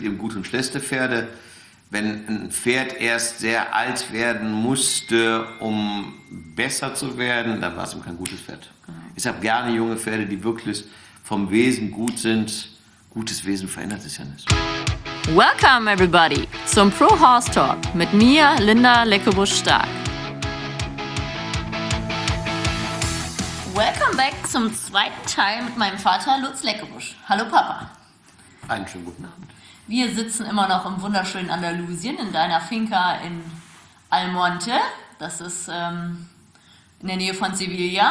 dem Gut- und Schlechte-Pferde. Wenn ein Pferd erst sehr alt werden musste, um besser zu werden, dann war es ihm kein gutes Pferd. Genau. Ich habe gerne junge Pferde, die wirklich vom Wesen gut sind. Gutes Wesen verändert sich ja nicht. Welcome everybody zum Pro Horse Talk mit mir, Linda Leckebusch-Stark. Welcome back zum zweiten Teil mit meinem Vater Lutz Leckebusch. Hallo Papa. Einen schönen guten Abend. Wir sitzen immer noch im wunderschönen Andalusien in deiner Finca in Almonte. Das ist in der Nähe von Sevilla.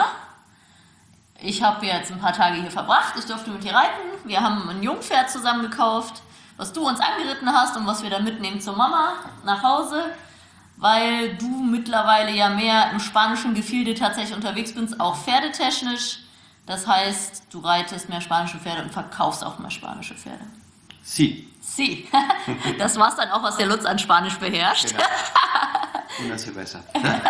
Ich habe jetzt ein paar Tage hier verbracht. Ich durfte mit dir reiten. Wir haben ein Jungpferd zusammen gekauft, was du uns angeritten hast und was wir dann mitnehmen zur Mama nach Hause, weil du mittlerweile ja mehr im spanischen Gefilde tatsächlich unterwegs bist, auch pferdetechnisch. Das heißt, du reitest mehr spanische Pferde und verkaufst auch mehr spanische Pferde. Sie. Sie. Das war's dann auch, was der Lutz an Spanisch beherrscht. Genau. Und das hier besser.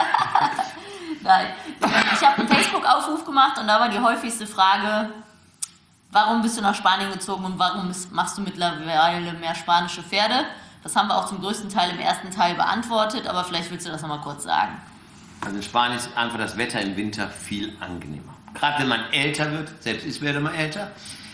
Nein. Ich habe einen Facebook-Aufruf gemacht und da war die häufigste Frage, warum bist du nach Spanien gezogen und warum machst du mittlerweile mehr spanische Pferde? Das haben wir auch zum größten Teil im ersten Teil beantwortet, aber vielleicht willst du das nochmal kurz sagen. Also in Spanien ist einfach das Wetter im Winter viel angenehmer. Gerade wenn man älter wird, selbst ich werde immer älter,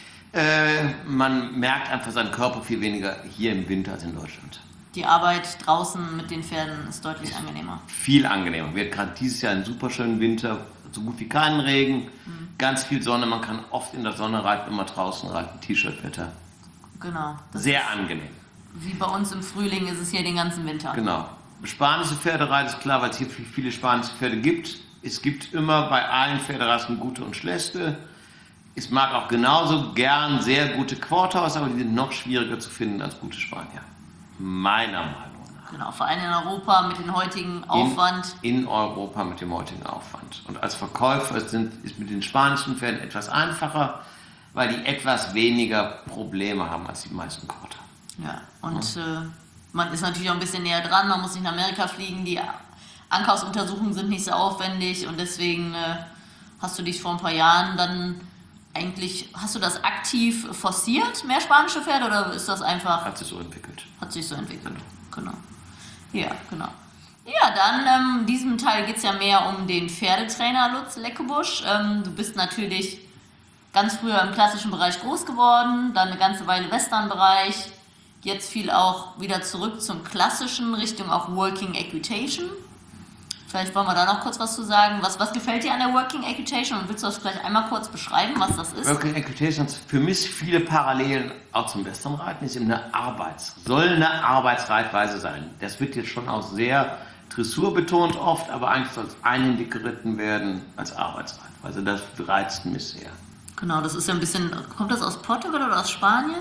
man merkt einfach seinen Körper viel weniger hier im Winter als in Deutschland. Die Arbeit draußen mit den Pferden ist deutlich angenehmer. Viel angenehmer. Wir hatten gerade dieses Jahr einen super schönen Winter, so gut wie keinen Regen, ganz viel Sonne. Man kann oft in der Sonne reiten, immer draußen reiten, T-Shirt-Wetter. Genau. Sehr angenehm. Wie bei uns im Frühling ist es hier den ganzen Winter. Genau. Spanische Pferdereiten ist klar, weil es hier viele spanische Pferde gibt. Es gibt immer bei allen Pferderassen gute und schlechte. Ich mag auch genauso gern sehr gute Quarterhorse, aber die sind noch schwieriger zu finden als gute Spanier. Meiner Meinung nach. Genau, vor allem in Europa mit dem heutigen Aufwand. In Europa mit dem heutigen Aufwand. Und als Verkäufer ist mit den spanischen Pferden etwas einfacher, weil die etwas weniger Probleme haben als die meisten Quarter. Ja, und man ist natürlich auch ein bisschen näher dran, man muss nicht nach Amerika fliegen, die Ankaufsuntersuchungen sind nicht so aufwendig und deswegen hast du dich vor ein paar Jahren dann eigentlich, hast du das aktiv forciert, mehr spanische Pferde, oder ist das einfach... Hat sich so entwickelt. Hat sich so entwickelt, genau. Ja, genau. Ja, dann in diesem Teil geht es ja mehr um den Pferdetrainer Lutz Leckebusch. Du bist natürlich ganz früher im klassischen Bereich groß geworden, dann eine ganze Weile Western-Bereich, jetzt viel auch wieder zurück zum klassischen, Richtung auch Working Equitation. Vielleicht wollen wir da noch kurz was zu sagen. Was gefällt dir an der Working Equitation und willst du das vielleicht einmal kurz beschreiben, was das ist? Working Equitation hat für mich viele Parallelen auch zum Westernreiten, ist eben soll eine Arbeitsreitweise sein. Das wird jetzt schon auch sehr dressurbetont oft, aber eigentlich soll es einhändig geritten werden als Arbeitsreitweise. Das reizt mich sehr. Genau, das ist ja ein bisschen, kommt das aus Portugal oder aus Spanien?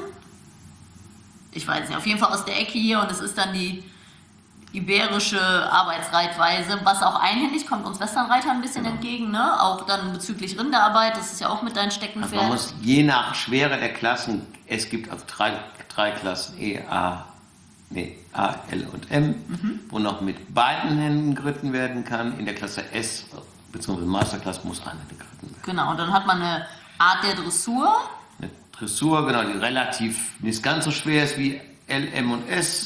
Ich weiß nicht, auf jeden Fall aus der Ecke hier und es ist dann die iberische Arbeitsreitweise, was auch einhändig kommt uns Westernreitern ein bisschen entgegen, ne? Auch dann bezüglich Rinderarbeit, das ist ja auch mit deinen Steckenpferden. Also man muss je nach Schwere der Klassen, es gibt also drei Klassen, A, L und M, wo noch mit beiden Händen geritten werden kann. In der Klasse S bzw. Masterklasse muss einhändig geritten werden. Genau, und dann hat man eine Art der Dressur. Eine Dressur, genau, die relativ nicht ganz so schwer ist wie L, M und S.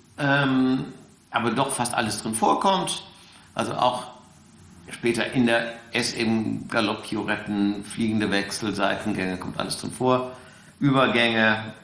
Aber doch fast alles drin vorkommt. Also auch später in der S eben Galopp, Pirouetten, fliegende Wechsel, Seitengänge, kommt alles drin vor. Übergänge.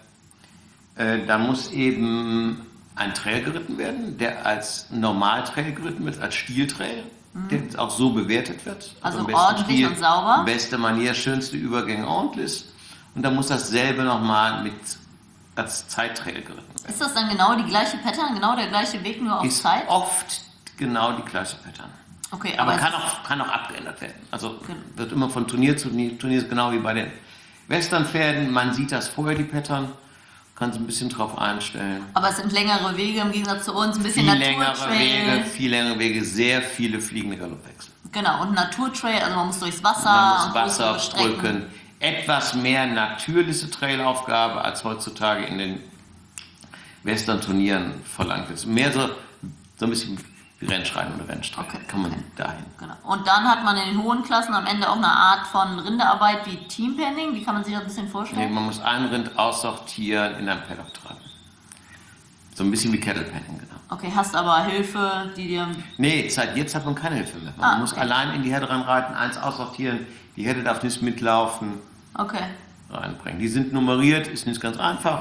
Da muss eben ein Trail geritten werden, der als Normaltrail geritten wird, als Stiltrail, der auch so bewertet wird. Also ordentlich und sauber. Beste Manier, schönste Übergänge ordentlich. Und da muss dasselbe nochmal als Zeittrail geritten werden. Ist das dann genau die gleiche Pattern, genau der gleiche Weg, nur auf Zeit? Ist oft genau die gleiche Pattern. Okay, aber kann auch abgeändert werden. Also wird immer von Turnier zu Turnier, genau wie bei den Westernpferden. Man sieht das vorher, die Pattern, kann sich ein bisschen drauf einstellen. Aber es sind längere Wege im Gegensatz zu uns, ein bisschen Naturtrail. Viel längere Wege, sehr viele fliegende Galoppwechsel. Genau, und Naturtrail, also man muss durchs Wasser. Man muss Wasser, Brücken. Etwas mehr natürliche Trailaufgabe als heutzutage in den Western-Turnieren verlangt wird. Mehr so ein bisschen wie Rennschreien oder Rennstrecken. Okay. Kann man dahin. Genau. Und dann hat man in den hohen Klassen am Ende auch eine Art von Rinderarbeit wie Teampenning. Wie kann man sich das ein bisschen vorstellen? Nee, man muss ein Rind aussortieren, in einem Paddock treiben. So ein bisschen wie Kettlepanning, genau. Okay, hast aber Hilfe, die dir... Nee, seit jetzt hat man keine Hilfe mehr. Man muss allein in die Herde reinreiten, eins aussortieren, die Herde darf nicht mitlaufen, Okay. reinbringen. Die sind nummeriert, ist nicht ganz einfach.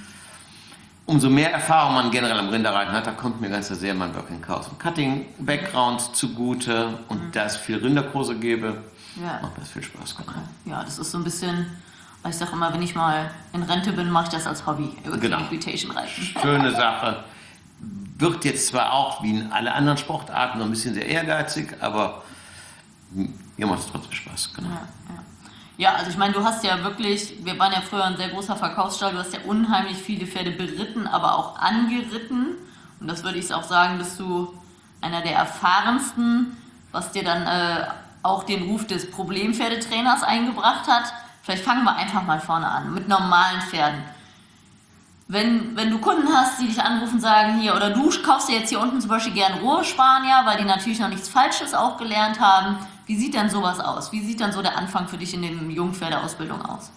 Umso mehr Erfahrung man generell am Rinderreiten hat, da kommt mir ganz sehr mein Working Cows und Cutting Background zugute und da es viel Rinderkurse gebe, Ja. macht das viel Spaß. Genau. Ja, das ist so ein bisschen, ich sag immer, wenn ich mal in Rente bin, mache ich das als Hobby. Genau. Equitation reiten. Schöne Sache. Wird jetzt zwar auch wie in alle anderen Sportarten noch ein bisschen sehr ehrgeizig, aber mir macht es trotzdem Spaß. Genau. Ja, also ich meine, du hast ja wirklich, wir waren ja früher ein sehr großer Verkaufsstall, du hast ja unheimlich viele Pferde beritten, aber auch angeritten. Und das würde ich auch sagen, bist du einer der erfahrensten, was dir dann auch den Ruf des Problempferdetrainers eingebracht hat. Vielleicht fangen wir einfach mal vorne an, mit normalen Pferden. Wenn du Kunden hast, die dich anrufen, sagen hier, oder du kaufst dir jetzt hier unten zum Beispiel gern rohe Spanier, weil die natürlich noch nichts Falsches auch gelernt haben. Wie sieht denn sowas aus? Wie sieht dann so der Anfang für dich in der Jungpferdeausbildung aus?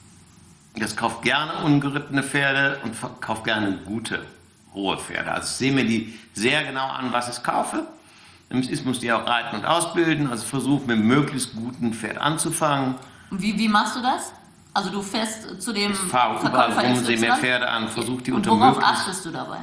Das kauft gerne ungerittene Pferde und kauft gerne gute, rohe Pferde. Also ich sehe mir die sehr genau an, was ich kaufe. Ich muss die auch reiten und ausbilden. Also versuche mit einem möglichst guten Pferd anzufangen. Und wie machst du das? Also du fährst zu dem Ich fahre überall rum, sehe mir Pferde an, versuche die unter worauf möglichst... achtest du dabei?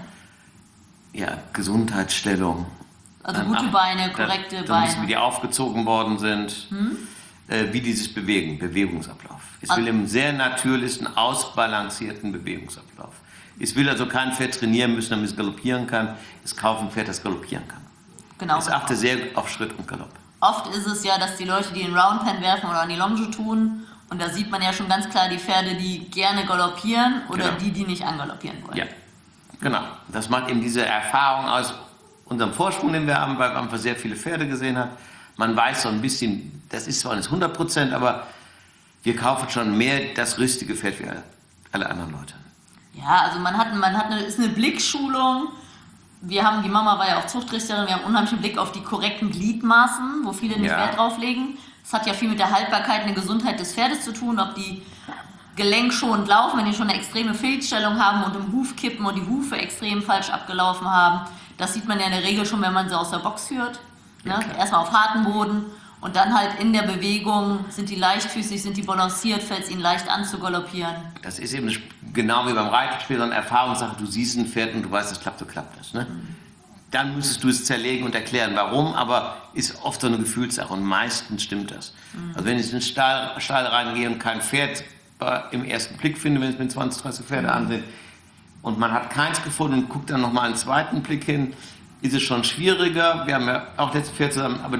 Ja, Gesundheitsstellung. Also gute Beine, korrekte dann Beine. wissen, wie die aufgezogen worden sind, wie die sich bewegen, Bewegungsablauf. Ich will einen sehr natürlichen, ausbalancierten Bewegungsablauf. Ich will also kein Pferd trainieren müssen, damit es galoppieren kann. Ich kaufe ein Pferd, das galoppieren kann. Genau. Ich achte sehr auf Schritt und Galopp. Oft ist es ja, dass die Leute, die in Roundpen werfen oder an die Longe tun, und da sieht man ja schon ganz klar die Pferde, die gerne galoppieren oder Genau. die nicht angaloppieren wollen. Ja, genau. Das macht eben diese Erfahrung aus unserem Vorsprung, den wir haben, weil man einfach sehr viele Pferde gesehen hat. Man weiß so ein bisschen, das ist zwar nicht 100%, aber wir kaufen schon mehr das richtige Pferd wie alle anderen Leute. Ja, also ist eine Blickschulung. Die Mama war ja auch Zuchtrichterin, wir haben unheimlichen Blick auf die korrekten Gliedmaßen, wo viele nicht Wert drauf legen. Das hat ja viel mit der Haltbarkeit und der Gesundheit des Pferdes zu tun, ob die gelenkschonend laufen, wenn die schon eine extreme Fehlstellung haben und im Huf kippen und die Hufe extrem falsch abgelaufen haben. Das sieht man ja in der Regel schon, wenn man sie aus der Box führt. Ne? Erstmal auf harten Boden und dann halt in der Bewegung, sind die leichtfüßig, sind die balanciert, fällt es ihnen leicht an zu galoppieren. Das ist eben genau wie beim Reitspiel so eine Erfahrungssache. Du siehst ein Pferd und du weißt, das klappt so klappt das. Ne? Dann müsstest du es zerlegen und erklären, warum, aber ist oft so eine Gefühlssache und meistens stimmt das. Also wenn ich in den Stall reingehe und kein Pferd im ersten Blick finde, wenn ich mir 20, 30 Pferde ansehe und man hat keins gefunden und guckt dann nochmal einen zweiten Blick hin, ist es schon schwieriger. Wir haben ja auch letztes Pferd zusammen, aber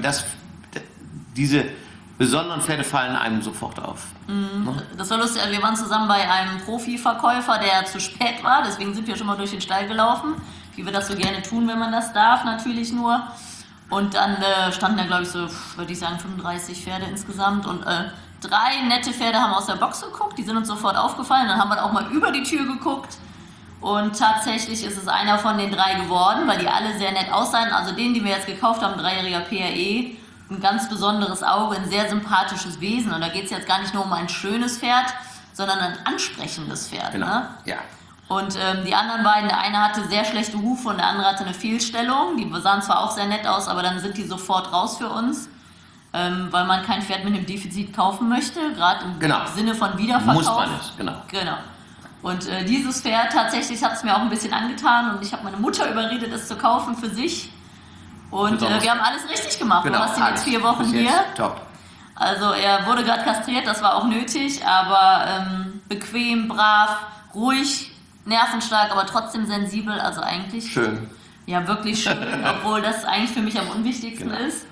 diese besonderen Pferde fallen einem sofort auf. Das war lustig, wir waren zusammen bei einem Profiverkäufer, der zu spät war, deswegen sind wir schon mal durch den Stall gelaufen, wie wir das so gerne tun, wenn man das darf, natürlich nur. Und dann standen da, glaube ich, so, würde ich sagen, 35 Pferde insgesamt und 3 nette Pferde haben aus der Box geguckt, die sind uns sofort aufgefallen, dann haben wir auch mal über die Tür geguckt und tatsächlich ist es einer von den 3 geworden, weil die alle sehr nett aussahen, also den wir jetzt gekauft haben, 3-jähriger PRE, ein ganz besonderes Auge, ein sehr sympathisches Wesen und da geht es jetzt gar nicht nur um ein schönes Pferd, sondern ein ansprechendes Pferd. Genau, ne? ja. Und die anderen beiden, der eine hatte sehr schlechte Hufe und der andere hatte eine Fehlstellung. Die sahen zwar auch sehr nett aus, aber dann sind die sofort raus für uns, weil man kein Pferd mit einem Defizit kaufen möchte, gerade im Sinne von Wiederverkauf. Muss man nicht, genau. Und dieses Pferd, tatsächlich hat es mir auch ein bisschen angetan und ich habe meine Mutter überredet, es zu kaufen für sich. Und wir haben alles richtig gemacht. Genau, du hast ihn jetzt 4 Wochen hier. Top. Also er wurde gerade kastriert, das war auch nötig, aber bequem, brav, ruhig, nervenstark, aber trotzdem sensibel, also eigentlich... Schön. Ja, wirklich schön, obwohl das eigentlich für mich am unwichtigsten ist.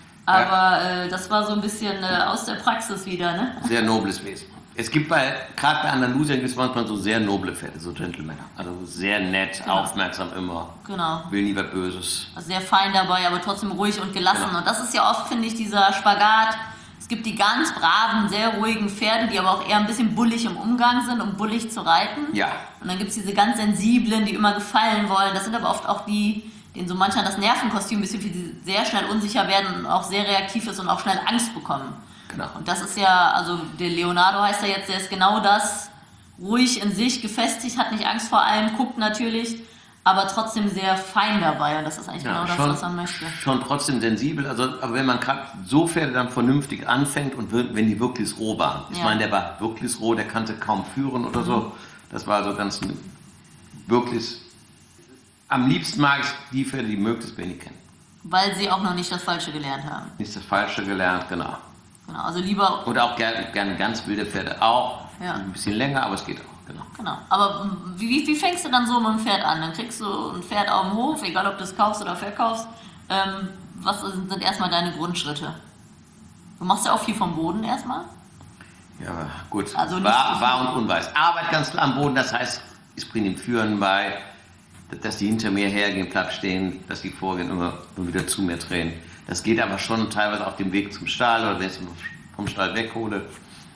Aber das war so ein bisschen aus der Praxis wieder, ne? Sehr nobles Wesen. Es gibt gerade bei Andalusien gibt es manchmal so sehr noble Pferde, so Gentlemen. Also sehr nett, aufmerksam immer. Genau. Will nie was Böses. Also sehr fein dabei, aber trotzdem ruhig und gelassen. Genau. Und das ist ja oft, finde ich, dieser Spagat. Es gibt die ganz braven, sehr ruhigen Pferde, die aber auch eher ein bisschen bullig im Umgang sind, um bullig zu reiten. Ja. Und dann gibt es diese ganz sensiblen, die immer gefallen wollen. Das sind aber oft auch die, denen so manchmal das Nervenkostüm ein bisschen viel sehr schnell unsicher werden und auch sehr reaktiv ist und auch schnell Angst bekommen. Genau. Und das ist ja, also der Leonardo heißt er jetzt, der ist genau das, ruhig in sich, gefestigt, hat nicht Angst vor allem, guckt natürlich, aber trotzdem sehr fein dabei. Und das ist eigentlich Ja, genau das, was man möchte. Schon trotzdem sensibel, also, aber wenn man gerade so Pferde dann vernünftig anfängt und wenn die wirklich roh waren. Ich meine, der war wirklich roh, der kannte kaum führen oder so. Das war so ganz wirklich, am liebsten mag ich die Pferde, die möglichst wenig kennen. Weil sie auch noch nicht das Falsche gelernt haben. Nicht das Falsche gelernt, genau. Genau, also lieber... Oder auch gerne ganz wilde Pferde auch. Ja. Ein bisschen länger, aber es geht auch, genau. Genau, aber wie fängst du dann so mit dem Pferd an? Dann kriegst du ein Pferd auf dem Hof, egal ob du es kaufst oder verkaufst. Was sind erstmal deine Grundschritte? Du machst ja auch viel vom Boden erstmal. Ja, gut. Also wahr und unweis. Arbeit ganz klar am Boden, das heißt, ich bringe dem Führen bei, dass die hinter mir hergehen, bleib stehen, dass die vorgehen, immer wieder zu mir drehen. Das geht aber schon teilweise auf dem Weg zum Stall oder wenn ich es vom Stall weghole.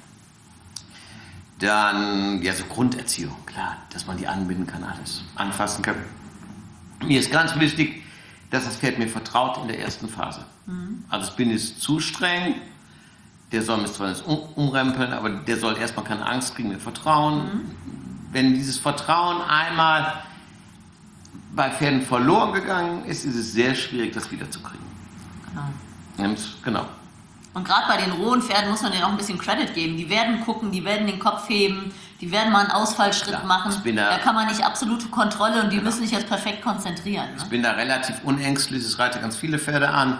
Dann, ja, so Grunderziehung, klar, dass man die anbinden kann, alles anfassen kann. Mir ist ganz wichtig, dass das Pferd mir vertraut in der ersten Phase. Also ich bin jetzt zu streng, der soll mich zwar nicht umrempeln, aber der soll erstmal keine Angst kriegen, mir vertrauen. Wenn dieses Vertrauen einmal bei Pferden verloren gegangen ist, ist es sehr schwierig, das wiederzukriegen. Genau. Und gerade bei den rohen Pferden muss man denen auch ein bisschen Credit geben. Die werden gucken, die werden den Kopf heben, die werden mal einen Ausfallschritt machen. Da kann man nicht absolute Kontrolle und die müssen sich jetzt perfekt konzentrieren. Ne? Ich bin da relativ unängstlich, ich reite ganz viele Pferde an.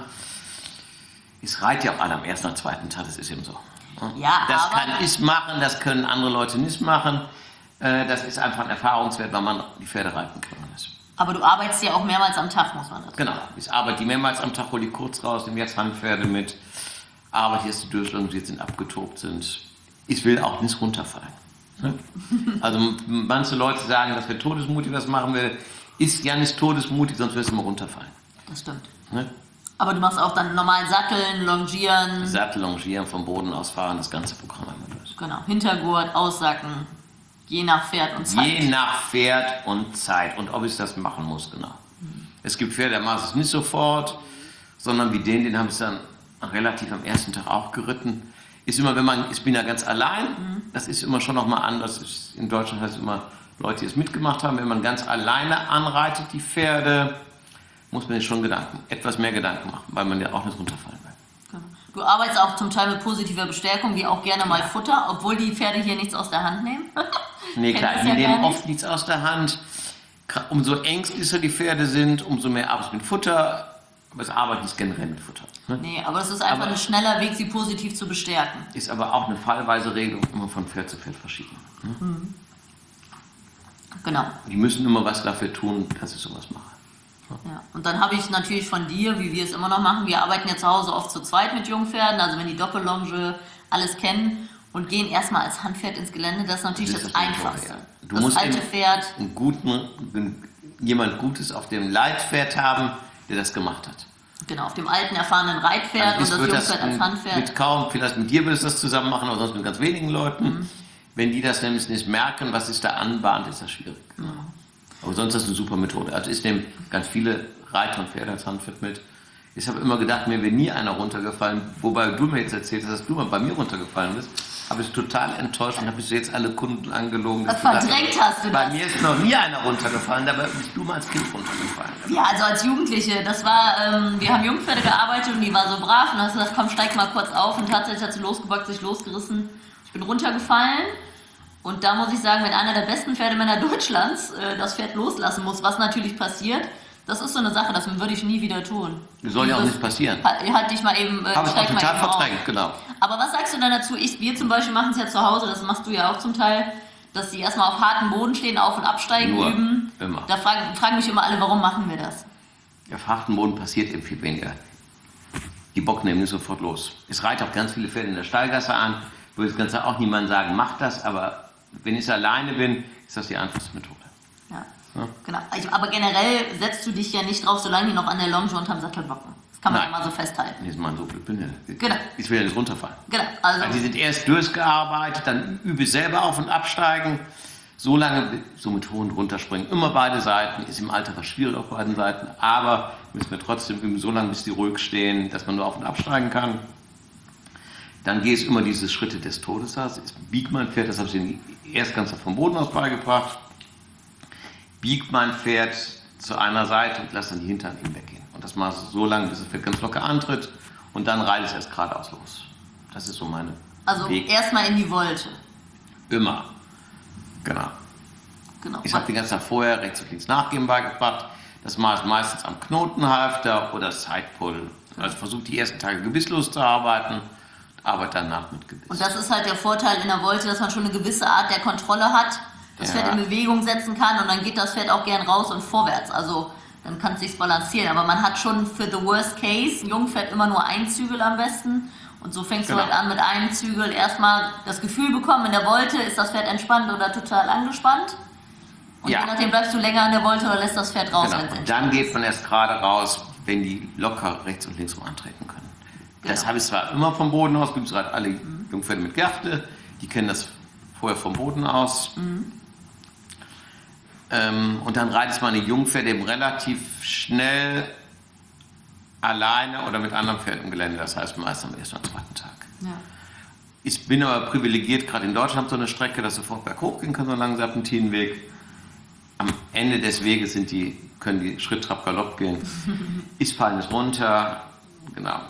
Ich reite ja auch alle am ersten oder zweiten Tag, das ist eben so. Ja, das kann ich machen, das können andere Leute nicht machen. Das ist einfach ein Erfahrungswert, weil man die Pferde reiten kann. Aber du arbeitest ja auch mehrmals am Tag, muss man dazu sagen. Genau, ich arbeite die mehrmals am Tag, hole die kurz raus, nehme jetzt Handpferde mit, arbeite jetzt die durchlongiert sind, abgetobt sind. Ich will auch nicht runterfallen. Ne? Also manche Leute sagen, dass wir todesmutig was machen will. Ist ja nicht todesmutig, sonst wirst du mal runterfallen. Das stimmt. Ne? Aber du machst auch dann normal Satteln, Longieren. Sattel, Longieren, vom Boden aus fahren, das ganze Programm einmal durch. Genau, Hintergurt, Aussacken, je nach Pferd und Zeit. Je nach Pferd und Zeit und ob ich das machen muss, genau. Es gibt Pferde, der macht es nicht sofort, sondern wie den haben sie dann relativ am ersten Tag auch geritten. Ist immer, ich bin ja ganz allein, das ist immer schon nochmal anders. In Deutschland heißt es immer, Leute, die es mitgemacht haben, wenn man ganz alleine anreitet, die Pferde, muss man sich schon etwas mehr Gedanken machen, weil man ja auch nicht runterfallen will. Genau. Du arbeitest auch zum Teil mit positiver Bestärkung, wie auch gerne mal Futter, obwohl die Pferde hier nichts aus der Hand nehmen. Nee, klar, die nehmen oft nichts aus der Hand. Umso ängstlicher die Pferde sind, umso mehr arbeite ich mit Futter. Aber es arbeitet nicht generell mit Futter. Ne? Nee, aber es ist einfach ein schneller Weg, sie positiv zu bestärken. Ist aber auch eine fallweise Regelung, immer von Pferd zu Pferd verschieden. Ne? Genau. Die müssen immer was dafür tun, dass ich sowas mache. Ja. Und dann habe ich natürlich von dir, wie wir es immer noch machen, wir arbeiten ja zu Hause oft zu zweit mit Jungpferden, also wenn die Doppellonge alles kennen und gehen erstmal als Handpferd ins Gelände, das ist natürlich das Einfachste. Du das musst alte Pferd. Jemand Gutes auf dem Leitpferd haben, der das gemacht hat. Genau, auf dem alten, erfahrenen Reitpferd und das Jungpferd als Handpferd. Vielleicht mit dir würdest du das zusammen machen, aber sonst mit ganz wenigen Leuten. Wenn die das nämlich nicht merken, was sich da anbahnt, ist das schwierig. Ja. Aber sonst ist das eine super Methode. Also ich nehme ganz viele Reiter und Pferde als Handpferd mit. Ich habe immer gedacht, mir wäre nie einer runtergefallen. Wobei du mir jetzt erzählt hast, dass du mal bei mir runtergefallen bist. Habe ich total enttäuscht und habe ich jetzt alle Kunden angelogen. Verdrängt hast du das. Bei mir ist noch nie einer runtergefallen, dabei bist du mal als Kind runtergefallen. Ja, also als Jugendliche. Das war, wir haben Jungpferde gearbeitet und die war so brav und dann hast du gesagt, komm, steig mal kurz auf und tatsächlich hat sie losgebockt, sich losgerissen. Ich bin runtergefallen. Und da muss ich sagen, wenn einer der besten Pferdemänner Deutschlands das Pferd loslassen muss, was natürlich passiert, das ist so eine Sache, das würde ich nie wieder tun. Das soll ja auch nicht passieren. Halt dich mal eben, habe ich auch total verdrängt, genau. Aber was sagst du dann dazu? Wir zum Beispiel machen es ja zu Hause, das machst du ja auch zum Teil, dass sie erstmal auf hartem Boden stehen, auf- und absteigen üben. Immer. Da fragen mich immer alle, warum machen wir das? Auf hartem Boden passiert eben viel weniger. Die bocken eben nicht sofort los. Es reitet auch ganz viele Pferde in der Stallgasse an. Würde das Ganze auch niemand sagen, mach das, aber wenn ich alleine bin, ist das die einfachste Methode. Ja. Genau. Aber generell setzt du dich ja nicht drauf, solange die noch an der Longe unterm Sattel bocken. Das kann man ja mal so festhalten. Jetzt mal so blöd bin ich. Genau. Ich will ja nicht runterfallen. Genau. Also die sind erst durchgearbeitet, dann übe ich selber auf- und absteigen. So lange, so mit Hohen runterspringen. Immer beide Seiten. Ist im Alter was schwierig auf beiden Seiten. Aber müssen wir trotzdem üben, so lange, bis die ruhig stehen, dass man nur auf- und absteigen kann. Dann gehe ich immer diese Schritte des Todes. Ich biege mein Pferd, das habe ich ihnen erst ganz vom Boden aus beigebracht. Biegt mein Pferd zu einer Seite und lasse dann die Hintern eben weggehen. Und das mache ich so lange, bis das Pferd ganz locker antritt und dann reite ich erst geradeaus los. Das ist so meine Also erstmal in die Wolte. Immer. Genau. Ich habe den ganzen Tag vorher rechts und links nachgeben beigebracht. Das mache ich meistens am Knotenhalfter oder Sidepull. Also versuche die ersten Tage gebisslos zu arbeiten, arbeite danach mit Gebiss. Und das ist halt der Vorteil in der Wolte, dass man schon eine gewisse Art der Kontrolle hat, das Pferd in Bewegung setzen kann und dann geht das Pferd auch gern raus und vorwärts. Also dann kann es sich balancieren. Aber man hat schon für the worst case, ein Jungpferd immer nur ein Zügel am besten. Und so fängst du halt an mit einem Zügel. Erstmal das Gefühl bekommen, in der Wolte ist das Pferd entspannt oder total angespannt. Und je nachdem bleibst du länger in der Wolte oder lässt das Pferd raus, wenn es entspannt ist. Dann geht man erst gerade raus, wenn die locker rechts und links rum antreten können. Das habe ich zwar immer vom Boden aus, gibt es gerade alle Jungpferde mit Gerte, die kennen das vorher vom Boden aus. Und dann reitet man die Jungpferde eben relativ schnell alleine oder mit anderen Pferden im Gelände, das heißt meist am ersten oder zweiten Tag. Ja. Ich bin aber privilegiert, gerade in Deutschland so eine Strecke, dass sofort berghoch gehen kann, so einen langen Serpentinenweg. Am Ende des Weges können die Schritt, Trab, Galopp gehen. Ich falle nicht runter. Genau.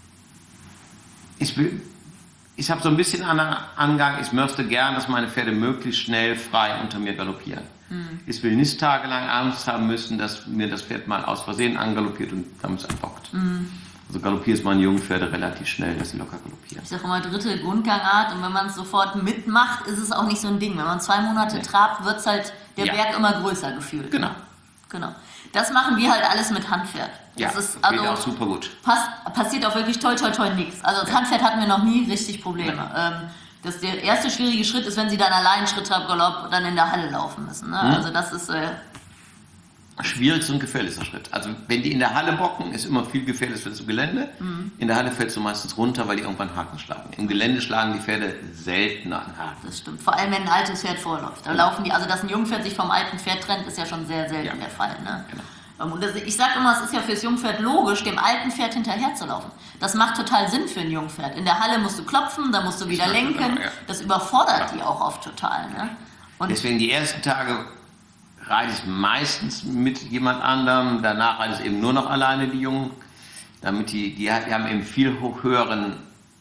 Ich habe so ein bisschen einen Angang, ich möchte gern, dass meine Pferde möglichst schnell frei unter mir galoppieren. Ich will nicht tagelang Angst haben müssen, dass mir das Pferd mal aus Versehen angaloppiert und damit es abbockt. Also galoppierst meine Jungpferde relativ schnell, dass sie locker galoppieren. Ich sage immer dritte Grundgangart und wenn man es sofort mitmacht, ist es auch nicht so ein Ding. Wenn man 2 Monate trabt, wird es halt der Berg immer größer gefühlt. Genau. Das machen wir halt alles mit Handpferd. Das ist geht auch super gut. Passiert auch wirklich toll nichts. Also als Handpferd hatten wir noch nie richtig Probleme. Der erste schwierige Schritt ist, wenn sie dann allein Schritt, Trab, Galopp dann in der Halle laufen müssen. Ne? Also das ist... schwierigster und gefährlichster Schritt. Also wenn die in der Halle bocken, ist immer viel gefährlicher für das Gelände. In der Halle fällst du meistens runter, weil die irgendwann Haken schlagen. Im Gelände schlagen die Pferde seltener an Haken. Das stimmt. Vor allem, wenn ein altes Pferd vorläuft. Da laufen die, also dass ein Jungpferd sich vom alten Pferd trennt, ist ja schon sehr selten der Fall. Ne? Und ich sage immer, es ist ja fürs Jungpferd logisch, dem alten Pferd hinterher zu laufen. Das macht total Sinn für ein Jungpferd. In der Halle musst du klopfen, da musst du wieder lenken. Das überfordert die auch oft total. Ne? Und deswegen die ersten Tage reite ich meistens mit jemand anderem, danach reite ich eben nur noch alleine die Jungen, damit die haben eben viel höheren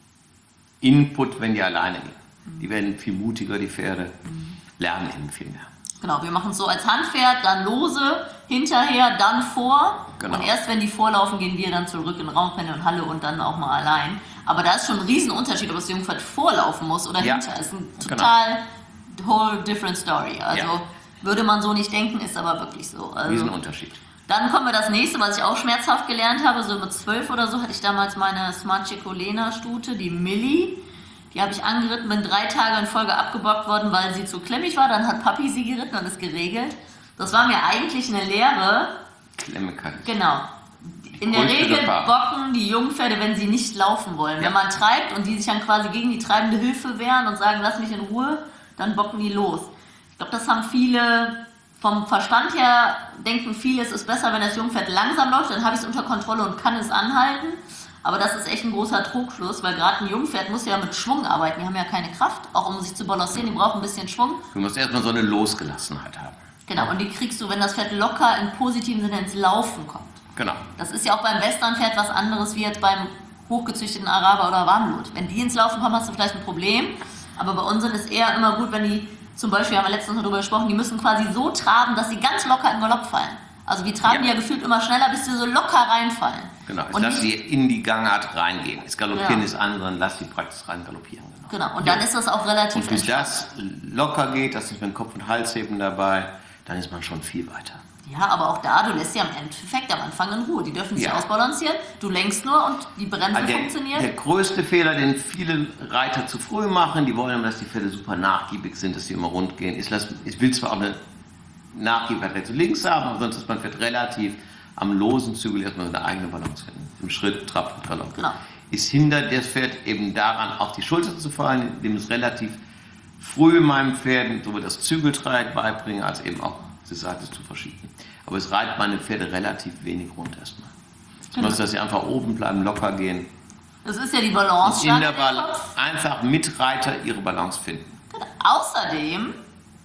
Input, wenn die alleine gehen. Die werden viel mutiger, die Pferde, lernen eben viel mehr. Genau, wir machen es so als Handpferd, dann lose, hinterher, dann vor. Und erst wenn die vorlaufen, gehen wir dann zurück in Raumpenner und Halle und dann auch mal allein. Aber da ist schon ein Riesenunterschied, ob das Jungpferd vorlaufen muss oder hinter. Das ist ein total whole different story. Also würde man so nicht denken, ist aber wirklich so. Also, Riesenunterschied. Dann kommen wir das nächste, was ich auch schmerzhaft gelernt habe. So mit 12 oder so hatte ich damals meine Smart Chicolena Stute, die Millie. Die habe ich angeritten, bin 3 Tage in Folge abgebockt worden, weil sie zu klemmig war. Dann hat Papi sie geritten und ist geregelt. Das war mir eigentlich eine Lehre. Klemmigkeit. Genau. In der Regel bocken die Jungpferde, wenn sie nicht laufen wollen. Wenn man treibt und die sich dann quasi gegen die treibende Hilfe wehren und sagen, lass mich in Ruhe, dann bocken die los. Ich glaube, das haben viele, vom Verstand her denken viele, es ist besser, wenn das Jungpferd langsam läuft, dann habe ich es unter Kontrolle und kann es anhalten. Aber das ist echt ein großer Trugschluss, weil gerade ein Jungpferd muss ja mit Schwung arbeiten. Die haben ja keine Kraft, auch um sich zu balancieren, die brauchen ein bisschen Schwung. Du musst erstmal so eine Losgelassenheit haben. Genau, und die kriegst du, wenn das Pferd locker im positiven Sinne ins Laufen kommt. Genau. Das ist ja auch beim Westernpferd was anderes wie jetzt beim hochgezüchteten Araber oder Warmblut. Wenn die ins Laufen kommen, hast du vielleicht ein Problem. Aber bei uns ist es eher immer gut, wenn die, zum Beispiel haben wir letztens noch darüber gesprochen, die müssen quasi so traben, dass sie ganz locker in Galopp fallen. Also die traben ja gefühlt immer schneller, bis sie so locker reinfallen. Genau, ich lasse sie in die Gangart reingehen. Das Galoppieren ist andere, lass sie praktisch rein galoppieren. Genau, und dann ist das auch relativ und bis das locker geht, dass nicht mit Kopf und Hals heben dabei, dann ist man schon viel weiter. Ja, aber auch da, du lässt sie am Endeffekt am Anfang in Ruhe. Die dürfen sich ausbalancieren, du lenkst nur und die Bremse funktioniert. Der größte Fehler, den viele Reiter zu früh machen, die wollen immer, dass die Pferde super nachgiebig sind, dass sie immer rund gehen. Ich will zwar auch eine Nachgiebigkeit rechts und links haben, aber sonst ist mein Pferd relativ am losen Zügel erstmal seine eigene Balance finden. Im Schritt, Trab und Galopp. Genau. Es hindert das Pferd eben daran, auf die Schulter zu fallen, indem es relativ früh meinem Pferd sowohl das Zügeltreieck beibringe, als eben auch die Seite zu verschieben. Aber es reitet meine Pferde relativ wenig rund erstmal. Ich muss, dass sie einfach oben bleiben, locker gehen. Das ist ja die Balance. In der Balance einfach mit Reiter ihre Balance finden. Genau. Außerdem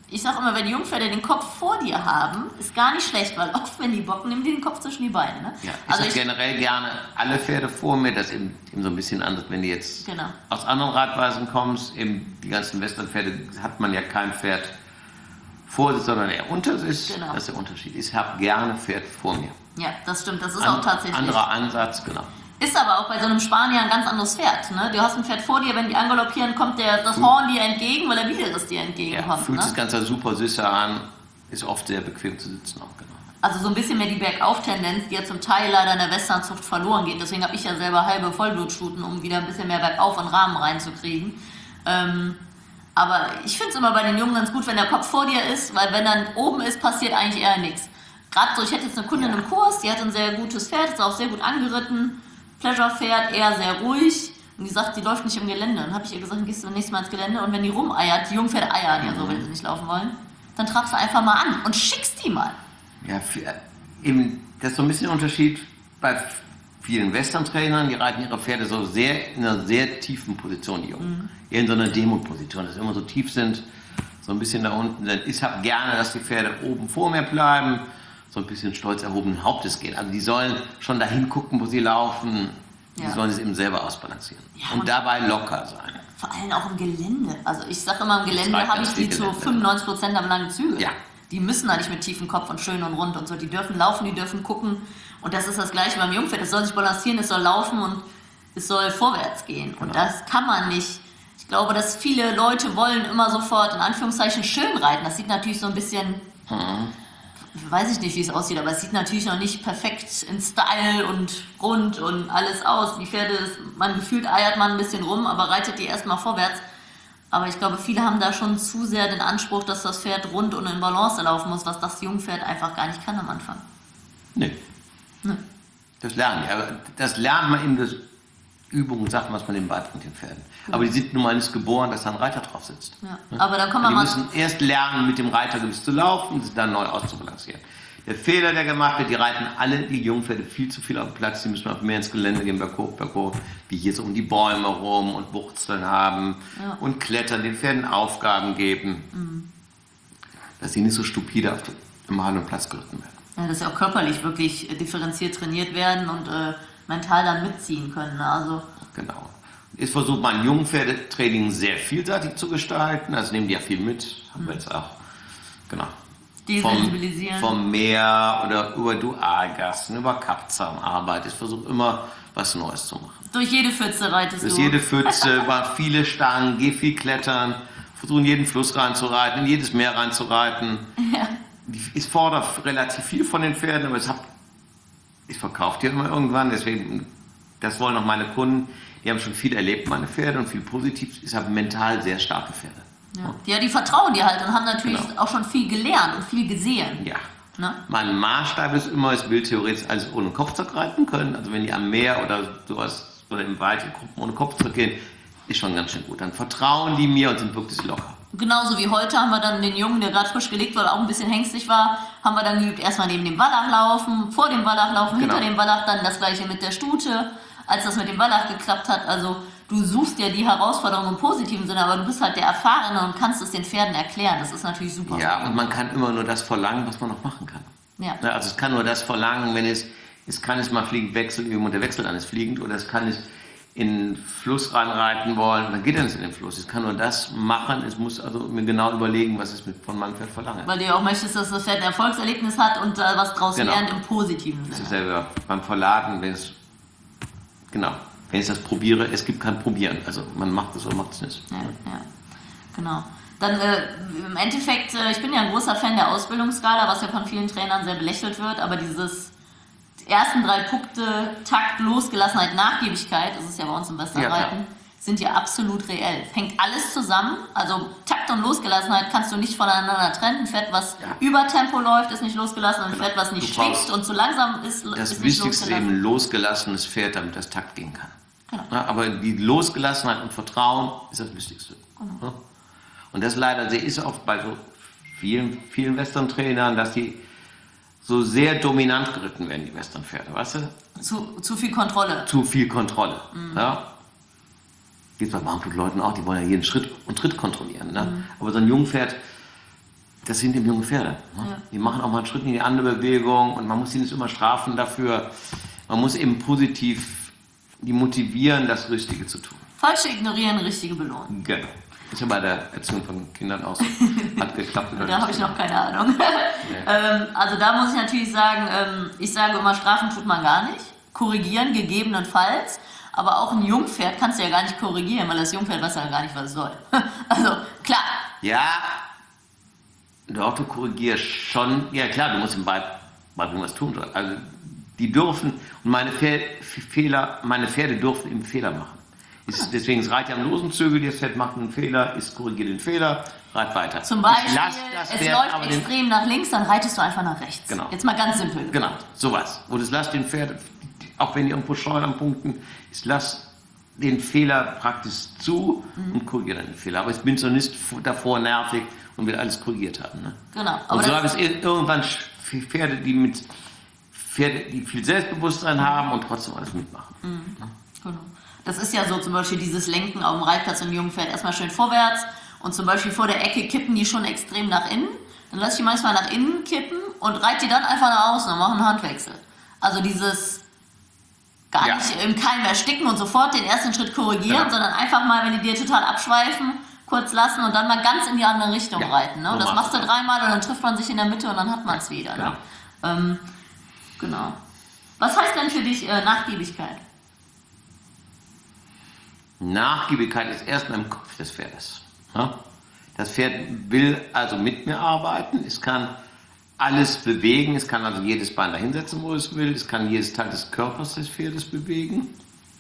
ich sage immer, wenn die Jungpferde den Kopf vor dir haben, ist gar nicht schlecht, weil oft, wenn die bocken, nehmen die den Kopf zwischen die Beine. Ne? Ja, also ich generell gerne alle Pferde vor mir, das eben so ein bisschen anders, wenn du jetzt aus anderen Reitweisen kommst, eben die ganzen Westernpferde hat man ja kein Pferd vor sich, sondern eher unter sich. Genau. Das ist der Unterschied. Ich habe gerne Pferd vor mir. Ja, das stimmt, das ist auch tatsächlich. Anderer Ansatz, genau. Ist aber auch bei so einem Spanier ein ganz anderes Pferd. Ne? Du hast ein Pferd vor dir, wenn die angaloppieren, kommt das Horn dir entgegen, weil der Widerriss dir entgegenkommt. Ja, fühlt sich ganz super süßer an, ist oft sehr bequem zu sitzen auch, genau. Also so ein bisschen mehr die Bergauf-Tendenz, die ja zum Teil leider in der Westernzucht verloren geht. Deswegen habe ich ja selber halbe Vollblutstuten, um wieder ein bisschen mehr bergauf und Rahmen reinzukriegen. Aber ich finde es immer bei den Jungen ganz gut, wenn der Kopf vor dir ist, weil wenn dann oben ist, passiert eigentlich eher nichts. Gerade so, ich hätte jetzt eine Kundin im Kurs, die hat ein sehr gutes Pferd, ist auch sehr gut angeritten. Pleasure-Pferd, eher sehr ruhig. Und die sagt, die läuft nicht im Gelände. Dann habe ich ihr gesagt, dann gehst du nächstes Mal ins Gelände und wenn die rumeiert, die Jungpferde eiern ja so, wenn sie nicht laufen wollen, dann trabst du einfach mal an und schickst die mal. Ja, eben, das ist so ein bisschen der Unterschied bei vielen Western-Trainern, die reiten ihre Pferde so sehr in einer sehr tiefen Position, die Jungen. Eher in so einer Demut-Position, dass sie immer so tief sind, so ein bisschen da unten sind. Ich habe gerne, dass die Pferde oben vor mir bleiben, so ein bisschen stolz erhobenen Hauptes gehen. Also die sollen schon dahin gucken, wo sie laufen. Die sollen es eben selber ausbalancieren. Ja, und dabei locker sein. Vor allem auch im Gelände. Also ich sage immer, im Gelände habe ich die zu 95% am langen Zügel. Ja. Die müssen da nicht mit tiefem Kopf und schön und rund und so. Die dürfen laufen, die dürfen gucken. Und das ist das Gleiche beim Jungpferd. Es soll sich balancieren, es soll laufen und es soll vorwärts gehen. Und das kann man nicht. Ich glaube, dass viele Leute wollen immer sofort in Anführungszeichen schön reiten. Das sieht natürlich so ein bisschen... Weiß ich nicht, wie es aussieht, aber es sieht natürlich noch nicht perfekt in Style und rund und alles aus. Die Pferde, man gefühlt eiert man ein bisschen rum, aber reitet die erstmal vorwärts. Aber ich glaube, viele haben da schon zu sehr den Anspruch, dass das Pferd rund und in Balance laufen muss, was das Jungpferd einfach gar nicht kann am Anfang. Nee. Das lernen, ja. Das lernt man in der Übung, sagt man, was man dem beibringt, den Pferden. Aber die sind nun mal nicht geboren, dass da ein Reiter drauf sitzt. Ja. Aber dann kommen wir mal. Die müssen erst lernen, mit dem Reiter gewiss zu laufen und sich dann neu auszubalancieren. Der Fehler, der gemacht wird, die reiten alle die Jungpferde viel zu viel auf den Platz. Die müssen auch mehr ins Gelände gehen, berghoch, wie hier so um die Bäume rum und Wurzeln haben und klettern, den Pferden Aufgaben geben, dass sie nicht so stupide auf dem harten Platz geritten werden. Ja, dass sie auch körperlich wirklich differenziert trainiert werden und mental dann mitziehen können. Also genau. Ich versuche mein Jungpferdetraining sehr vielseitig zu gestalten. Also nehmen die ja viel mit. Haben wir jetzt auch, genau. Desensibilisieren. Vom Meer oder über Dualgassen, über Kappzahnarbeit. Ich versuche immer was Neues zu machen. Durch jede Pfütze reitest du? Durch jede Pfütze, über viele Stangen, geh viel klettern, versuche in jeden Fluss reinzureiten, in jedes Meer reinzureiten. Ja. Ich fordere relativ viel von den Pferden, aber ich verkaufe die immer irgendwann, deswegen, das wollen auch meine Kunden. Die haben schon viel erlebt, meine Pferde, und viel positiv. Ich habe mental sehr starke Pferde. Ja, die vertrauen dir halt und haben natürlich auch schon viel gelernt und viel gesehen. Ja. Ne? Mein Maßstab ist immer, ich will theoretisch alles ohne Kopfzeug reiten können. Also wenn die am Meer oder sowas oder im Wald in Gruppen ohne Kopfzeug gehen, ist schon ganz schön gut. Dann vertrauen die mir und sind wirklich locker. Genauso wie heute haben wir dann den Jungen, der gerade frisch gelegt war, auch ein bisschen hängstig war, haben wir dann geübt, erstmal neben dem Wallach laufen, vor dem Wallach laufen, hinter dem Wallach, dann das gleiche mit der Stute, als das mit dem Wallach geklappt hat. Also du suchst ja die Herausforderung im positiven Sinne, aber du bist halt der Erfahrene und kannst es den Pferden erklären. Das ist natürlich super. Ja, und man kann immer nur das verlangen, was man noch machen kann. Ja. Also es kann nur das verlangen, wenn es kann es mal fliegend Wechsel üben und der Wechsel dann ist fliegend, oder es kann es in den Fluss reinreiten wollen und dann geht er nicht in den Fluss. Ich kann nur das machen, ich muss also mir genau überlegen, was ich von meinem Pferd verlange. Weil du ja auch möchtest, dass das Pferd ein Erfolgserlebnis hat und was draus lernt im positiven Sinne. Das ist selber beim Verladen, wenn ich das probiere, es gibt kein Probieren. Also man macht es oder macht es nicht. Ja, genau. Dann im Endeffekt, ich bin ja ein großer Fan der Ausbildungsskala, was ja von vielen Trainern sehr belächelt wird, aber die ersten 3 Punkte, Takt, Losgelassenheit, Nachgiebigkeit, das ist ja bei uns im Westernreiten, sind ja absolut reell. Hängt alles zusammen, also Takt und Losgelassenheit kannst du nicht voneinander trennen. Ein Pferd, was über Tempo läuft, ist nicht losgelassen, ein Pferd, was nicht schwingt und zu langsam ist nicht losgelassen. Das Wichtigste ist eben ein losgelassenes Pferd, damit das Takt gehen kann. Genau. Ja, aber die Losgelassenheit und Vertrauen ist das Wichtigste. Genau. Ja? Und das leider sehe ich oft bei so vielen Western-Trainern, dass die so sehr dominant geritten werden, die Western-Pferde, weißt du? Zu viel Kontrolle. Zu viel Kontrolle, ja. Geht bei Barmblutleuten auch, die wollen ja jeden Schritt und Tritt kontrollieren, ne? Aber so ein Jungpferd Das sind eben junge Pferde. Ne? Ja. Die machen auch mal einen Schritt in die andere Bewegung und man muss sie nicht immer strafen dafür. Man muss eben positiv die motivieren, das Richtige zu tun. Falsche ignorieren, richtige belohnen. Genau. Ist ja bei der Erziehung von Kindern auch so. Hat geklappt. Oder Da habe ich noch keine Ahnung. Also da muss ich natürlich sagen, ich sage immer, strafen tut man gar nicht. Korrigieren gegebenenfalls. Aber auch ein Jungpferd kannst du ja gar nicht korrigieren, weil das Jungpferd weiß ja gar nicht, was es soll. Also klar. Ja, doch, du korrigierst schon. Ja klar, du musst ihm beibringen, was tun soll. Also die dürfen, und meine Pferde dürfen eben Fehler machen. Deswegen ist Reit ja am losen Zügel, das Pferd macht einen Fehler, korrigiert den Fehler, reit weiter. Zum Beispiel, das es Pferd läuft extrem nach links, dann reitest du einfach nach rechts. Genau. Jetzt mal ganz simpel. Genau, sowas. Und es lasst den Pferd, auch wenn die irgendwo scheuen am Punkten, es lasst den Fehler praktisch zu und korrigiert dann den Fehler. Aber ich bin so nicht davor nervig und will alles korrigiert haben. Ne? Genau. Und solange es irgendwann Pferde, die viel Selbstbewusstsein haben und trotzdem alles mitmachen. Genau. Das ist ja so zum Beispiel dieses Lenken auf dem Reitplatz im jungen Pferd erstmal schön vorwärts und zum Beispiel vor der Ecke kippen die schon extrem nach innen. Dann lasse ich die manchmal nach innen kippen und reite die dann einfach nach außen und mache einen Handwechsel. Also dieses gar nicht im Keim ersticken und sofort den ersten Schritt korrigieren, sondern einfach mal, wenn die dir total abschweifen, kurz lassen und dann mal ganz in die andere Richtung reiten. Ne? Und das machst du dreimal und dann trifft man sich in der Mitte und dann hat man es wieder. Ne? Genau. Was heißt denn für dich Nachgiebigkeit? Nachgiebigkeit ist erstmal im Kopf des Pferdes. Ja? Das Pferd will also mit mir arbeiten, es kann alles bewegen, es kann also jedes Bein dahinsetzen, wo es will, es kann jedes Teil des Körpers des Pferdes bewegen.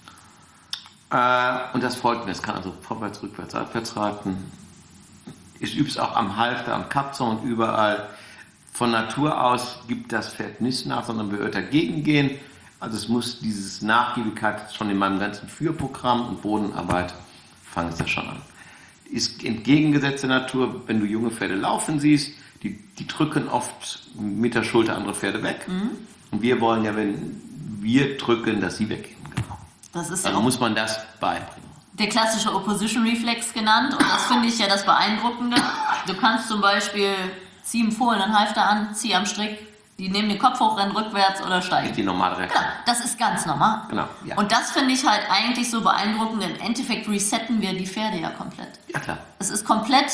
Und das folgt mir, es kann also vorwärts, rückwärts, abwärts reiten. Ich übe es auch am Halfter, am Kappzaum und überall. Von Natur aus gibt das Pferd nicht nach, sondern wird dagegen gehen. Also es muss dieses Nachgiebigkeit schon in meinem ganzen Führprogramm und Bodenarbeit fange ich das schon an. Ist entgegengesetzte Natur, wenn du junge Pferde laufen siehst, die drücken oft mit der Schulter andere Pferde weg. Und wir wollen ja, wenn wir drücken, dass sie weggehen. Genau. Das ist also muss man das beibringen. Der klassische Opposition Reflex genannt und das finde ich ja das Beeindruckende. Du kannst zum Beispiel zieh im Fohlen einen Halfter an, zieh am Strick, die nehmen den Kopf hoch, rennen rückwärts oder steigen. Die normale Reaktion. Genau, das ist ganz normal. Genau, ja. Und das finde ich halt eigentlich so beeindruckend. Im Endeffekt resetten wir die Pferde ja komplett. Ja, klar. Es ist komplett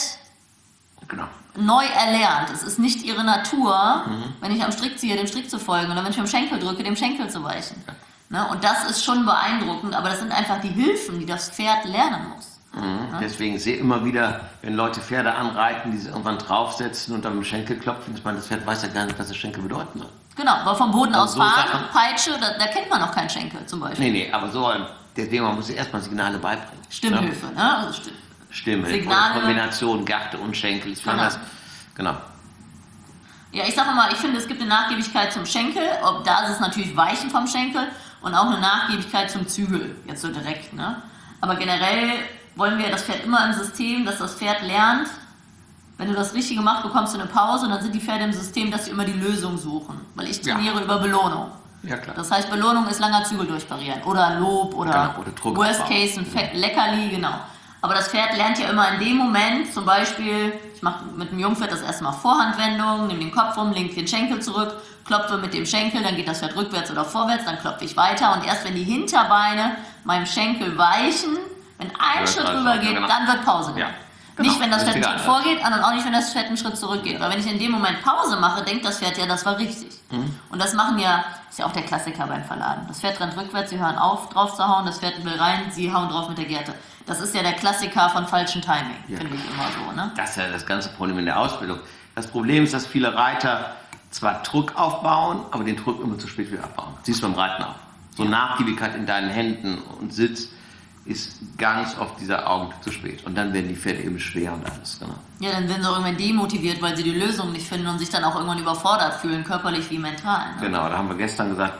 neu erlernt. Es ist nicht ihre Natur, wenn ich am Strick ziehe, dem Strick zu folgen oder wenn ich am Schenkel drücke, dem Schenkel zu weichen. Ja. Ne? Und das ist schon beeindruckend, aber das sind einfach die Hilfen, die das Pferd lernen muss. Ja? Deswegen sehe ich immer wieder, wenn Leute Pferde anreiten, die sie irgendwann draufsetzen und am Schenkel klopfen, ich meine, das Pferd weiß ja gar nicht, was das Schenkel bedeuten soll. Genau, aber vom Boden aus so fahren, Sachen, Peitsche, da kennt man noch keinen Schenkel zum Beispiel. Nee, aber so, deswegen man muss erstmal Signale beibringen. Stimmhilfe, ne? Also Stimmhilfe, Signale. Kombination Garte und Schenkel. Ich fand das, genau. Ja, ich sage immer, ich finde, es gibt eine Nachgiebigkeit zum Schenkel, da ist es natürlich Weichen vom Schenkel und auch eine Nachgiebigkeit zum Zügel, jetzt so direkt, ne? Aber generell wollen wir das Pferd immer im System, dass das Pferd lernt, wenn du das Richtige machst, bekommst du eine Pause und dann sind die Pferde im System, dass sie immer die Lösung suchen. Weil ich trainiere über Belohnung. Ja, klar. Das heißt, Belohnung ist langer Zügel durchparieren oder Lob oder Druck Worst Case, ein Leckerli, genau. Aber das Pferd lernt ja immer in dem Moment, zum Beispiel, ich mache mit dem Jungpferd das erste Mal Vorhandwendung, nehme den Kopf rum, lenke den Schenkel zurück, klopfe mit dem Schenkel, dann geht das Pferd rückwärts oder vorwärts, dann klopfe ich weiter und erst wenn die Hinterbeine meinem Schenkel weichen, wenn ein Schritt rüber geht, dann wird Pause gemacht. Ja. Genau. Nicht, wenn das Pferd einen Schritt vorgeht und auch nicht, wenn das Pferd einen Schritt zurückgeht. Weil wenn ich in dem Moment Pause mache, denkt das Pferd ja, das war richtig. Und das machen ja, ist ja auch der Klassiker beim Verladen. Das Pferd rennt rückwärts, sie hören auf, drauf zu hauen, das Pferd will rein, sie hauen drauf mit der Gerte. Das ist ja der Klassiker von falschem Timing, finde ich immer so. Ne? Das ist ja das ganze Problem in der Ausbildung. Das Problem ist, dass viele Reiter zwar Druck aufbauen, aber den Druck immer zu spät wieder abbauen. Siehst du beim Reiten auch. So Nachgiebigkeit in deinen Händen und Sitz ist ganz oft dieser Augenblick zu spät. Und dann werden die Pferde eben schwer und alles. Genau. Ja, dann werden sie irgendwann demotiviert, weil sie die Lösung nicht finden und sich dann auch irgendwann überfordert fühlen, körperlich wie mental. Ne? Genau, da haben wir gestern gesagt,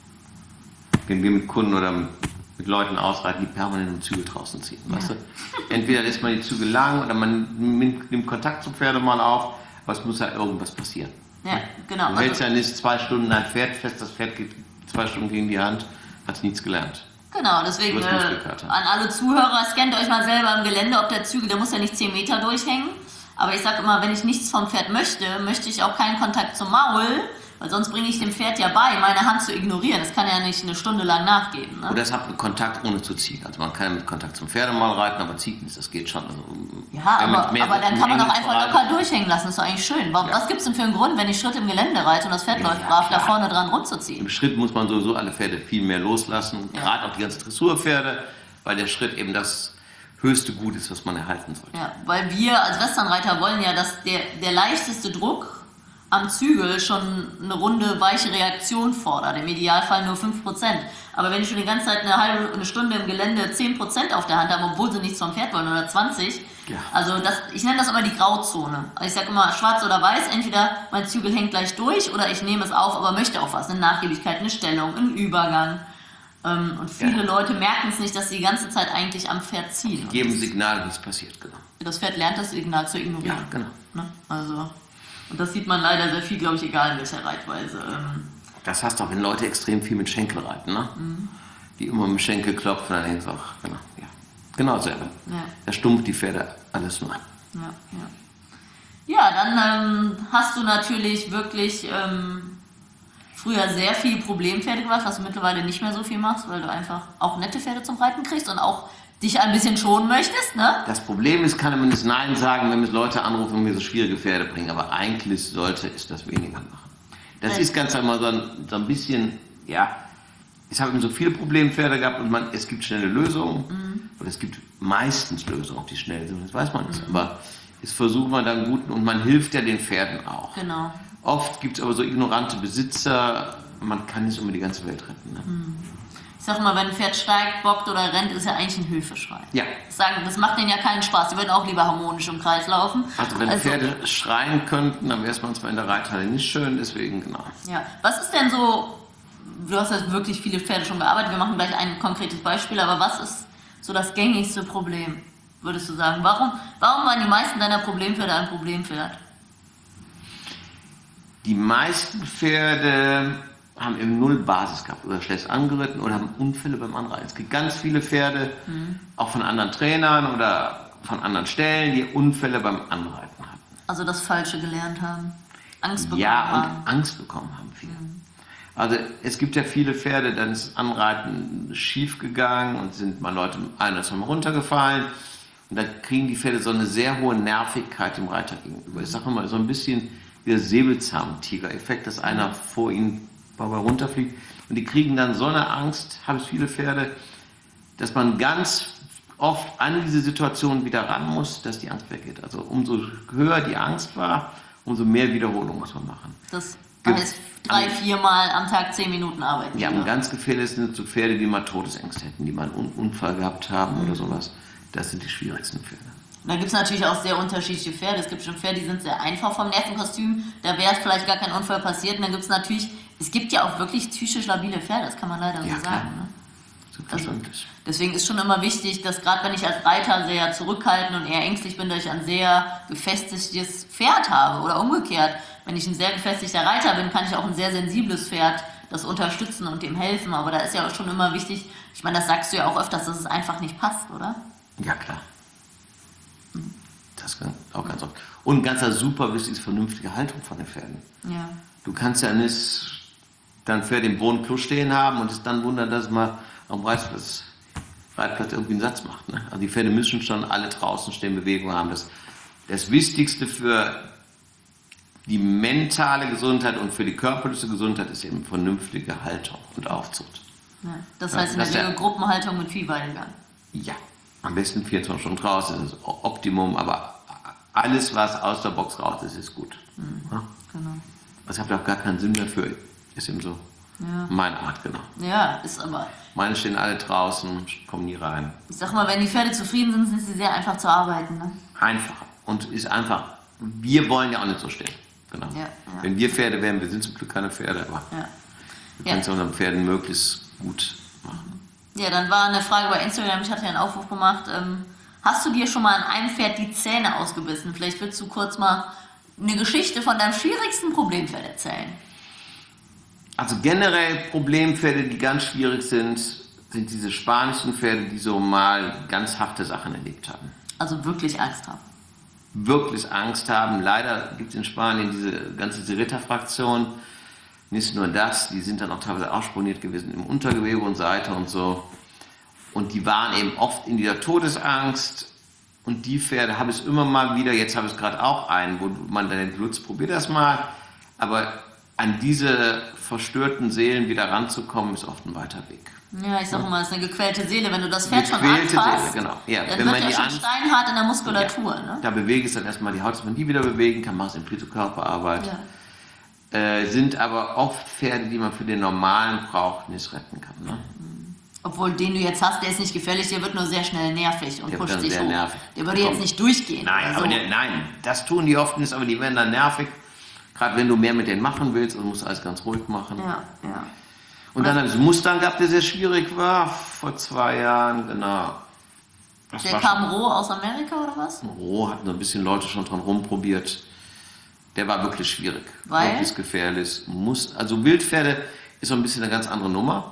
wenn wir mit Kunden oder mit Leuten ausreiten, die permanent im Zügel draußen ziehen. Ja. Weißt du? Entweder lässt man die Zügel lang oder man nimmt Kontakt zum Pferdemann auf, aber es muss ja irgendwas passieren. Ja, genau. Du hältst ja nicht 2 Stunden ein Pferd fest, das Pferd geht 2 Stunden gegen die Hand, hat nichts gelernt. Genau, deswegen an alle Zuhörer, scannt euch mal selber im Gelände, ob der Zügel, der muss ja nicht 10 Meter durchhängen, Aber ich sage immer, wenn ich nichts vom Pferd möchte, möchte ich auch keinen Kontakt zum Maul, weil sonst bringe ich dem Pferd ja bei, meine Hand zu ignorieren. Das kann ja nicht eine Stunde lang nachgeben. Ne? Oder es hat einen Kontakt ohne zu ziehen. Also man kann mit Kontakt zum Pferdemaul reiten, aber zieht nicht, das geht schon. Also, ja, aber dann kann man auch einfach locker durchhängen lassen, das ist doch eigentlich schön. Was gibt es denn für einen Grund, wenn ich Schritt im Gelände reite und das Pferd läuft brav da vorne dran rumzuziehen? Im Schritt muss man sowieso alle Pferde viel mehr loslassen, gerade auch die ganzen Dressurpferde, weil der Schritt eben das höchste Gut ist, was man erhalten sollte. Ja, weil wir als Westernreiter wollen ja, dass der leichteste Druck am Zügel schon eine runde, weiche Reaktion fordert. Im Idealfall nur 5%. Aber wenn ich schon die ganze Zeit eine Stunde im Gelände 10% auf der Hand habe, obwohl sie nichts vom Pferd wollen, oder 20%, also ich nenne das immer die Grauzone. Also ich sage immer schwarz oder weiß, entweder mein Zügel hängt gleich durch oder ich nehme es auf, aber möchte auch was, eine Nachgiebigkeit, eine Stellung, einen Übergang. Und viele Leute merken es nicht, dass sie die ganze Zeit eigentlich am Pferd ziehen. Die geben Signale, wie es passiert, genau. Das Pferd lernt das Signal zu ignorieren. Ja, genau. Ne? Also, und das sieht man leider sehr viel, glaube ich, egal in welcher Reitweise. Das hast du auch, wenn Leute extrem viel mit Schenkel reiten, ne? Die immer mit dem Schenkel klopfen, dann denkst du auch, genau, ja. Genau selber. Ja. Da stumpft die Pferde alles nur an. Ja, dann hast du natürlich wirklich früher sehr viel Problempferde gemacht, was du mittlerweile nicht mehr so viel machst, weil du einfach auch nette Pferde zum Reiten kriegst und auch dich ein bisschen schonen möchtest, ne? Das Problem ist, kann man das Nein sagen, wenn mir Leute anrufen und mir so schwierige Pferde bringen, aber eigentlich sollte ich das weniger machen. Das ist ganz einmal so ein bisschen, ja, ich habe eben so viele Problempferde gehabt und es gibt schnelle Lösungen oder es gibt meistens Lösungen, die schnell sind, das weiß man nicht, aber es versucht man dann gut und man hilft ja den Pferden auch. Genau. Oft gibt es aber so ignorante Besitzer, man kann nicht immer die ganze Welt retten. Ne? Ich sag mal, wenn ein Pferd steigt, bockt oder rennt, ist ja eigentlich ein Hilfeschrei. Ja. Das macht denen ja keinen Spaß. Die würden auch lieber harmonisch im Kreis laufen. Also wenn Pferde schreien könnten, dann wäre es manchmal in der Reithalle nicht schön, deswegen genau. Ja. Was ist denn so, du hast ja wirklich viele Pferde schon gearbeitet, wir machen gleich ein konkretes Beispiel, aber was ist so das gängigste Problem, würdest du sagen? Warum waren die meisten deiner Problempferde ein Problempferd? Die meisten Pferde haben eben null Basis gehabt oder schlecht angeritten oder haben Unfälle beim Anreiten. Es gibt ganz viele Pferde, auch von anderen Trainern oder von anderen Stellen, die Unfälle beim Anreiten hatten. Also das Falsche gelernt haben, Angst bekommen haben. haben. Ja, und Angst bekommen haben viele. Also es gibt ja viele Pferde, dann ist Anreiten schief gegangen und sind mal Leute ein oder zweimal runtergefallen. Und da kriegen die Pferde so eine sehr hohe Nervigkeit dem Reiter gegenüber. Ich sage mal, so ein bisschen wie der Säbelzahntiger-Effekt, dass einer vor ihnen runterfliegt. Und die kriegen dann so eine Angst, habe ich viele Pferde, dass man ganz oft an diese Situation wieder ran muss, dass die Angst weggeht. Also umso höher die Angst war, umso mehr Wiederholung muss man machen. Das heißt 3-4 Mal am Tag 10 Minuten arbeiten. Ja, und ganz gefährlich sind so Pferde, die mal Todesängste hätten, die mal einen Unfall gehabt haben oder sowas. Das sind die schwierigsten Pferde. Da gibt es natürlich auch sehr unterschiedliche Pferde. Es gibt schon Pferde, die sind sehr einfach vom Nervenkostüm. Da wäre vielleicht gar kein Unfall passiert. Und dann gibt es natürlich, es gibt ja auch wirklich psychisch labile Pferde, das kann man leider so sagen. Ne? Selbstverständlich. Deswegen ist schon immer wichtig, dass gerade wenn ich als Reiter sehr zurückhaltend und eher ängstlich bin, dass ich ein sehr gefestigtes Pferd habe oder umgekehrt. Wenn ich ein sehr gefestigter Reiter bin, kann ich auch ein sehr sensibles Pferd das unterstützen und dem helfen. Aber da ist ja auch schon immer wichtig, ich meine, das sagst du ja auch öfters, dass es einfach nicht passt, oder? Ja, klar. Das kann auch ganz oft. Und ganz super wichtig ist vernünftige Haltung von den Pferden. Ja. Du kannst ja nicht dein Pferd im Boden plus stehen haben und es dann wundern, dass es mal am Reitplatz irgendwie einen Satz macht. Ne? Also die Pferde müssen schon alle draußen stehen, Bewegung haben. Das Wichtigste für die mentale Gesundheit und für die körperliche Gesundheit ist eben vernünftige Haltung und Aufzucht. Ja. Das heißt in der Regel Gruppenhaltung mit Viehweidegang. Ja, am besten 24 Stunden draußen, das ist das Optimum, aber alles, was aus der Box raus ist, ist gut. Ja? Genau. Also ich habe auch gar keinen Sinn dafür, ist eben so meine Art, genau. Ja, ist aber... Meine stehen alle draußen, kommen nie rein. Ich sag mal, wenn die Pferde zufrieden sind, sind sie sehr einfach zu arbeiten. Ne? Einfach. Und ist einfach, wir wollen ja auch nicht so stehen. Genau. Ja. Wenn wir Pferde wären, wir sind zum Glück keine Pferde, aber wir können es unseren Pferden möglichst gut machen. Ja, dann war eine Frage bei Instagram, ich hatte ja einen Aufruf gemacht. Hast du dir schon mal an einem Pferd die Zähne ausgebissen? Vielleicht willst du kurz mal eine Geschichte von deinem schwierigsten Problempferd erzählen. Also generell Problempferde, die ganz schwierig sind diese spanischen Pferde, die so mal ganz harte Sachen erlebt haben. Also wirklich Angst haben. wirklich Angst haben. Leider gibt es in Spanien diese Ritterfraktion. Nicht nur das, die sind dann auch teilweise aussponiert gewesen im Untergewebe und Seite und so. Und die waren eben oft in dieser Todesangst. Und die Pferde habe ich immer mal wieder, jetzt habe ich gerade auch einen, wo man dann denkt, Lutz, probier das mal. Aber an diese verstörten Seelen wieder ranzukommen, ist oft ein weiter Weg. Ja, ich sag immer, es ist eine gequälte Seele. Wenn du das Pferd schon Gequälte anfasst, Seele, genau. Ja, dann wenn wird man ja schon steinhart in der Muskulatur. Ja, Ne? da bewege ich dann erstmal die Haut, dass man die wieder bewegen kann, machst implizite Körperarbeit. Ja. Sind aber oft Pferde, die man für den normalen Brauch nicht retten kann. Ne? Obwohl den du jetzt hast, der ist nicht gefährlich, der wird nur sehr schnell nervig und Der pusht wird dann sich sehr hoch. nervig. Der würde jetzt nicht durchgehen. Nein, Also, nein, das tun die oft nicht, aber die werden dann nervig. Gerade wenn du mehr mit denen machen willst, und musst alles ganz ruhig machen. ja, ja. Und dann habe ich einen Mustang gehabt, der sehr schwierig war, vor 2 Jahren, genau. Das Der war kam roh aus Amerika oder was? schon roh, hatten so ein bisschen Leute schon dran rumprobiert. Der war wirklich schwierig. Weil? Wirklich gefährlich. Also Wildpferde ist so ein bisschen eine ganz andere Nummer.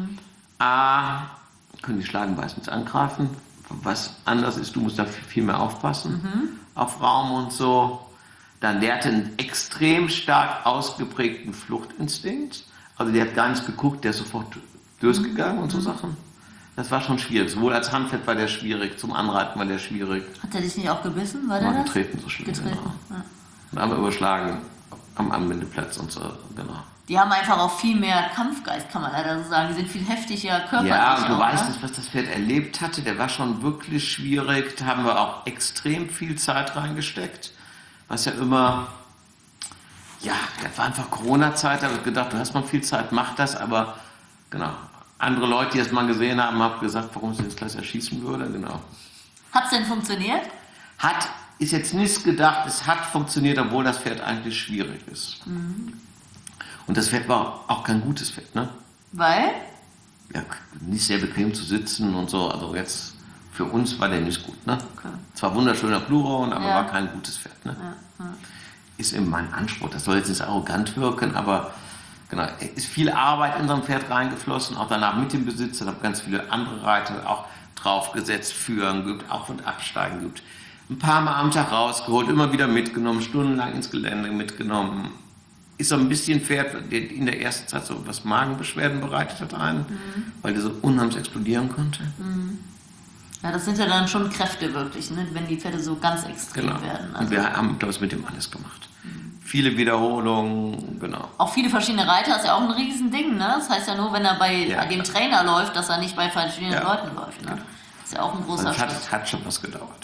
A, können die schlagen, beißen, nicht angreifen. Was anders ist, du musst da viel mehr aufpassen. Auf Raum und so. Dann der hatte einen extrem stark ausgeprägten Fluchtinstinkt. Also der hat gar nicht geguckt, der ist sofort durchgegangen und so Sachen. Das war schon schwierig. Sowohl als Handpferd war der schwierig, zum Anreiten war der schwierig. Hat er dich nicht auch gebissen? War der Mal das? getreten so schlimm. Getreten, Genau. ja. Und einmal überschlagen am Anwendeplatz und so, genau. Die haben einfach auch viel mehr Kampfgeist, kann man leider so sagen. Die sind viel heftiger körperlich. Ja, und du auch, weißt ne? nicht, was das Pferd erlebt hatte. Der war schon wirklich schwierig. Da haben wir auch extrem viel Zeit reingesteckt. Was ja immer, ja, das war einfach Corona-Zeit. Da habe ich gedacht, du hast mal viel Zeit, mach das. Aber genau, andere Leute, die das mal gesehen haben, haben gesagt, warum ich das gleich erschießen würde. Genau. Hat's denn funktioniert? Ist jetzt nicht gedacht, es hat funktioniert, obwohl das Pferd eigentlich schwierig ist. Und das Pferd war auch kein gutes Pferd, ne? Weil? Ja, nicht sehr bequem zu sitzen und so. Also jetzt für uns war der nicht gut, ne? Okay. Zwar wunderschöner Pluron, aber Ja. war kein gutes Pferd, ne? Ja. Ist eben mein Anspruch. Das soll jetzt nicht arrogant wirken, aber genau, ist viel Arbeit in so ein Pferd reingeflossen, auch danach mit dem Besitzer. Da habe ganz viele andere Reiter auch draufgesetzt, führen geübt, Auf- und Absteigen geübt. Ein paar Mal am Tag rausgeholt, immer wieder mitgenommen, stundenlang ins Gelände mitgenommen. Ist so ein bisschen Pferd, der in der ersten Zeit so was Magenbeschwerden bereitet hat einen, weil der so unheimlich explodieren konnte. Ja, das sind ja dann schon Kräfte wirklich, ne? Wenn die Pferde so ganz extrem Genau. werden. Und Also wir haben, glaube ich, mit dem alles gemacht. Viele Wiederholungen, genau. auch viele verschiedene Reiter ist ja auch ein Riesending, ne? Das heißt ja nur, wenn er bei Ja, dem klar. Trainer läuft, dass er nicht bei verschiedenen Ja. Leuten läuft, ne? Ist ja auch ein großer Also Schritt. es hat schon was gedauert.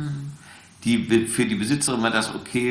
Für die Besitzerin war das okay,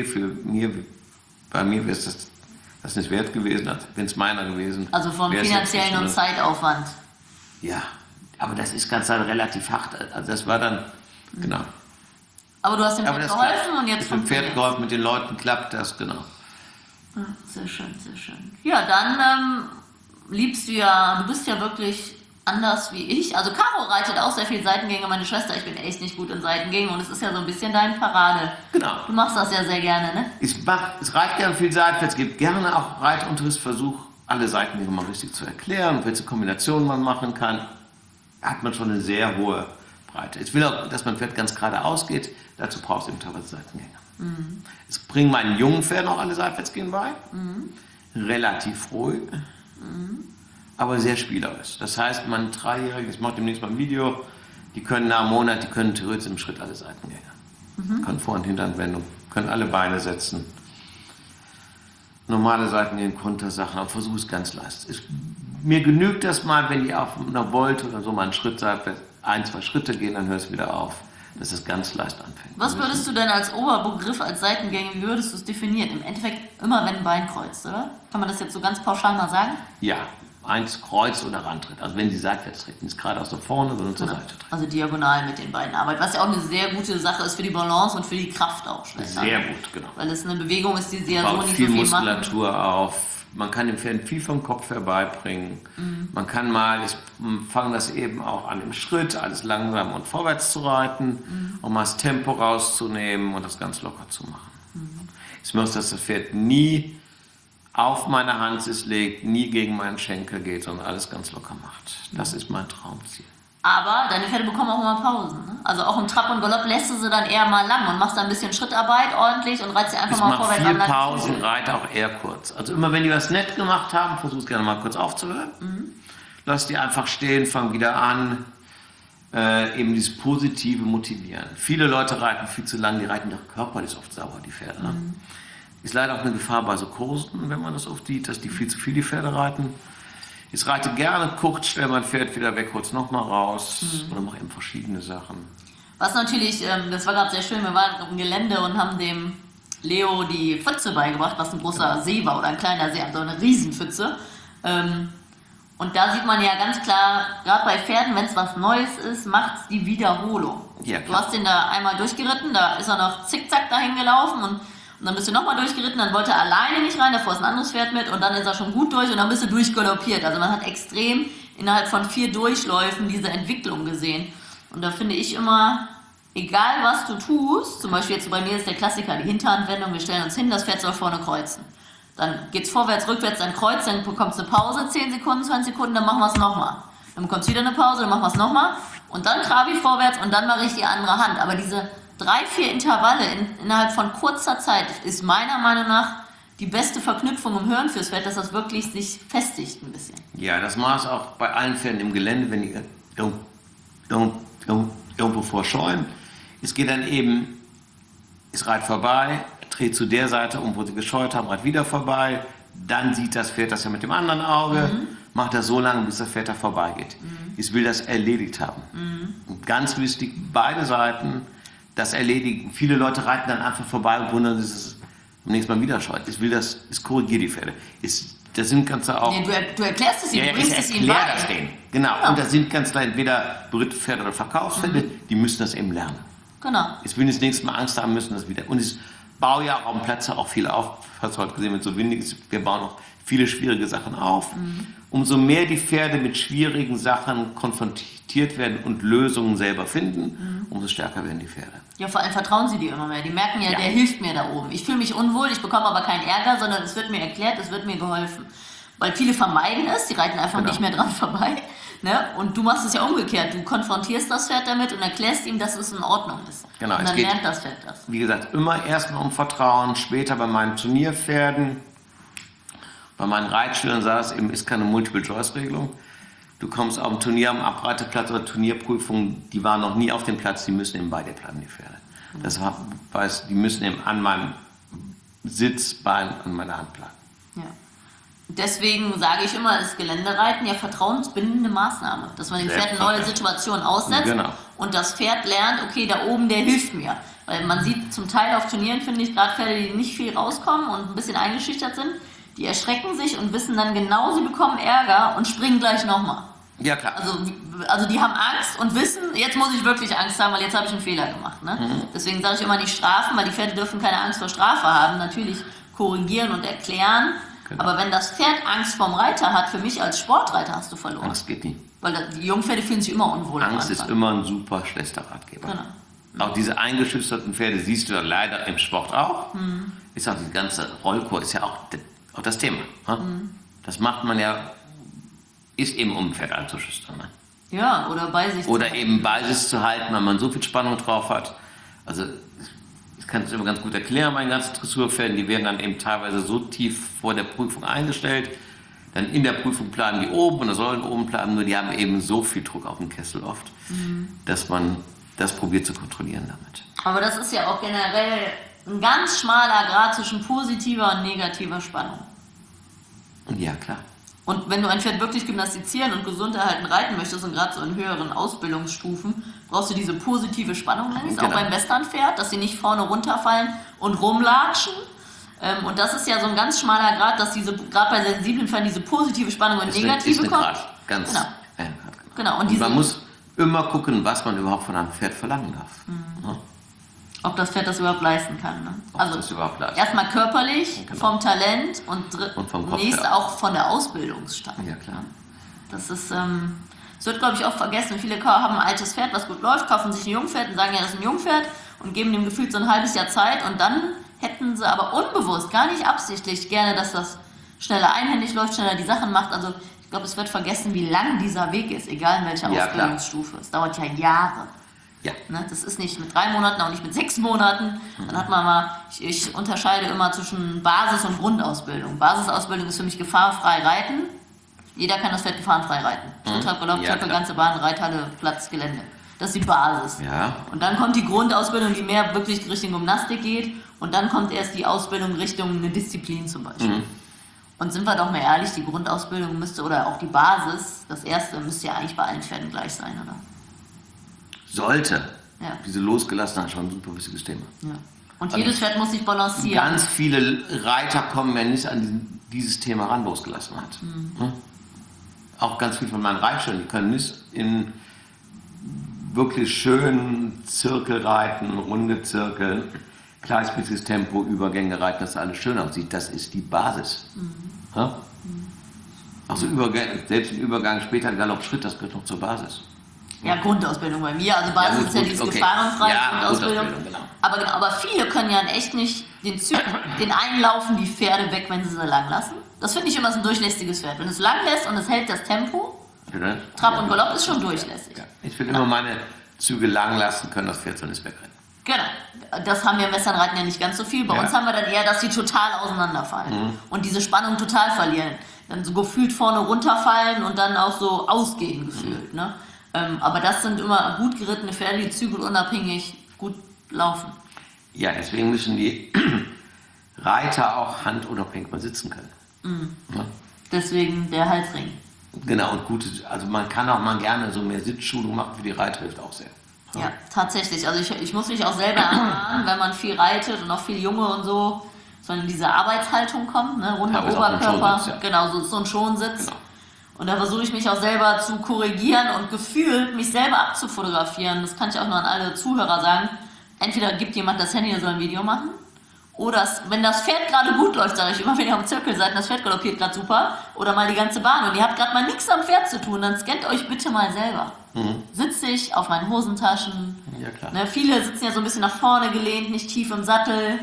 bei mir wäre es das nicht wert gewesen, wenn es meiner gewesen. Also vom wäre es jetzt finanziellen und nicht, Zeitaufwand. Ja, aber das ist ganz dann relativ hart. Also das war dann, genau. Aber du hast dem Aber Pferd das geholfen klappt. und jetzt Ist mit dem Pferd funktioniert's. geholfen, mit den Leuten klappt das, genau. Ah, sehr schön, sehr schön. Ja, dann liebst du ja, du bist ja wirklich anders wie ich. Also Caro reitet auch sehr viel Seitengänge, meine Schwester, ich bin echt nicht gut in Seitengängen und es ist ja so ein bisschen dein Parade. Genau. Du machst das ja sehr gerne, ne? Es reicht gerne viel seitwärts, es gibt gerne auch Reitunterricht, versuch alle Seitengänge mal richtig zu erklären, welche Kombinationen man machen kann. Hat man schon eine sehr hohe Breite. Ich will auch, dass mein Pferd ganz geradeaus geht, dazu brauchst du eben teilweise Seitengänge. Es bringen meinen jungen Pferden auch alle Seitwärtsgehen bei. Relativ ruhig, aber sehr spielerisch. Das heißt, mein Dreijähriges, ich mache demnächst mal ein Video, die können nach einem Monat, die können theoretisch im Schritt alle Seitengänge. Können Vor- und Hinteranwendung, können alle Beine setzen. Normale Seitengänge, Kontersachen, aber versuche es ganz leicht. Mir genügt das mal, wenn die auf einer Volte oder so mal einen Schritt seitwärts, 1, 2 Schritte gehen, dann hör es wieder auf, dass es ganz leicht anfängt. Was würdest du denn als Oberbegriff, als Seitengänge, wie würdest du es definieren? Im Endeffekt immer, wenn ein Bein kreuzt, oder? Kann man das jetzt so ganz pauschal mal sagen? Ja, 1 Kreuz oder Randtritt. Also wenn die seitwärts treten, nicht geradeaus nach vorne, sondern zur Seite treten. Also diagonal mit den Beinen arbeiten, was ja auch eine sehr gute Sache ist für die Balance und für die Kraft auch später. Sehr gut, genau. Weil es eine Bewegung ist, die sie ja so Baut nicht viel so viel machen. Muskulatur auf. Man kann dem Pferd viel vom Kopf herbeibringen. Man kann mal, ich fange das eben auch an im Schritt, alles langsam und vorwärts zu reiten, um mal das Tempo rauszunehmen und das ganz locker zu machen. Ich möchte, dass das Pferd nie auf meine Hand sich legt, nie gegen meinen Schenkel geht, sondern alles ganz locker macht. Das ist mein Traumziel. Aber deine Pferde bekommen auch immer Pausen, ne? Also auch im Trab und Galopp lässt du sie dann eher mal lang und machst dann ein bisschen Schrittarbeit ordentlich und reizt sie einfach mal vorwärts an. Ich mache 4 Pausen, reite auch eher kurz. Also immer wenn die was nett gemacht haben, versuch es gerne mal kurz aufzuhören. Lass die einfach stehen, fang wieder an. Eben dieses positive Motivieren. Viele Leute reiten viel zu lang, die reiten doch körperlich oft sauer, die Pferde. Ne? Ist leider auch eine Gefahr bei so Kursen, wenn man das oft sieht, dass die viel zu viel die Pferde reiten. Ich reite gerne kurz, stelle mein Pferd wieder weg, hol's nochmal raus oder mache eben verschiedene Sachen. Was natürlich, das war gerade sehr schön, wir waren auf dem Gelände und haben dem Leo die Pfütze beigebracht, was ein großer See war oder ein kleiner See, also eine Riesenpfütze. Und da sieht man ja ganz klar, gerade bei Pferden, wenn es was Neues ist, macht es die Wiederholung. Ja, du hast den da einmal durchgeritten, da ist er noch zickzack dahin gelaufen und dann bist du nochmal durchgeritten, dann wollte er alleine nicht rein, davor ist ein anderes Pferd mit und dann ist er schon gut durch und dann bist du durchgaloppiert. Also man hat extrem innerhalb von 4 Durchläufen diese Entwicklung gesehen. Und da finde ich immer, egal was du tust, zum Beispiel jetzt bei mir ist der Klassiker die Hinterhandwendung, wir stellen uns hin, das Pferd soll vorne kreuzen. Dann geht's vorwärts, rückwärts, dann kreuzt, dann bekommst du eine Pause, 10 Sekunden, 20 Sekunden, dann machen wir es nochmal. Dann bekommst du wieder eine Pause, dann machen wir es nochmal und dann Trabi vorwärts und dann mache ich die andere Hand. Aber diese 3-4 Intervalle innerhalb von kurzer Zeit ist meiner Meinung nach die beste Verknüpfung im Hören fürs Pferd, dass das wirklich sich festigt ein bisschen. Ja, das mache ich auch bei allen Pferden im Gelände, wenn die irgendwo vorscheuen. Es geht dann eben, es reitet vorbei, dreht zu der Seite um, wo sie gescheut haben, reitet wieder vorbei. Dann sieht das Pferd das ja mit dem anderen Auge, macht das so lange, bis das Pferd da vorbeigeht. Ich will das erledigt haben. Und ganz wichtig, beide Seiten das erledigen. Viele Leute reiten dann einfach vorbei und wundern, dass es am nächsten Mal wieder scheut. Ich korrigiere die Pferde. Das sind ganze auch... Nee, du erklärst es ihnen, ja, du bringst es ihnen bei. Ich erkläre das denen. Genau. Und das sind ganz klar entweder Brittpferde oder Verkaufspferde, die müssen das eben lernen. Genau. Ich will das nächste Mal Angst haben müssen, das wieder... Und ich baue ja auch am Platz auch viel auf. Hast du heute gesehen, wenn es so windig ist. Wir bauen auch viele schwierige Sachen auf. Umso mehr die Pferde mit schwierigen Sachen konfrontiert werden und Lösungen selber finden, umso stärker werden die Pferde. Ja, vor allem vertrauen sie dir immer mehr. Die merken ja, der hilft mir da oben. Ich fühle mich unwohl, ich bekomme aber keinen Ärger, sondern es wird mir erklärt, es wird mir geholfen. Weil viele vermeiden es, die reiten einfach nicht mehr dran vorbei. Ne? Und du machst es ja umgekehrt. Du konfrontierst das Pferd damit und erklärst ihm, dass es in Ordnung ist. Genau, und dann lernt das Pferd das. Wie gesagt, immer erstmal um Vertrauen, später bei meinen Turnierpferden. Bei meinen Reitschülern saß eben, ist keine Multiple-Choice-Regelung. Du kommst auf dem Turnier am Abreiteplatz oder Turnierprüfung, die waren noch nie auf dem Platz, die müssen eben bei dir bleiben, die Pferde. Das heißt, die müssen eben an meinem Sitzbein, an meiner Hand bleiben. Ja. Deswegen sage ich immer, ist Geländereiten ja vertrauensbindende Maßnahme, dass man dem Pferd eine neue Situation aussetzt und das Pferd lernt, okay, da oben, der hilft mir. Weil man sieht zum Teil auf Turnieren, finde ich, gerade Pferde, die nicht viel rauskommen und ein bisschen eingeschüchtert sind, die erschrecken sich und wissen dann genau, sie bekommen Ärger und springen gleich nochmal. Ja, klar. Also die haben Angst und wissen, jetzt muss ich wirklich Angst haben, weil jetzt habe ich einen Fehler gemacht. Ne? Deswegen sage ich immer nicht strafen, weil die Pferde dürfen keine Angst vor Strafe haben. Natürlich korrigieren und erklären. Genau. Aber wenn das Pferd Angst vorm Reiter hat, für mich als Sportreiter hast du verloren. Angst geht nie. Weil die Jungpferde fühlen sich immer unwohl. Angst ist immer ein super schlechter Ratgeber. Genau. Auch diese eingeschüchterten Pferde siehst du ja leider im Sport auch. Ist auch die ganze Rollkur, ist ja auch das Thema. Das macht man ja, ist eben um ein Pferd einzuschüchtern. Ne? Ja, oder bei sich oder eben bei sich zu halten, weil man so viel Spannung drauf hat. Also ich kann es immer ganz gut erklären, meine ganzen Dressurpferden, die werden dann eben teilweise so tief vor der Prüfung eingestellt, dann in der Prüfung bleiben die oben und sollen oben bleiben, nur die haben eben so viel Druck auf dem Kessel oft, dass man das probiert zu kontrollieren damit. Aber das ist ja auch generell ein ganz schmaler Grad zwischen positiver und negativer Spannung. Ja, klar. Und wenn du ein Pferd wirklich gymnastizieren und gesund erhalten reiten möchtest und gerade so in höheren Ausbildungsstufen, brauchst du diese positive Spannung längst, auch beim Westernpferd, dass sie nicht vorne runterfallen und rumlatschen. Und das ist ja so ein ganz schmaler Grad, dass gerade bei sensiblen Pferden diese positive Spannung und negative kommt. Ganz genau. Und man muss immer gucken, was man überhaupt von einem Pferd verlangen darf. Ja. Ob das Pferd das überhaupt leisten kann. Ne? Also erstmal körperlich, vom Talent und vom Kopf, nächst auch von der Ausbildungsstand. Ja, klar. Das ist, das wird, glaube ich, auch vergessen. Viele haben ein altes Pferd, was gut läuft, kaufen sich ein Jungpferd und sagen, ja, das ist ein Jungpferd und geben dem gefühlt so ein halbes Jahr Zeit und dann hätten sie aber unbewusst, gar nicht absichtlich, gerne, dass das schneller einhändig läuft, schneller die Sachen macht. Also ich glaube, es wird vergessen, wie lang dieser Weg ist, egal in welcher Ausbildungsstufe. Es dauert ja Jahre. Ja. Ne? Das ist nicht mit 3 Monaten, auch nicht mit 6 Monaten. Dann hat man mal, ich unterscheide immer zwischen Basis- und Grundausbildung. Basisausbildung ist für mich gefahrfrei reiten. Jeder kann das Pferd gefahrenfrei reiten. Schritt, Galopp, Ja, Zirkel, klar. ganze Bahn, Reithalle, Platz, Gelände. Das ist die Basis. Ja. Und dann kommt die Grundausbildung, die mehr wirklich Richtung Gymnastik geht. Und dann kommt erst die Ausbildung Richtung eine Disziplin zum Beispiel. Und sind wir doch mal ehrlich, die Grundausbildung müsste, oder auch die Basis, das erste, müsste ja eigentlich bei allen Pferden gleich sein, oder? Sollte. Ja. Diese Losgelassenheit schon ein super wichtiges Thema. Ja. Und jedes Pferd muss sich balancieren. Ganz viele Reiter kommen ja nicht an dieses Thema ran, Losgelassenheit. Ne? Auch ganz viele von meinen Reitschülern, die können nicht in wirklich schönen Zirkel reiten, runde Zirkel, gleichmäßiges Tempo, Übergänge reiten, dass alles schön aussieht. Das ist die Basis. Ja? Auch so selbst im Übergang später Galopp, Schritt, das gehört noch zur Basis. Ja, Grundausbildung bei mir. Also Basis gut, ist ja gut, dieses okay. gefahrenfreie Ja, Grundausbildung. Grundausbildung, genau. Aber viele können ja in echt nicht den einen laufen die Pferde weg, wenn sie sie lang lassen. Das finde ich immer so ein durchlässiges Pferd. Wenn es lang lässt und es hält das Tempo, Oder? Trab und Galopp ist schon durchlässig. Ja. Ich will immer meine Züge lang lassen, können das Pferd so nicht wegrennen. Genau. Das haben wir im Westernreiten ja nicht ganz so viel. Bei Ja. uns haben wir dann eher, dass sie total auseinanderfallen und diese Spannung total verlieren. Dann so gefühlt vorne runterfallen und dann auch so ausgehen gefühlt. Ne? Aber das sind immer gut gerittene Pferde, die zügelunabhängig gut laufen. Ja, deswegen müssen die Reiter auch handunabhängig mal sitzen können. Ja? Deswegen der Halsring. Genau, und gute, also man kann auch mal gerne so mehr Sitzschulung machen, für die Reiter hilft auch sehr. Ja, tatsächlich. Also ich muss mich auch selber erfahren, wenn man viel reitet und auch viel Junge und so, dass man in diese Arbeitshaltung kommt, ne? Runder Ja, das ist auch ein Oberkörper, Schonsitz, ja. genau, so ein Schonsitz. Genau. Und da versuche ich mich auch selber zu korrigieren und gefühlt mich selber abzufotografieren. Das kann ich auch nur an alle Zuhörer sagen. Entweder gibt jemand das Handy, der soll ein Video machen. Oder wenn das Pferd gerade gut läuft, sage ich immer, wenn ihr am Zirkel seid und das Pferd galoppiert gerade super, oder mal die ganze Bahn und ihr habt gerade mal nichts am Pferd zu tun, dann scannt euch bitte mal selber. Sitze ich auf meinen Hosentaschen. Ja, klar. Ne, viele sitzen ja so ein bisschen nach vorne gelehnt, nicht tief im Sattel.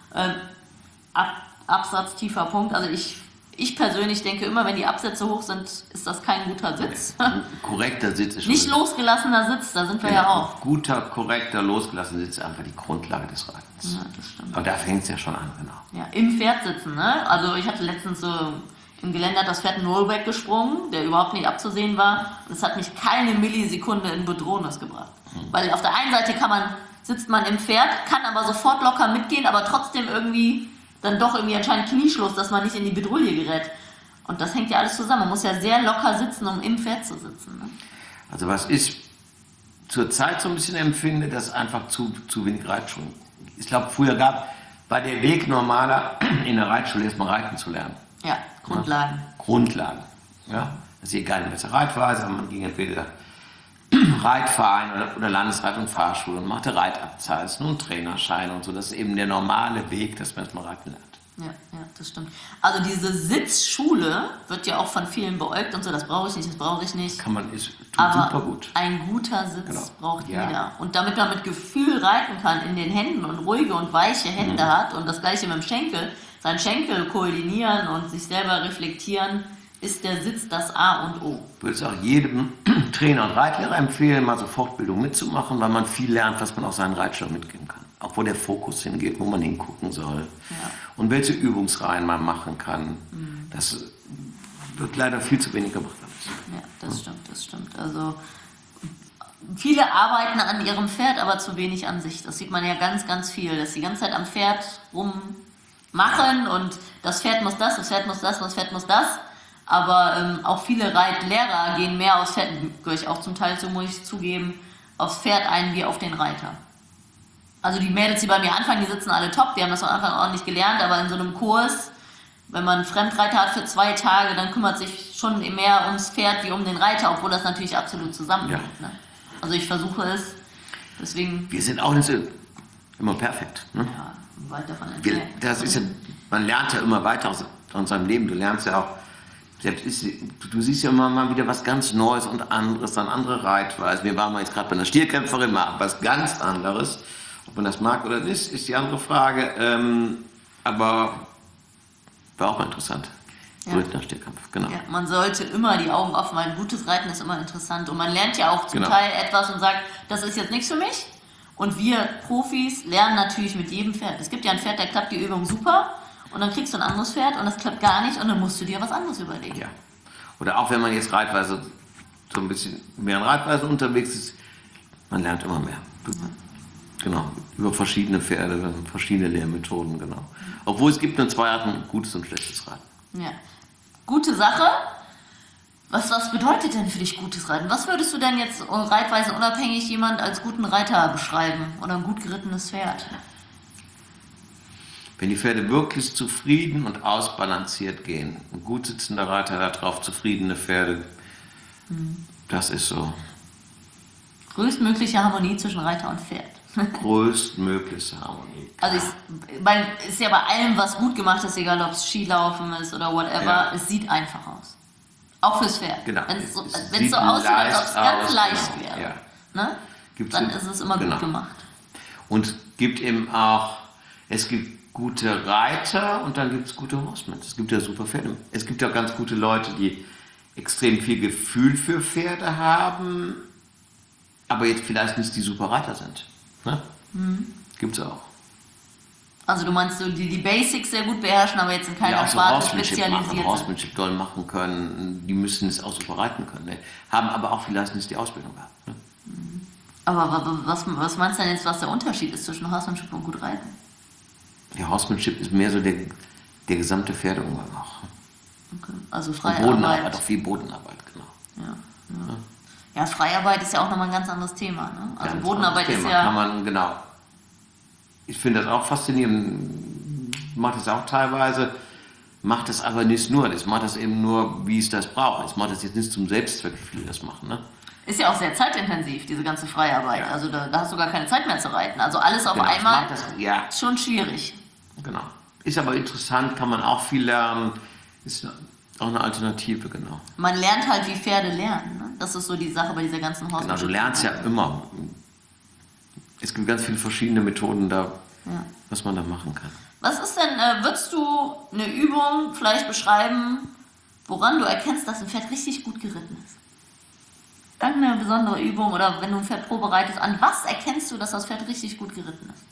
Absatz, tiefer Punkt. Also ich persönlich denke immer, wenn die Absätze hoch sind, ist das kein guter Sitz. Ein korrekter Sitz ist schon... Nicht losgelassener Sitz, da sind wir ja auch. Guter, korrekter, losgelassener Sitz ist einfach die Grundlage des Reitens. Ja, das stimmt. Aber da fängt es ja schon an, genau. Ja, im Pferd sitzen, ne? Also ich hatte letztens so im Gelände hat das Pferd einen Rollback gesprungen, der überhaupt nicht abzusehen war. Und es hat mich keine Millisekunde in Bedrohung gebracht. Weil auf der einen Seite sitzt man im Pferd, kann aber sofort locker mitgehen, aber trotzdem irgendwie dann doch irgendwie anscheinend Knieschluss, dass man nicht in die Bedrohung gerät. Und das hängt ja alles zusammen. Man muss ja sehr locker sitzen, um im Pferd zu sitzen. Ne? Also was ich zurzeit so ein bisschen empfinde, dass einfach zu wenig Reitschulen. Ich glaube, früher war der Weg normaler, in der Reitschule erstmal reiten zu lernen. Ja, Grundlagen. Grundlagen. Ja? Das ist egal, in welcher Reitweise, man ging entweder Reitverein oder Landesreit- und Fahrschule und machte Reitabzeichen und Trainerscheine und so. Das ist eben der normale Weg, dass man erstmal reiten lernt. Ja, das stimmt. Also diese Sitzschule wird ja auch von vielen beäugt und so, das brauche ich nicht, das brauche ich nicht. Tut Aber super gut. ein guter Sitz Genau. braucht Ja. jeder. Und damit man mit Gefühl reiten kann in den Händen und ruhige und weiche Hände hat und das gleiche mit dem Schenkel, seinen Schenkel koordinieren und sich selber reflektieren, ist der Sitz das A und O. Ich würde es auch jedem Trainer und Reitlehrer empfehlen, mal so Fortbildung mitzumachen, weil man viel lernt, was man auch seinen Reitschülern mitgeben kann. Auch wo der Fokus hingeht, wo man hingucken soll. Ja. Und welche Übungsreihen man machen kann. Das wird leider viel zu wenig gemacht. Ja, das stimmt. Also viele arbeiten an ihrem Pferd, aber zu wenig an sich. Das sieht man ja ganz, ganz viel, dass sie die ganze Zeit am Pferd rummachen und das Pferd muss das, das Pferd muss das, das Pferd muss das. Aber auch viele Reitlehrer gehen mehr aufs Pferd, gehöre ich auch zum Teil zu, muss ich zugeben, aufs Pferd ein wie auf den Reiter. Also die Mädels, die bei mir anfangen, die sitzen alle top, die haben das am Anfang ordentlich gelernt, aber in so einem Kurs, wenn man einen Fremdreiter hat für 2 Tage, dann kümmert sich schon mehr ums Pferd wie um den Reiter, obwohl das natürlich absolut zusammenhängt. Ja. Ne? Also ich versuche es, deswegen Wir sind auch nicht so immer perfekt. Ne? ja, weit davon entfernt. Das ist ja, man lernt ja immer weiter aus seinem Leben. Du lernst ja auch, du siehst ja immer mal wieder was ganz Neues und anderes, dann andere Reitweisen. Wir waren mal jetzt gerade bei einer Stierkämpferin, mal was ganz anderes. Ob man das mag oder nicht, ist die andere Frage. Aber war auch mal interessant. Ja. Brüllt nach Stehkampf, genau. Ja, man sollte immer die Augen offen halten. Gutes Reiten ist immer interessant. Und man lernt ja auch zum Genau. Teil etwas und sagt, das ist jetzt nichts für mich. Und wir Profis lernen natürlich mit jedem Pferd. Es gibt ja ein Pferd, der klappt die Übung super. Und dann kriegst du ein anderes Pferd und das klappt gar nicht. Und dann musst du dir was anderes überlegen. Ja. Oder auch wenn man jetzt reitweise so ein bisschen mehr in Reitweise unterwegs ist, man lernt immer mehr. Genau. Über verschiedene Pferde, verschiedene Lehrmethoden, genau. Obwohl es gibt nur zwei Arten, gutes und schlechtes Reiten. Ja. Gute Sache. Was bedeutet denn für dich gutes Reiten? Was würdest du denn jetzt reitweise unabhängig jemand als guten Reiter beschreiben? Oder ein gut gerittenes Pferd? Wenn die Pferde wirklich zufrieden und ausbalanciert gehen, ein gut sitzender Reiter da drauf, zufriedene Pferde, das ist so Größtmögliche Harmonie zwischen Reiter und Pferd. größtmögliche Harmonie. Also ist ja bei allem, was gut gemacht ist, egal ob es Skilaufen ist oder whatever, Ja. es sieht einfach aus. Auch fürs Pferd. Genau. Wenn es so Es aussieht, als ob es leicht ganz aus, leicht genau. wäre, Ja. ne? Dann ist es immer gut gemacht. Und gibt eben auch, es gibt gute Reiter und dann gibt es gute Horsemen. Es gibt ja super Pferde. Es gibt ja ganz gute Leute, die extrem viel Gefühl für Pferde haben, aber jetzt vielleicht nicht die super Reiter sind. Ne? Gibt es auch. Also du meinst so, die Basics sehr gut beherrschen, aber jetzt in keiner auch so Sparte Horsemanship machen, spezialisiert sind. Horsemanship doll machen können, die müssen es auch super reiten können. Ne? Haben aber auch vielleicht nicht die Ausbildung gehabt. Ne? Aber was meinst du denn jetzt, was der Unterschied ist zwischen Horsemanship und gut reiten? Der Horsemanship ist mehr so der gesamte Pferdeumgang auch. Okay. Also Und freie Bodenarbeit, Arbeit. auch viel Bodenarbeit, genau. Ja, Freiarbeit ist ja auch nochmal ein ganz anderes Thema. Ne? Also Ganz Bodenarbeit anderes ist Thema. ja... Kann man, genau. Ich finde das auch faszinierend. Macht es auch teilweise, macht es aber nicht nur. Das macht es eben nur, wie es das braucht. Es macht es jetzt nicht zum Selbstzweck, wie viele das machen. Ne? Ist ja auch sehr zeitintensiv, diese ganze Freiarbeit. Ja. Also da hast du gar keine Zeit mehr zu reiten. Also alles auf Genau, einmal macht das, ja, ist schon schwierig. genau. Ist aber interessant, kann man auch viel lernen. Ist auch eine Alternative, genau. Man lernt halt, wie Pferde lernen. Ne? Das ist so die Sache bei dieser ganzen Genau, Horsemanship. du lernst ja immer. Es gibt ganz viele verschiedene Methoden da, Ja. was man da machen kann. Was ist denn, würdest du eine Übung vielleicht beschreiben, woran du erkennst, dass ein Pferd richtig gut geritten ist? Irgendeine besondere Übung oder wenn du ein Pferd vorbereitest, an was erkennst du, dass das Pferd richtig gut geritten ist?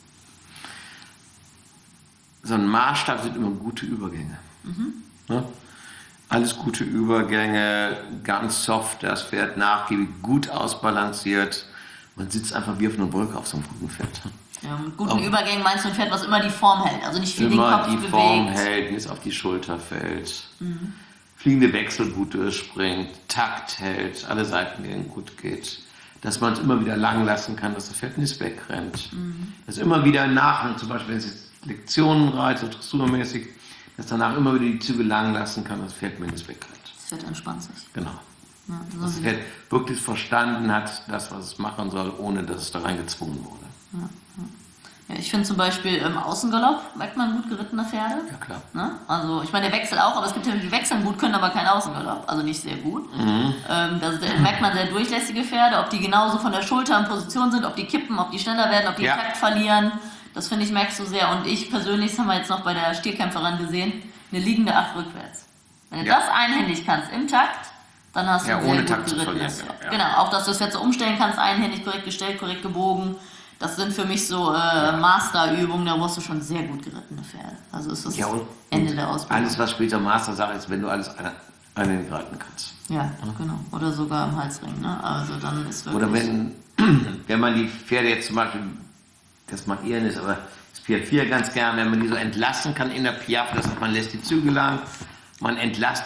So ein Maßstab sind immer gute Übergänge. Ne? Alles gute Übergänge, ganz soft, das Pferd nachgiebig, gut ausbalanciert. Man sitzt einfach wie auf einer Wolke auf so einem guten Pferd. Ja, mit guten Übergängen meinst du ein Pferd, was immer die Form hält, also nicht viel den Immer Kopf die bewegt. Form hält, nicht auf die Schulter fällt. Fliegende Wechsel gut durchspringt, Takt hält, alle Seitengänge gut geht. Dass man es immer wieder lang lassen kann, dass das Pferd nicht wegrennt. Dass immer wieder ein Nachhang, zum Beispiel wenn es jetzt Lektionen reitet, so dressurmäßig, dass danach immer wieder die Züge lang lassen kann, dass das Pferd mir nicht wegrennt. Das Pferd entspannt sich. Genau. Ja, Dass so das Pferd wirklich verstanden hat, das, was es machen soll, ohne dass es da reingezwungen wurde. ja, ich finde zum Beispiel im Außengalopp merkt man gut gerittene Pferde. Ja, klar. Ne? Also ich meine, der Wechsel auch, aber es gibt ja die wechseln gut, können aber keinen Außengalopp, also nicht sehr gut. Da merkt man sehr durchlässige Pferde, ob die genauso von der Schulter in Position sind, ob die kippen, ob die schneller werden, ob die Ja. Takt verlieren. Das finde ich merkst du sehr. Und ich persönlich, das haben wir jetzt noch bei der Stierkämpferin gesehen, eine liegende 8 rückwärts. Wenn du Ja. das einhändig kannst im Takt, dann hast du Ja, ein sehr ohne gut Takt zu gerittenes verlieren, Pferd. ja. Genau, auch dass du das Pferd so umstellen kannst, einhändig korrekt gestellt, korrekt gebogen. Das sind für mich so Masterübungen, da brauchst du schon sehr gut gerittene Pferde. Also ist das Ja, und Ende der Ausbildung. alles, was später Master-Sache ist, wenn du alles einen reiten kannst. Ja, genau. Oder sogar im Halsring. Ne? Also dann ist wirklich... Oder wenn man die Pferde jetzt zum Beispiel, das mag ihr nicht, aber das Piaffe 4 ganz gern, wenn man die so entlassen kann in der Piaffe, das heißt, man lässt die Züge lang, man entlässt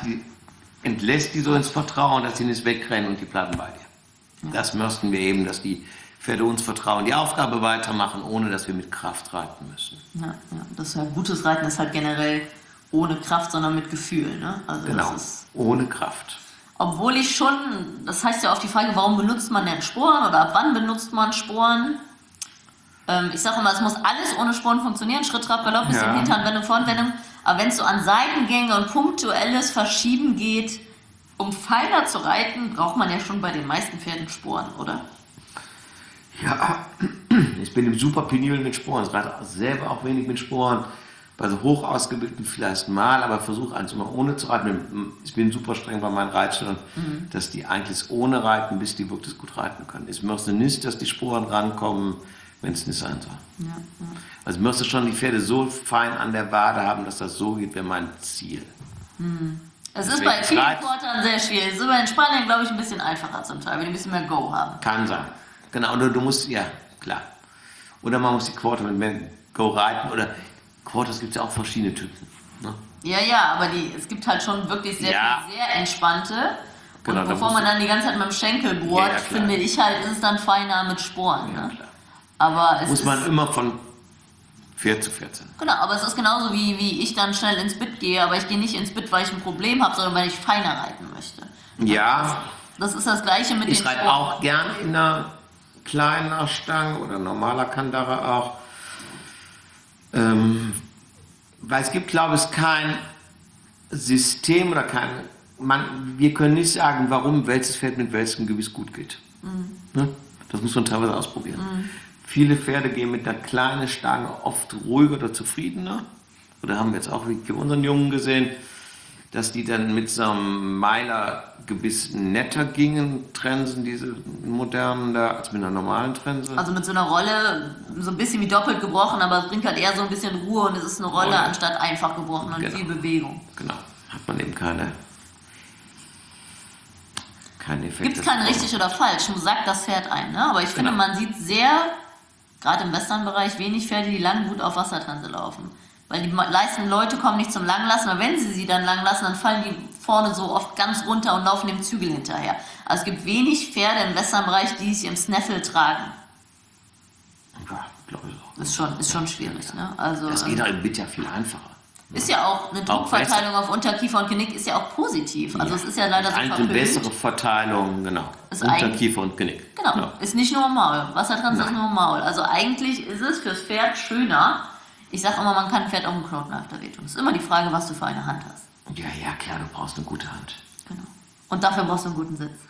die so ins Vertrauen, dass sie nicht wegrennen und die bleiben bei dir. Ja. Das möchten wir eben, dass die Pferde uns vertrauen, die Aufgabe weitermachen, ohne dass wir mit Kraft reiten müssen. Ja, das ist ja gutes Reiten ist halt generell ohne Kraft, sondern mit Gefühl. Ne? Also Genau, das ist, ohne Kraft. obwohl ich schon, das heißt ja auf die Frage, warum benutzt man denn Sporen oder ab wann benutzt man Sporen? Ich sage immer, es muss alles ohne Sporen funktionieren. Schritt, Trab, Galopp, bisschen Hinterhandwendung, Vorhandwendung. Aber wenn es so an Seitengänge und punktuelles Verschieben geht, um feiner zu reiten, braucht man ja schon bei den meisten Pferden Sporen, oder? Ja, ich bin im super penibel mit Sporen. Ich reite selber auch wenig mit Sporen. Bei so hoch ausgebildeten vielleicht mal, aber versuche eins immer ohne zu reiten. Ich bin super streng bei meinen Reitschülern, dass die eigentlich ohne reiten, bis die wirklich gut reiten können. Ich möchte nicht, dass die Sporen rankommen, wenn es nicht sein soll. Ja. Also ich möchte schon die Pferde so fein an der Wade haben, dass das so geht, wäre mein Ziel. Es ist bei vielen Quartern sehr schwierig. Es ist bei den Spaniern, glaube ich, ein bisschen einfacher zum Teil, weil die ein bisschen mehr Go haben. Kann sein. Genau, oder du musst, ja, klar. Oder man muss die Quarter mit mehr Go reiten, oder Quarters gibt es ja auch verschiedene Typen. Ne? Ja, aber es gibt halt schon wirklich sehr entspannte. Genau, und bevor man dann die ganze Zeit mit dem Schenkel bohrt, finde ich halt, ist es dann feiner mit Sporen. Ja, ne? klar. Aber Muss man immer von Pferd zu Pferd sein. Genau, aber es ist genauso wie ich dann schnell ins Bett gehe, aber ich gehe nicht ins Bett, weil ich ein Problem habe, sondern weil ich feiner reiten möchte. Ja. Das ist das Gleiche mit den Ich reite auch gern in einer kleinen Stange oder normaler Kandare auch. Weil es gibt, glaube ich, kein System oder wir können nicht sagen, warum welches Pferd mit welchem Gewiss gut geht. Ne? Das muss man teilweise ausprobieren. Viele Pferde gehen mit einer kleinen Stange oft ruhiger oder zufriedener. Oder haben wir jetzt auch wie unseren Jungen gesehen, dass die dann mit so einem Meiler-Gebiss netter gingen, Trensen, diese modernen da, als mit einer normalen Trense. Also mit so einer Rolle, so ein bisschen wie doppelt gebrochen, aber es bringt halt eher so ein bisschen Ruhe und es ist eine Rolle anstatt einfach gebrochen und viel Bewegung. Genau, hat man eben keine Effekte. Gibt es kein richtig oder falsch, nur sagt das Pferd ein. Ne? Aber ich finde, man sieht gerade im Western-Bereich, wenig Pferde, die lang gut auf Wassertrense laufen. Weil die meisten Leute kommen nicht zum Langlassen, aber wenn sie dann langlassen, dann fallen die vorne so oft ganz runter und laufen dem Zügel hinterher. Also es gibt wenig Pferde im Western-Bereich, die sich im Snaffle tragen. Ja, glaube ich auch. Ist schon schwierig. Ne? Also, das geht halt ja viel einfacher. Ist ja auch eine Druckverteilung auf Unterkiefer und Genick ist ja auch positiv. Also es ist ja leider so verpönt. Eine bessere Verteilung, genau. Unterkiefer und Genick. Genau, ist nicht nur im Maul. Wassertrense ist nur im Maul. Also eigentlich ist es fürs Pferd schöner. Ich sage immer, man kann ein Pferd auch einen Knoten nach der wehtun. Es ist immer die Frage, was du für eine Hand hast. Ja, klar, du brauchst eine gute Hand. Genau. Und dafür brauchst du einen guten Sitz.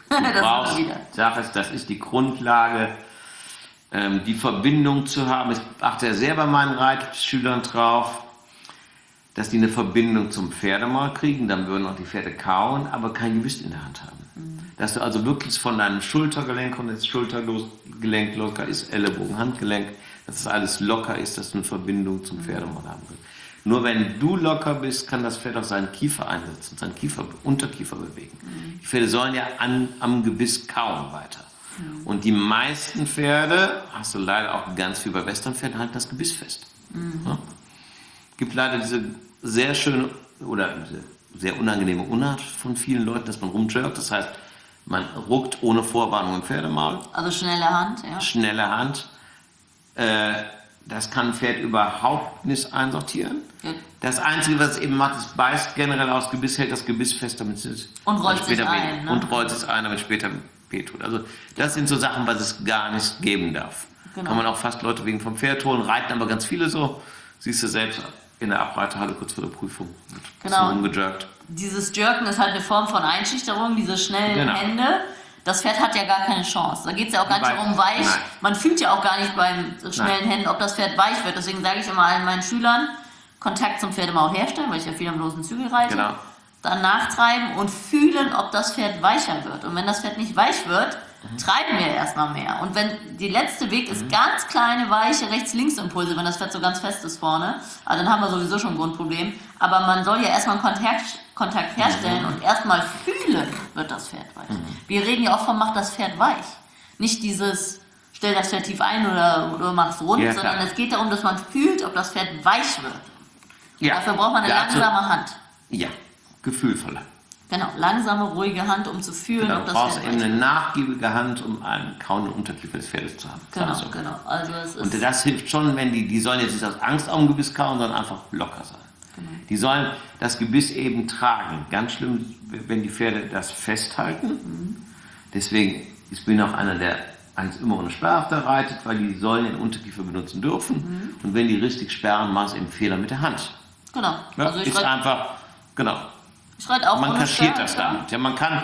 Das ist die Grundlage, die Verbindung zu haben. Ich achte ja sehr bei meinen Reitschülern drauf, dass die eine Verbindung zum Pferdemaul kriegen, dann würden auch die Pferde kauen, aber kein Gewicht in der Hand haben. Dass du also wirklich von deinem Schultergelenk und das Schultergelenk locker ist, Ellenbogen, Handgelenk, dass das alles locker ist, dass du eine Verbindung zum Pferdemaul haben willst. Nur wenn du locker bist, kann das Pferd auch seinen Kiefer einsetzen, seinen Unterkiefer bewegen. Die Pferde sollen ja am Gebiss kauen weiter. Und die meisten Pferde, hast du leider auch ganz viel bei Westernpferden, halten das Gebiss fest. Ja? Gibt leider diese sehr schöne oder diese sehr unangenehme Unart von vielen Leuten, dass man rumjerkt. Das heißt, man ruckt ohne Vorwarnung im Pferdemaul. Also schnelle Hand, ja. Schnelle Hand. Das kann ein Pferd überhaupt nicht einsortieren. Ja. Das Einzige, was es eben macht, es beißt generell aus Gebiss, hält das Gebiss fest, damit es und rollt sich ein. Ne? Und rollt es ein, damit später wehtut. Also das sind so Sachen, was es gar nicht geben darf. Genau. Kann man auch fast Leute wegen vom Pferd holen, reiten aber ganz viele so. Siehst du selbst in der Abreiterhalle kurz vor der Prüfung. Genau. Rumgejerkt. Dieses Jerken ist halt eine Form von Einschüchterung, diese schnellen Hände. Das Pferd hat ja gar keine Chance. Da geht es ja auch gar nicht darum, weich. Nein. Man fühlt ja auch gar nicht beim schnellen Händen, ob das Pferd weich wird. Deswegen sage ich immer allen meinen Schülern, Kontakt zum Pferdemaul herstellen, weil ich ja viel am losen Zügel reite. Genau. Dann nachtreiben und fühlen, ob das Pferd weicher wird. Und wenn das Pferd nicht weich wird, treiben wir erstmal mehr. Und wenn die letzte Weg ist ganz kleine, weiche Rechts-Links-Impulse, wenn das Pferd so ganz fest ist vorne, also dann haben wir sowieso schon ein Grundproblem. Aber man soll ja erstmal einen Kontakt herstellen und erstmal fühlen, wird das Pferd weich. Wir reden ja auch von, macht das Pferd weich. Nicht dieses, stell das Pferd tief ein oder mach's rund, sondern es geht darum, dass man fühlt, ob das Pferd weich wird. Ja. Dafür braucht man eine langsame Hand. Ja, gefühlvoller. Genau, langsame, ruhige Hand, um zu fühlen, ob das Pferd weich wird. Du brauchst eben eine nachgiebige Hand, um einen kauenden Unterkiefer des Pferdes zu haben. Genau. Also und das hilft schon, wenn die sollen jetzt nicht aus Angst am Gebiss kauen, sondern einfach locker sein. Genau. Die sollen das Gebiss eben tragen. Ganz schlimm, wenn die Pferde das festhalten. Deswegen, ich bin auch einer, der eigentlich immer ohne Sperrhafter reitet, weil die sollen den Unterkiefer benutzen dürfen. Und wenn die richtig sperren, machst du eben Fehler mit der Hand. Genau. Ja, also ist einfach, genau. Ich reite auch man kaschiert das damit. Ja, man kann,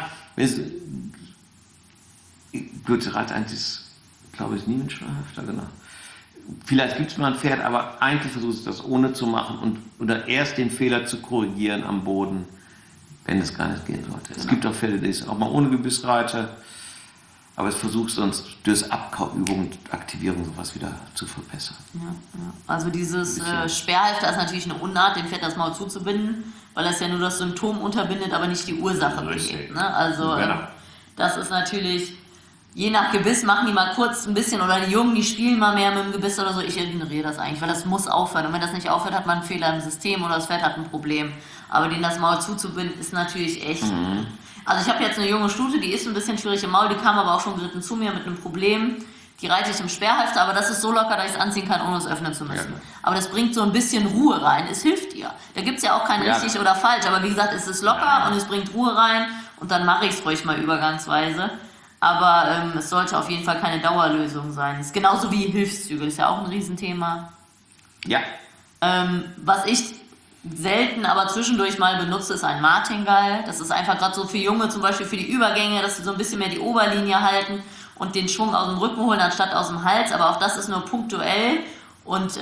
gut, ich reite eigentlich, glaube ich, nie mit Sperrhafter, genau. vielleicht gibt es mal ein Pferd, aber eigentlich versuchst du das ohne zu machen oder erst den Fehler zu korrigieren am Boden, wenn es gar nicht gehen sollte. Es gibt auch Pferde, die ich auch mal ohne Gebiss reite, aber es versucht sonst durch Abkauübung und Aktivierung sowas wieder zu verbessern. Ja. Also dieses Sperrhalfter ist natürlich eine Unart, dem Pferd das Maul zuzubinden, weil es ja nur das Symptom unterbindet, aber nicht die Ursache behebt. Ne? Also das ist natürlich, je nach Gebiss machen die mal kurz ein bisschen, oder die Jungen, die spielen mal mehr mit dem Gebiss oder so. Ich ignoriere das eigentlich, weil das muss aufhören. Und wenn das nicht aufhört, hat man einen Fehler im System oder das Pferd hat ein Problem. Aber denen das Maul zuzubinden, ist natürlich echt... Also ich habe jetzt eine junge Stute, die ist ein bisschen schwierig im Maul, die kam aber auch schon geritten zu mir mit einem Problem. Die reite ich im Sperrhalfter, aber das ist so locker, dass ich es anziehen kann, ohne es öffnen zu müssen. Ja. Aber das bringt so ein bisschen Ruhe rein. Es hilft ihr. Da gibt es ja auch kein richtig oder falsch. Aber wie gesagt, es ist locker und es bringt Ruhe rein. Und dann mache ich es ruhig mal übergangsweise. Aber es sollte auf jeden Fall keine Dauerlösung sein. Es ist genauso wie Hilfszügel. Ist ja auch ein Riesenthema. Ja. Was ich selten, aber zwischendurch mal benutze, ist ein Martingall. Das ist einfach gerade so für Junge, zum Beispiel für die Übergänge, dass sie so ein bisschen mehr die Oberlinie halten und den Schwung aus dem Rücken holen, anstatt aus dem Hals. Aber auch das ist nur punktuell und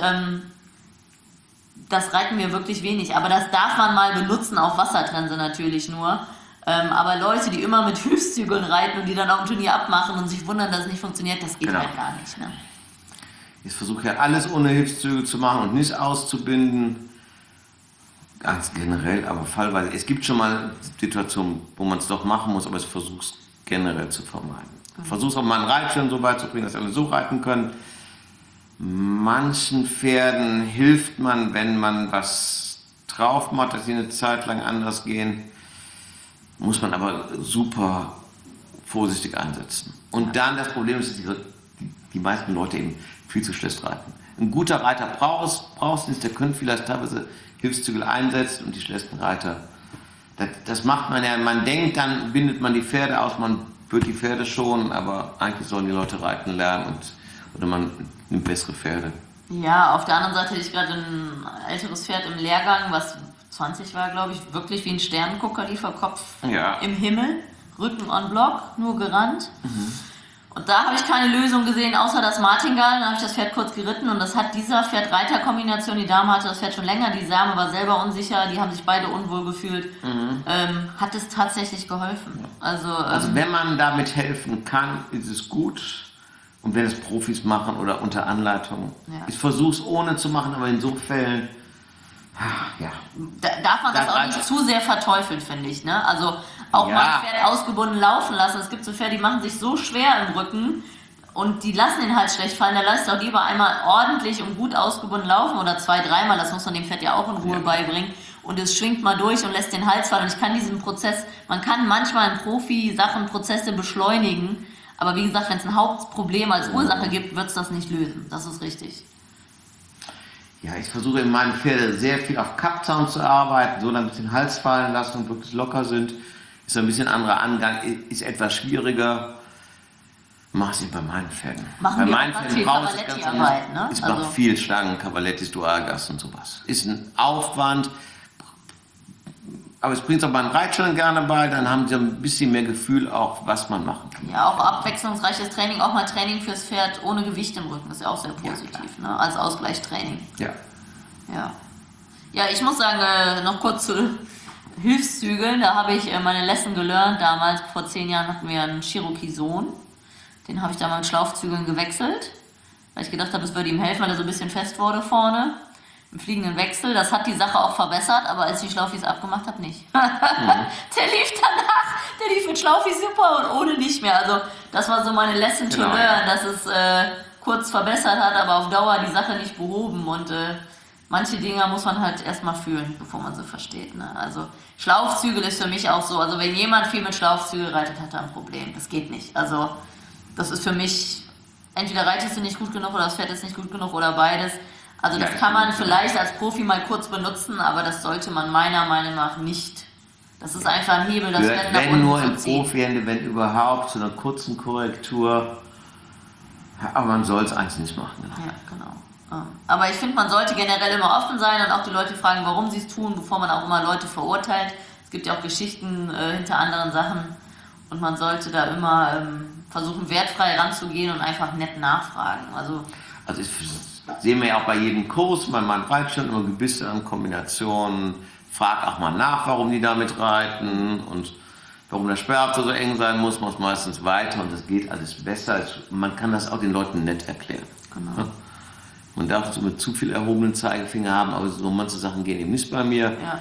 das reiten wir wirklich wenig. Aber das darf man mal benutzen, auf Wassertrense natürlich nur. Aber Leute, die immer mit Hilfszügeln reiten und die dann auch ein Turnier abmachen und sich wundern, dass es nicht funktioniert, das geht halt gar nicht. Ne? Ich versuche ja alles ohne Hilfszügel zu machen und nicht auszubinden. Ganz generell, aber fallweise. Es gibt schon mal Situationen, wo man es doch machen muss, aber ich versuche es generell zu vermeiden. Ich versuche es auch mal einen Reitschirm so weit zu bringen, dass alle so reiten können. Manchen Pferden hilft man, wenn man was drauf macht, dass sie eine Zeit lang anders gehen. Muss man aber super vorsichtig einsetzen. Und dann das Problem ist, dass die meisten Leute eben viel zu schlecht reiten. Ein guter Reiter brauchst nicht, der könnte vielleicht teilweise Hilfszügel einsetzen und die schlechten Reiter. Das macht man ja, man denkt, dann bindet man die Pferde aus, man wird die Pferde schonen, aber eigentlich sollen die Leute reiten lernen oder man nimmt bessere Pferde. Ja, auf der anderen Seite hatte ich gerade ein älteres Pferd im Lehrgang, was 20 war, glaube ich, wirklich wie ein Sternengucker, die vor Kopf im Himmel, Rücken on Block, nur gerannt. Und da habe ich keine Lösung gesehen, außer das Martingall. Dann habe ich das Pferd kurz geritten und das hat dieser Pferd-Reiter-Kombination, die Dame hatte das Pferd schon länger, die Dame war selber unsicher, die haben sich beide unwohl gefühlt, hat es tatsächlich geholfen. Also wenn man damit helfen kann, ist es gut. Und wenn es Profis machen oder unter Anleitung. Ja. Ich versuche es ohne zu machen, aber in so Fällen... Darf man das auch nicht zu sehr verteufeln, finde ich. Ne? Also auch mal ein Pferd ausgebunden laufen lassen. Es gibt so Pferde, die machen sich so schwer im Rücken und die lassen den Hals schlecht fallen. Da lässt auch lieber einmal ordentlich und gut ausgebunden laufen oder 2-3 Mal. Das muss man dem Pferd ja auch in Ruhe beibringen. Und es schwingt mal durch und lässt den Hals fallen. Und ich kann diesen Prozess, man kann manchmal in Profi-Sachen Prozesse beschleunigen. Aber wie gesagt, wenn es ein Hauptproblem als Ursache gibt, wird es das nicht lösen. Das ist richtig. Ja, ich versuche in meinen Pferden sehr viel auf Kappzaum zu arbeiten, so dann ein bisschen Hals fallen lassen und wirklich locker sind. Ist ein bisschen anderer Angang, ist etwas schwieriger. Mache ich bei meinen Pferden. Bei meinen Pferden brauche ich ganz anders. Ne? Ich mache viel Stangen, Cavalettis, Dualgas und sowas. Ist ein Aufwand, aber es bringt es auch beim Reitschirm gerne bei, dann haben sie ein bisschen mehr Gefühl auch, was man machen kann. Ja, auch abwechslungsreiches Training, auch mal Training fürs Pferd ohne Gewicht im Rücken, ist ja auch sehr positiv, ne? Als Ausgleichstraining. Ja, ich muss sagen, noch kurz zu Hilfszügeln, da habe ich meine Lesson gelernt, damals, vor 10 Jahren hatten wir einen Cherokee-Sohn, den habe ich da mal mit Schlaufzügeln gewechselt, weil ich gedacht habe, es würde ihm helfen, weil er so ein bisschen fest wurde vorne. Im fliegenden Wechsel, das hat die Sache auch verbessert, aber als ich die Schlaufis abgemacht habe, nicht. Der lief danach, der lief mit Schlaufis super und ohne nicht mehr. Also das war so meine Lesson to learn, dass es kurz verbessert hat, aber auf Dauer die Sache nicht behoben. Und manche Dinger muss man halt erstmal fühlen, bevor man sie versteht. Ne? Also Schlaufzügel ist für mich auch so, also wenn jemand viel mit Schlaufzügel reitet, hat er ein Problem. Das geht nicht. Also das ist für mich, entweder reitest du nicht gut genug oder das Pferd ist nicht gut genug oder beides. Also das kann man vielleicht als Profi mal kurz benutzen, aber das sollte man meiner Meinung nach nicht. Das ist einfach ein Hebel, das Pferd nach unten nur zu im ziehen. Profi-Ende, wenn überhaupt, zu einer kurzen Korrektur. Aber man soll es eigentlich nicht machen. Ja, genau. Aber ich finde, man sollte generell immer offen sein und auch die Leute fragen, warum sie es tun, bevor man auch immer Leute verurteilt. Es gibt ja auch Geschichten hinter anderen Sachen und man sollte da immer versuchen, wertfrei ranzugehen und einfach nett nachfragen. Also Also sehen wir ja auch bei jedem Kurs, man reitet immer Gebisse an Kombinationen, fragt auch mal nach, warum die damit reiten und warum der Sperrapfel so eng sein muss meistens weiter und das geht alles besser. Man kann das auch den Leuten nett erklären. Genau. Man darf so mit zu viel erhobenen Zeigefinger haben, aber so manche Sachen gehen eben nicht bei mir. Ja.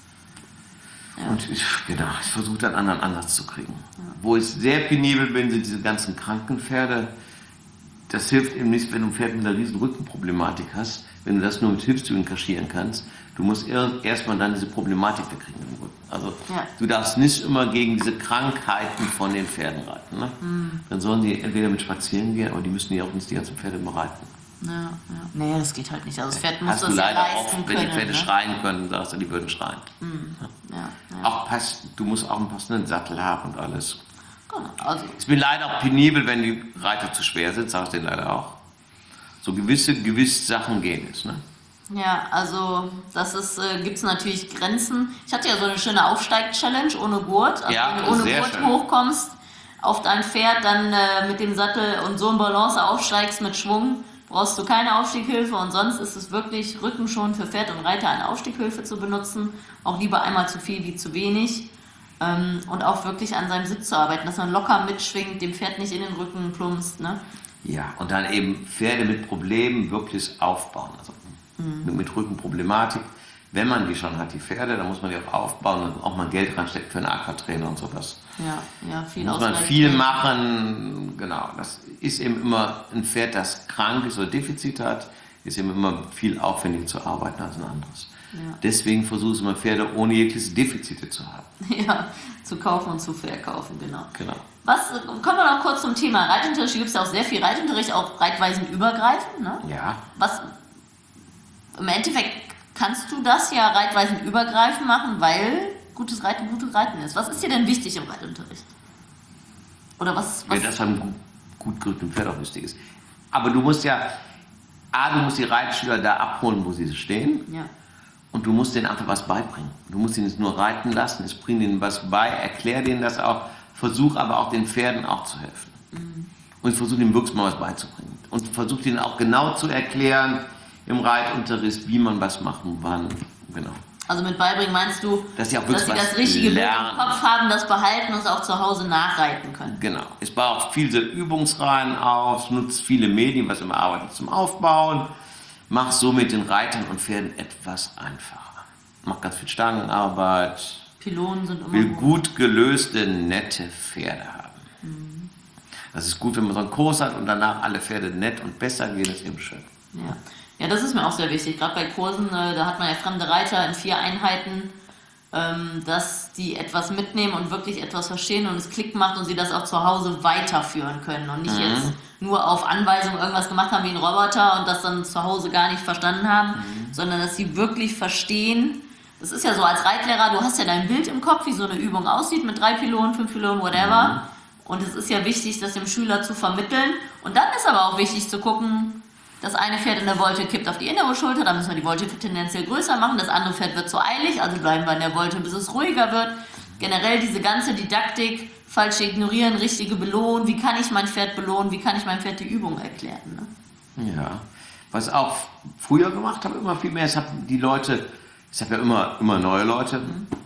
Ja. Und ich versuche dann anderen Ansatz zu kriegen. Ja. Wo ich sehr penibel bin, sind diese ganzen kranken Pferde. Das hilft eben nicht, wenn du ein Pferd mit einer riesen Rückenproblematik hast, wenn du das nur mit Hilfszügen kaschieren kannst. Du musst erstmal dann diese Problematik wegkriegen im Rücken. Also du darfst nicht immer gegen diese Krankheiten von den Pferden reiten. Ne? Dann sollen die entweder mit spazieren gehen, aber die müssen ja auch nicht die ganzen Pferde immer reiten. Ja. Nee, das geht halt nicht. Also das Pferd muss das leider leisten oft, wenn können. die Pferde schreien können, sagst du, die würden schreien. Ja. Auch du musst auch einen passenden Sattel haben und alles. Genau. Also. Ich bin leider auch penibel, wenn die Reiter zu schwer sind, sag ich denen leider auch. So gewisse Sachen gehen es. Ne? Ja, also das ist, gibt es natürlich Grenzen. Ich hatte ja so eine schöne Aufsteig-Challenge ohne Gurt. Also wenn du ohne Gurt hochkommst auf dein Pferd, dann mit dem Sattel und so in Balance aufsteigst mit Schwung, brauchst du keine Aufstieghilfe und sonst ist es wirklich rückenschonend für Pferd und Reiter eine Aufstieghilfe zu benutzen. Auch lieber einmal zu viel wie zu wenig. Und auch wirklich an seinem Sitz zu arbeiten, dass man locker mitschwingt, dem Pferd nicht in den Rücken plumpst. Ne? Ja, und dann eben Pferde mit Problemen wirklich aufbauen. Also mit Rückenproblematik. Wenn man die schon hat, die Pferde, dann muss man die auch aufbauen und auch mal Geld reinstecken für einen Aquatrainer und sowas. Ja, viel muss man viel machen, genau. Das ist eben immer ein Pferd, das krank ist oder Defizit hat, ist eben immer viel aufwendiger zu arbeiten als ein anderes. Ja. Deswegen versuche ich immer Pferde ohne jegliche Defizite zu haben. Ja, zu kaufen und zu verkaufen, genau. Kommen wir noch kurz zum Thema Reitunterricht. Hier gibt es ja auch sehr viel Reitunterricht, auch reitweisenübergreifend. Ne? Ja. Im Endeffekt kannst du das ja reitweisenübergreifend machen, weil gutes Reiten ist. Was ist dir denn wichtig im Reitunterricht? Oder was? Ja, dass ein gut gerücktem Pferd auch wichtig ist. Aber du musst die Reitschüler da abholen, wo sie stehen. Ja. Und du musst denen einfach was beibringen. Du musst ihnen nicht nur reiten lassen, bring ihnen was bei, erklär denen das auch, versuch aber auch den Pferden auch zu helfen. Und versuch ihnen wirklich mal was beizubringen. Und versuch ihnen auch genau zu erklären im Reitunterricht, wie man was machen, wann, genau. Also mit beibringen meinst du, dass sie das richtige Bild im Kopf haben, das behalten und es auch zu Hause nachreiten können. Genau. Es baut auch viele Übungsreihen auf, nutzt viele Medien, was immer arbeitet zum Aufbauen. Mach so mit den Reitern und Pferden etwas einfacher. Mach ganz viel Stangenarbeit. Pylonen sind immer will gut gelöste, nette Pferde haben. Das ist gut, wenn man so einen Kurs hat und danach alle Pferde nett und besser gehen, ist eben schön. Ja, das ist mir auch sehr wichtig. Gerade bei Kursen, da hat man ja fremde Reiter in 4 Einheiten, dass die etwas mitnehmen und wirklich etwas verstehen und es Klick macht und sie das auch zu Hause weiterführen können und nicht jetzt nur auf Anweisung irgendwas gemacht haben wie ein Roboter und das dann zu Hause gar nicht verstanden haben, sondern dass sie wirklich verstehen. Das ist ja so als Reitlehrer, du hast ja dein Bild im Kopf, wie so eine Übung aussieht mit 3 Pylonen, 5 Pylonen, whatever. Und es ist ja wichtig, das dem Schüler zu vermitteln. Und dann ist aber auch wichtig zu gucken, das eine Pferd in der Volte kippt auf die innere Schulter, dann müssen wir die Volte tendenziell größer machen. Das andere Pferd wird zu eilig, also bleiben wir in der Volte, bis es ruhiger wird. Generell diese ganze Didaktik, falsche ignorieren, richtige belohnen. Wie kann ich mein Pferd belohnen? Wie kann ich meinem Pferd die Übung erklären? Ne? Ja, was auch früher gemacht habe, immer viel mehr, ich habe ja immer neue Leute,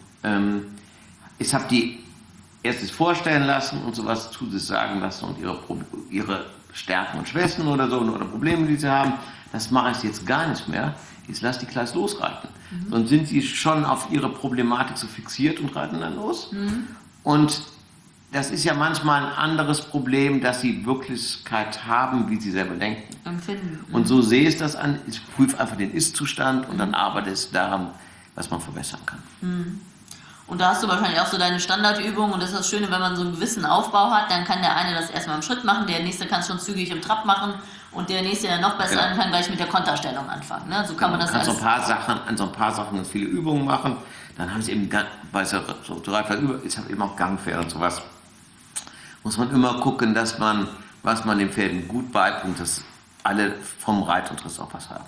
ich habe die erst vorstellen lassen und sowas zu sich sagen lassen und ihre Stärken und Schwächen oder so oder Probleme, die sie haben, das mache ich jetzt gar nicht mehr. Jetzt lass die gleich losreiten. Dann sind sie schon auf ihre Problematik so fixiert und reiten dann los. Und das ist ja manchmal ein anderes Problem, dass sie Wirklichkeit haben, wie sie selber denken. Empfinden. Und so sehe ich das an. Ich prüfe einfach den Ist-Zustand und dann arbeite ich daran, was man verbessern kann. Und da hast du wahrscheinlich auch so deine Standardübungen und das ist das Schöne, wenn man so einen gewissen Aufbau hat, dann kann der eine das erstmal im Schritt machen, der nächste kann es schon zügig im Trab machen und der nächste, der noch besser kann gleich mit der Konterstellung anfangen. Ne? So kann man das an so ein paar Sachen ganz viele Übungen machen, dann haben sie eben, ich habe eben auch Gangpferde und sowas. Muss man immer gucken, was man den Pferden gut beibringt, dass alle vom Reitunterricht auch was haben.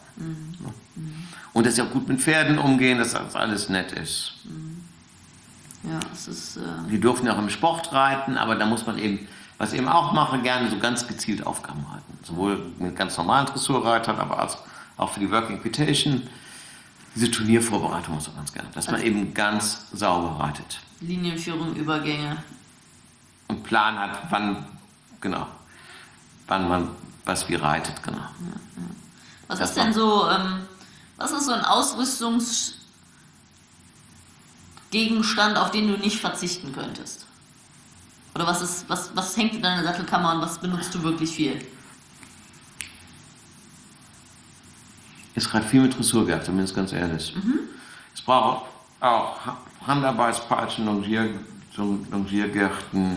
Und dass sie auch gut mit Pferden umgehen, dass das alles nett ist. Ja, es ist. Die dürfen ja auch im Sport reiten, aber da muss man eben Was ich eben auch mache, gerne so ganz gezielt Aufgaben reiten. Sowohl mit ganz normalen Dressurreitern, aber auch für die Working Equitation. Diese Turniervorbereitung muss auch ganz gerne. Dass man eben ganz sauber reitet. Linienführung, Übergänge. Und Plan hat, wann man was wie reitet, genau. Was ist denn so, was ist so ein Ausrüstungsgegenstand, auf den du nicht verzichten könntest? Oder was hängt in deiner Sattelkammer und was benutzt du wirklich viel? Ich reite viel mit Dressurgärten, zumindest ganz ehrlich. Es braucht auch Handarbeitspeitschen, Longiergärten.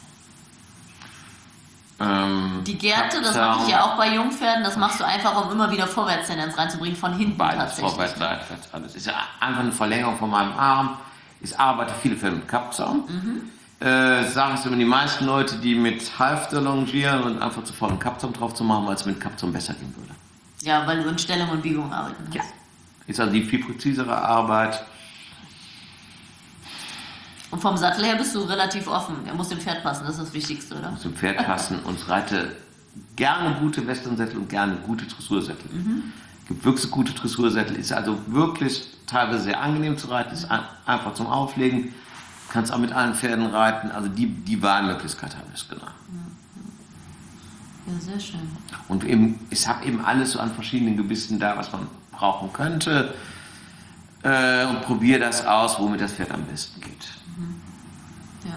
Die Gärte, das mache ich ja auch bei Jungpferden, das machst du einfach, um immer wieder Vorwärtstendenz reinzubringen, von hinten Beides, tatsächlich. vorwärts, seitwärts, alles. Ist ja einfach eine Verlängerung von meinem Arm. Ich arbeite viele Fälle mit Kappzaum. Sage ich immer, die meisten Leute, die mit Halfter longieren und einfach zuvor einen Kappzaum drauf zu machen, weil es mit Kappzaum besser gehen würde. Ja, weil du in Stellung und Biegung arbeiten kannst. Ja. Ist also die viel präzisere Arbeit. Und vom Sattel her bist du relativ offen. Er muss dem Pferd passen, das ist das Wichtigste, oder? Zum Pferd passen und ich reite gerne gute Westernsättel und gerne gute Dressursättel. Gibt wirklich gute Dressursättel, ist also wirklich teilweise sehr angenehm zu reiten, ist einfach zum Auflegen, kannst auch mit allen Pferden reiten, also die Wahlmöglichkeit habe ich, genau. Ja, sehr schön. Und eben, ich habe eben alles so an verschiedenen Gebissen da, was man brauchen könnte und probiere das aus, womit das Pferd am besten geht. Ja.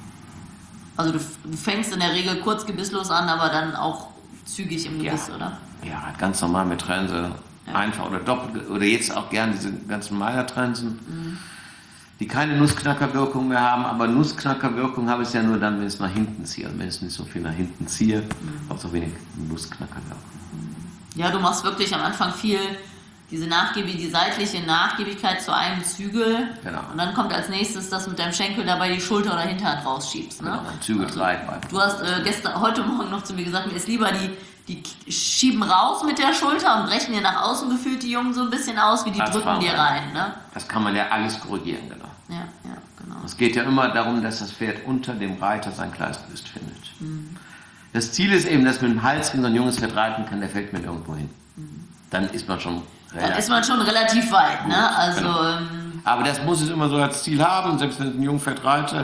Also du fängst in der Regel kurz gebisslos an, aber dann auch zügig im Gebiss, oder? Ja, halt ganz normal mit Trense, einfach oder doppelt, oder jetzt auch gern diese ganzen Meyer-Trensen, die keine Nussknackerwirkung mehr haben, aber Nussknackerwirkung habe ich ja nur dann, wenn ich es nach hinten ziehe. Und wenn ich nicht so viel nach hinten ziehe, habe ich so wenig Nussknackerwirkung. Ja, du machst wirklich am Anfang viel die seitliche Nachgiebigkeit zu einem Zügel. Genau. Und dann kommt als nächstes, dass du mit deinem Schenkel dabei die Schulter oder Hinterhand rausschiebst. Ne? Genau, ein Zügelgleitbein. Du hast heute Morgen noch zu mir gesagt, mir ist lieber die schieben raus mit der Schulter und brechen dir nach außen gefühlt die Jungen so ein bisschen aus, wie die Das drücken dir rein. Ne? Das kann man ja alles korrigieren, genau. Ja, genau. Es geht ja immer darum, dass das Pferd unter dem Reiter sein Gleichgewicht findet. Das Ziel ist eben, dass mit dem Halsring so ein junges Pferd reiten kann, der fällt mir irgendwo hin. Dann ist man schon relativ weit, ne? Also, genau. Aber das muss es immer so als Ziel haben, selbst wenn ich ein Jungpferd reite,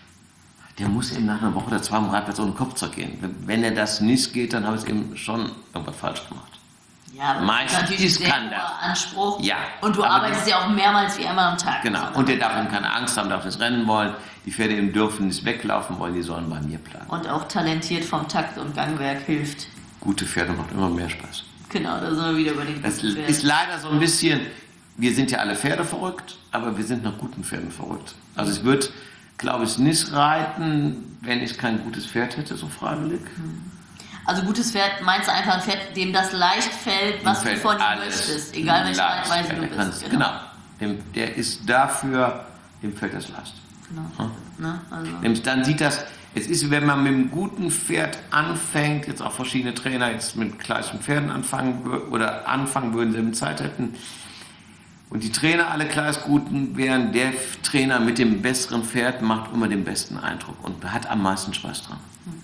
der muss eben nach einer Woche oder zwei am Reitplatz ohne Kopfzeug gehen. Wenn er das nicht geht, dann habe ich eben schon irgendwas falsch gemacht. ja, aber das ist natürlich ein sehr hoher Anspruch. Ja. Und du arbeitest ja auch mehrmals wie einmal am Tag. Genau. Und der darf eben keine Angst haben, darf nicht rennen wollen. Die Pferde eben dürfen nicht weglaufen wollen, die sollen bei mir planen. Und auch talentiert vom Takt und Gangwerk hilft. Gute Pferde macht immer mehr Spaß. Genau, da sind wir wieder bei den Das guten Pferden. ist leider so ein bisschen, wir sind ja alle Pferde verrückt, aber wir sind nach guten Pferden verrückt. Also ich würde, glaube ich, nicht reiten, wenn ich kein gutes Pferd hätte, so freiwillig. Also gutes Pferd meinst du einfach ein Pferd, dem das leicht fällt, was du von ihm möchtest, egal welche Reitweise du bist. Genau. Der ist dafür, dem fällt das leicht. Genau. Ne? Also. Nämlich dann sieht das, es ist, wenn man mit einem guten Pferd anfängt, jetzt auch verschiedene Trainer jetzt mit gleichen Pferden anfangen würden, sie Zeit hätten, und die Trainer alle gleich guten wären, der Trainer mit dem besseren Pferd macht immer den besten Eindruck und hat am meisten Spaß dran.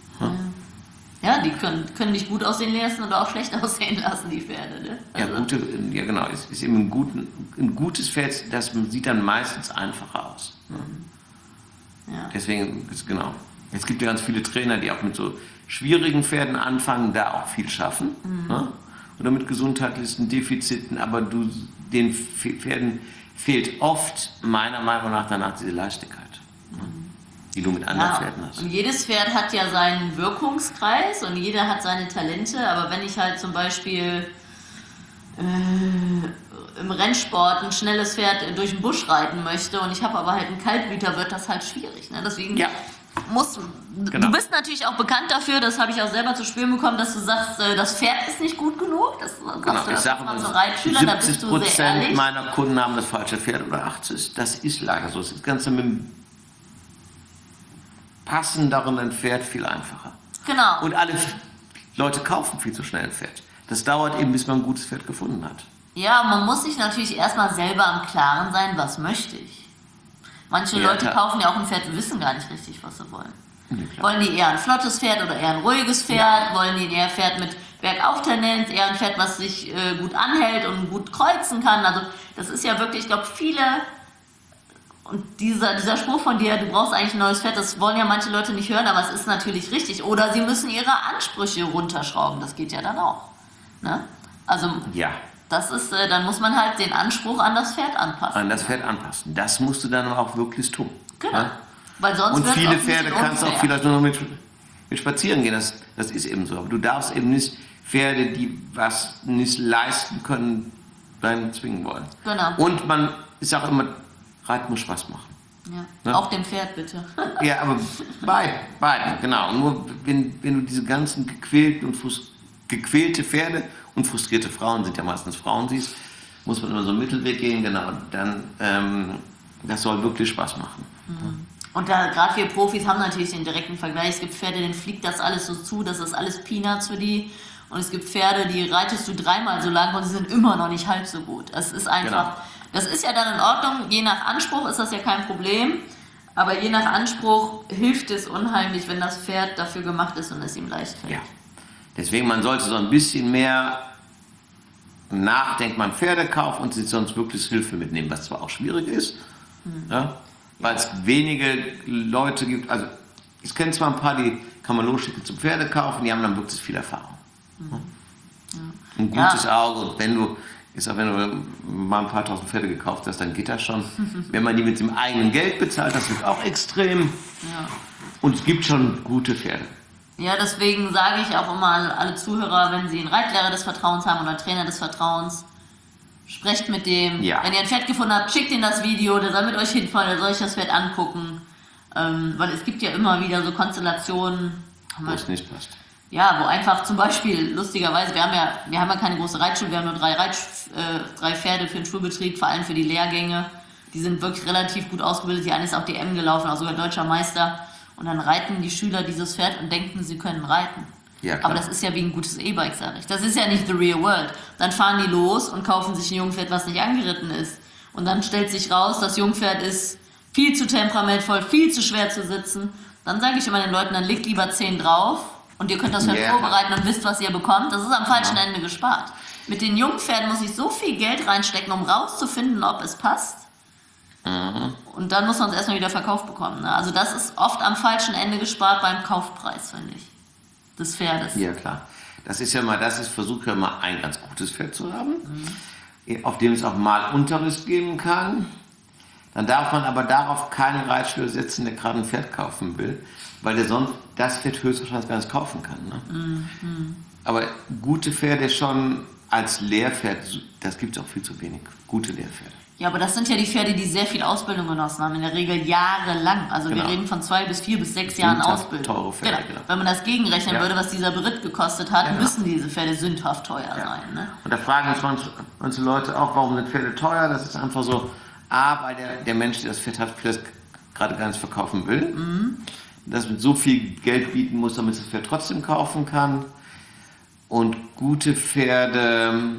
Ja, die können dich gut aussehen lassen oder auch schlecht aussehen lassen, die Pferde. Ne? Also. Ja, genau. Es ist eben ein gutes Pferd, das sieht dann meistens einfacher aus. Ne? Ja. Deswegen, genau. Es gibt ja ganz viele Trainer, die auch mit so schwierigen Pferden anfangen, da auch viel schaffen. Ne? Oder mit gesundheitlichen Defiziten, aber den Pferden fehlt oft, meiner Meinung nach, danach diese Leichtigkeit. Ne? Die du mit anderen Pferden hast. Und jedes Pferd hat ja seinen Wirkungskreis und jeder hat seine Talente, aber wenn ich halt zum Beispiel im Rennsport ein schnelles Pferd durch den Busch reiten möchte und ich habe aber halt einen Kaltblüter, wird das halt schwierig. Ne? Deswegen du bist natürlich auch bekannt dafür, das habe ich auch selber zu spüren bekommen, dass du sagst, das Pferd ist nicht gut genug. Das sagst du ich sage mal zu Reitschülern, da bist du sehr ehrlich. meiner Kunden haben das falsche Pferd oder 80. Das ist leider so. Das Ganze mit dem passenderen Pferd viel einfacher. Genau. Und alle Leute kaufen viel zu schnell ein Pferd. Das dauert eben, bis man ein gutes Pferd gefunden hat. Ja, man muss sich natürlich erstmal selber am Klaren sein, was möchte ich. Manche Leute kaufen ja auch ein Pferd und wissen gar nicht richtig, was sie wollen. klar. Wollen die eher ein flottes Pferd oder eher ein ruhiges Pferd? Wollen die eher ein Pferd mit Bergauftendenz, eher ein Pferd, was sich gut anhält und gut kreuzen kann? Also das ist ja wirklich, ich glaube, viele... Und dieser Spruch von dir, du brauchst eigentlich ein neues Pferd, das wollen ja manche Leute nicht hören, aber es ist natürlich richtig. Oder sie müssen ihre Ansprüche runterschrauben, das geht ja dann auch. Ne? Also Ja, das ist, dann muss man halt den Anspruch an das Pferd anpassen. an das Pferd anpassen. Das musst du dann auch wirklich tun. Genau. Ja? Weil sonst Und wird's viele auch ein Pferde bisschen kannst du auch unfair. vielleicht nur noch mit spazieren gehen. Das ist eben so. Aber du darfst eben nicht Pferde, die was nicht leisten können, dahin zwingen wollen. Genau. Und ich sage immer, Reiten muss Spaß machen. Ja. Ja. Auch dem Pferd bitte. Ja, aber beide, genau. Nur wenn du diese ganzen gequälte Pferde und frustrierte Frauen, sind ja meistens Frauen, siehst, muss man immer so einen Mittelweg gehen, genau. Dann, das soll wirklich Spaß machen. Und da gerade wir Profis haben natürlich den direkten Vergleich. Es gibt Pferde, denen fliegt das alles so zu, das ist alles Peanuts für die. Und es gibt Pferde, die reitest du 3-mal so lang und sie sind immer noch nicht halb so gut. Es ist einfach, das ist ja dann in Ordnung. Je nach Anspruch ist das ja kein Problem. Aber je nach Anspruch hilft es unheimlich, wenn das Pferd dafür gemacht ist und es ihm leicht fällt. Ja. Deswegen, man sollte so ein bisschen mehr nachdenken beim Pferdekauf und sich sonst wirklich Hilfe mitnehmen, was zwar auch schwierig ist, ja, weil es wenige Leute gibt. Also ich kenne zwar ein paar, die kann man losschicken zum Pferdekaufen, die haben dann wirklich viel Erfahrung. Ein gutes Auge, und wenn du mal ein paar tausend Pferde gekauft hast, dann geht das schon. Wenn man die mit dem eigenen Geld bezahlt, das wird auch extrem. Ja. Und es gibt schon gute Pferde. Ja, deswegen sage ich auch immer an alle Zuhörer, wenn sie einen Reitlehrer des Vertrauens haben oder einen Trainer des Vertrauens, sprecht mit dem. Ja. Wenn ihr ein Pferd gefunden habt, schickt ihm das Video, der soll mit euch hinfahren, der soll euch das Pferd angucken. Weil es gibt ja immer wieder so Konstellationen, Wo es nicht passt. ja, wo einfach zum Beispiel, lustigerweise, wir haben ja keine große Reitschule, wir haben nur drei Pferde für den Schulbetrieb, vor allem für die Lehrgänge. Die sind wirklich relativ gut ausgebildet, die eine ist auch DM gelaufen, auch sogar deutscher Meister. Und dann reiten die Schüler dieses Pferd und denken, sie können reiten. Ja, klar. Aber das ist ja wie ein gutes E-Bike, sage ich. Das ist ja nicht the real world. Dann fahren die los und kaufen sich ein Jungpferd, was nicht angeritten ist. Und dann stellt sich raus, das Jungpferd ist viel zu temperamentvoll, viel zu schwer zu sitzen. Dann sage ich immer den Leuten, dann legt lieber 10 drauf und ihr könnt das Pferd vorbereiten und wisst, was ihr bekommt. Das ist am falschen Ende gespart. Mit den Jungpferden muss ich so viel Geld reinstecken, um rauszufinden, ob es passt. Und dann muss man es erstmal wieder verkauft bekommen. Ne? Also das ist oft am falschen Ende gespart beim Kaufpreis, finde ich, des Pferdes. Ja, klar. Versuche ja mal ein ganz gutes Pferd zu haben, auf dem es auch mal Unterricht geben kann. Dann darf man aber darauf keine Reitschule setzen, der gerade ein Pferd kaufen will, weil der sonst das Pferd höchstwahrscheinlich gar nicht kaufen kann. Ne? Aber gute Pferde schon als Lehrpferd, das gibt es auch viel zu wenig. Gute Lehrpferde. Ja, aber das sind ja die Pferde, die sehr viel Ausbildung genossen haben, in der Regel jahrelang. Also wir Genau. reden von 2 bis 4 bis 6 Jahren Sündhaft Ausbildung. teure Pferde, genau. Wenn man das gegenrechnen würde, was dieser Beritt gekostet hat, Ja. müssen diese Pferde sündhaft teuer sein. Ne? Und da fragen uns manche Leute auch, warum sind Pferde teuer? Das ist einfach so, weil der Mensch, der das Pferd hat, vielleicht gerade gar nicht verkaufen will. Das mit so viel Geld bieten muss, damit das Pferd trotzdem kaufen kann. Und gute Pferde,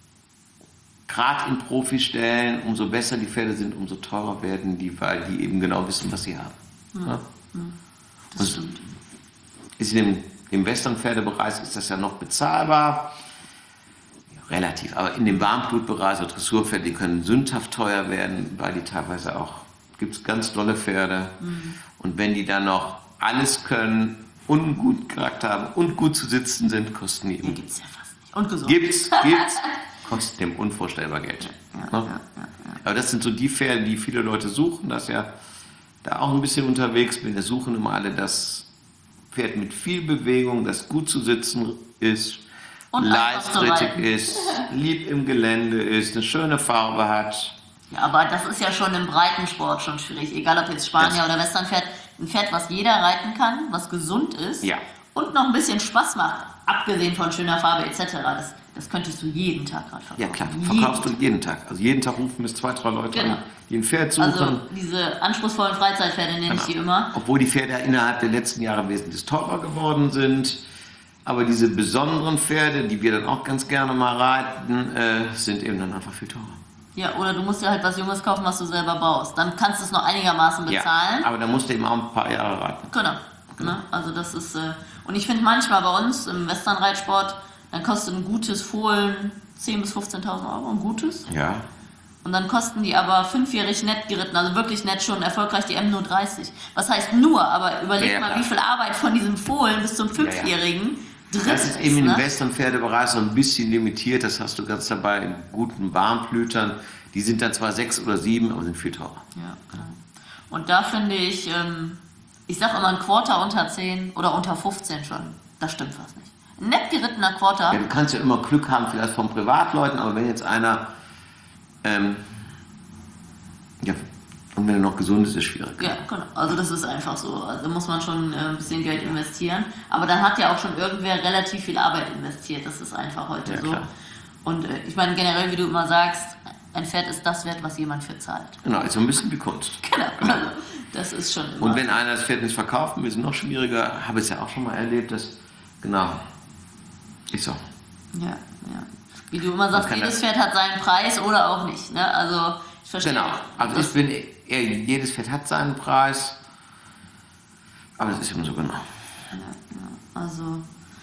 gerade in Profistellen, umso besser die Pferde sind, umso teurer werden die, weil die eben genau wissen, was sie haben. Ja? Das stimmt. Ist im Western-Pferdebereich ist das ja noch bezahlbar. Ja, relativ, aber in dem Warmblutbereich, so Dressurpferde, die können sündhaft teuer werden, weil die teilweise auch, gibt es ganz tolle Pferde. Und wenn die dann noch alles können und gut Charakter haben und gut zu sitzen sind, kosten die Die eben. gibt es ja fast nicht. Und gesund. Gibt's, kostet dem unvorstellbar Geld. Ne? Aber das sind so die Pferde, die viele Leute suchen, dass ja da auch ein bisschen unterwegs bin. Wir suchen immer alle das Pferd mit viel Bewegung, das gut zu sitzen ist, Und einfach zu leichtrittig reiten. ist, lieb im Gelände ist, eine schöne Farbe hat. Ja, aber das ist ja schon im Breitensport schon schwierig. Egal ob jetzt Spanier oder Westernpferd. Ein Pferd, was jeder reiten kann, was gesund ist Ja. und noch ein bisschen Spaß macht, abgesehen von schöner Farbe etc. Das könntest du jeden Tag gerade verkaufen. Ja klar, verkaufst du jeden Tag. Also jeden Tag rufen bis 2, 3 Leute Genau. an, die ein Pferd suchen. Also diese anspruchsvollen Freizeitpferde nenne ich die immer. Obwohl die Pferde innerhalb der letzten Jahre wesentlich teurer geworden sind. Aber diese besonderen Pferde, die wir dann auch ganz gerne mal reiten, sind eben dann einfach viel teurer. Ja, oder du musst dir halt was Junges kaufen, was du selber baust. Dann kannst du es noch einigermaßen bezahlen. Ja, aber da musst du eben auch ein paar Jahre reiten. Genau. Ne? Also das ist, und ich finde manchmal bei uns im Westernreitsport, dann kostet ein gutes Fohlen 10.000 bis 15.000 Euro, ein gutes. Ja. Und dann kosten die aber 5-jährig nett geritten, also wirklich nett schon erfolgreich, die M nur 30. Was heißt nur, aber überleg mal, klar. wie viel Arbeit von diesem Fohlen bis zum 5-jährigen drin Das ist eben im Western-Pferdebereich so ein bisschen limitiert. Das hast du ganz dabei in guten Warmblütern. Die sind dann zwar 6 oder 7, aber sind viel teurer. Ja, genau. Und da finde ich sag immer ein Quarter unter 10 oder unter 15 schon. Das stimmt fast nicht. Ein nett gerittener Quarter. Ja, du kannst ja immer Glück haben, vielleicht von Privatleuten, aber wenn jetzt einer, und wenn er noch gesund ist, ist schwierig. Ja, genau. Also das ist einfach so. Also muss man schon ein bisschen Geld investieren. Aber dann hat ja auch schon irgendwer relativ viel Arbeit investiert. Das ist einfach heute so. Klar. Und ich meine generell, wie du immer sagst, ein Pferd ist das wert, was jemand für zahlt. Genau, ist so ein bisschen wie Kunst. Genau. Also, das ist schon immer. Und wenn einer das Pferd nicht verkauft, ist es noch schwieriger. Habe ich es ja auch schon mal erlebt, genau, ist so. Ja. Wie du immer sagst, jedes Pferd hat seinen Preis oder auch nicht. Ne? Also ich verstehe. Genau, also ich bin eher, jedes Pferd hat seinen Preis, aber das ist immer so genau. Ja. Also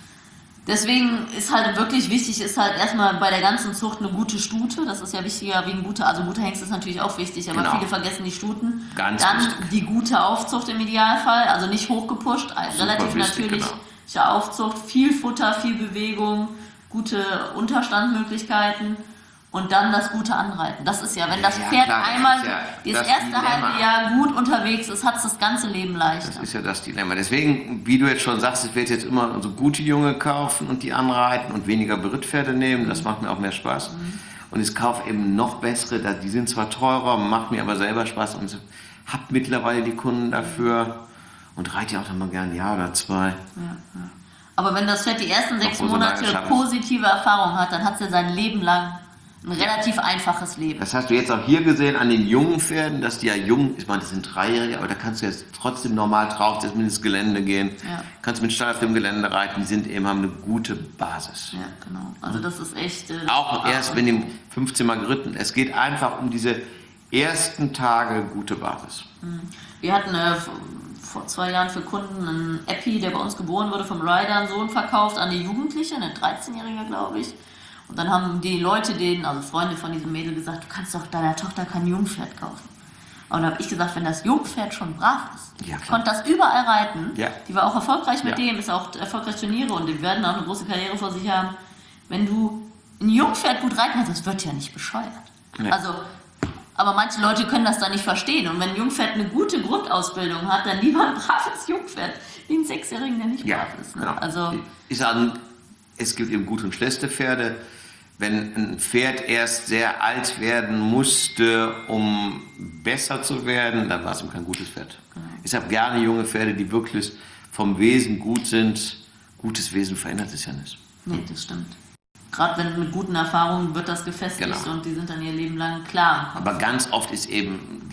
deswegen ist halt wirklich wichtig, ist halt erstmal bei der ganzen Zucht eine gute Stute. Das ist ja wichtiger wie ein guter, also guter Hengst ist natürlich auch wichtig, aber Genau. viele vergessen die Stuten. Ganz Dann wichtig. die gute Aufzucht im Idealfall, also nicht hochgepusht, relativ wichtig, natürliche genau. Aufzucht, viel Futter, viel Bewegung, gute Unterstandmöglichkeiten und dann das gute Anreiten. Das ist ja, wenn das Ja, Pferd klar, das einmal ist ja das das erste Dilemma. halbe Jahr gut unterwegs ist, hat es das ganze Leben leichter. Das ist ja das Dilemma. Deswegen, wie du jetzt schon sagst, ich werde jetzt immer so gute Junge kaufen und die anreiten und weniger Berittpferde nehmen. Das macht mir auch mehr Spaß. Und ich kaufe eben noch bessere, die sind zwar teurer, macht mir aber selber Spaß und habe mittlerweile die Kunden dafür und reite ja auch dann mal gern ein Jahr oder 2. Ja. Aber wenn das Pferd die ersten 6 Obwohl so Monate lange positive Erfahrung hat, dann hat es ja sein Leben lang ein relativ einfaches Leben. Das hast du jetzt auch hier gesehen an den jungen Pferden, dass die ja jung, ich meine, das sind 3-Jährige, aber da kannst du jetzt trotzdem normal drauf, das ins Gelände gehen, kannst mit Stall auf dem Gelände reiten, haben eine gute Basis. Ja, genau. Also das ist echt... Auch erst, wenn die 15 Mal geritten, es geht einfach um diese ersten Tage gute Basis. Wir hatten vor 2 Jahren für Kunden einen Epi, der bei uns geboren wurde, vom Rider, einen Sohn verkauft an die Jugendliche, eine 13-Jährige, glaube ich. Und dann haben die Leute also Freunde von diesem Mädel gesagt, du kannst doch deiner Tochter kein Jungpferd kaufen. Und dann habe ich gesagt, wenn das Jungpferd schon brav ist, konnte das überall reiten, die war auch erfolgreich mit dem, ist auch erfolgreich Turniere und die werden auch eine große Karriere vor sich haben. Wenn du ein Jungpferd gut reiten kannst, das wird ja nicht bescheuert. Nee. Also, aber manche Leute können das dann nicht verstehen. Und wenn ein Jungpferd eine gute Grundausbildung hat, dann lieber ein braves Jungpferd, wie ein 6-Jährigen, der nicht brav ist. Ne? Genau. Also, ich sage, es gibt eben gute und schlechte Pferde. Wenn ein Pferd erst sehr alt werden musste, um besser zu werden, dann war es ihm kein gutes Pferd. Genau. Ich habe gerne junge Pferde, die wirklich vom Wesen gut sind. Gutes Wesen verändert sich ja nicht. nee, das stimmt. Gerade wenn mit guten Erfahrungen wird das gefestigt und die sind dann ihr Leben lang klar im Kopf. Aber ganz oft ist eben,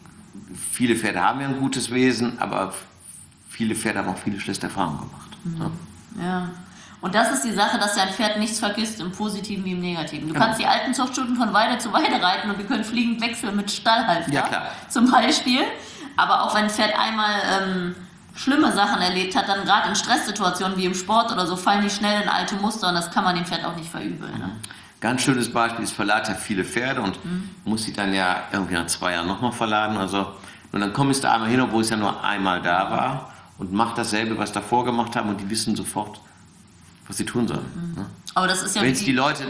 viele Pferde haben ja ein gutes Wesen, aber viele Pferde haben auch viele schlechte Erfahrungen gemacht. Ja. Und das ist die Sache, dass ja ein Pferd nichts vergisst, im Positiven wie im Negativen. Du kannst die alten Zuchtstuten von Weide zu Weide reiten und wir können fliegend wechseln mit Stallhalfter, Ja, klar. zum Beispiel. Aber auch wenn ein Pferd einmal schlimme Sachen erlebt hat, dann gerade in Stresssituationen wie im Sport oder so, fallen die schnell in alte Muster und das kann man dem Pferd auch nicht verübeln. Ne? Ganz schönes Beispiel ist, Verlat hat viele Pferde und muss sie dann ja irgendwie nach 2 Jahren nochmal verladen. Also, und dann komme ich da einmal hin, obwohl ich ja nur einmal da war und mache dasselbe, was davor gemacht haben und die wissen sofort, was sie tun sollen. Ne? Aber das ist ja Wenn es die Leute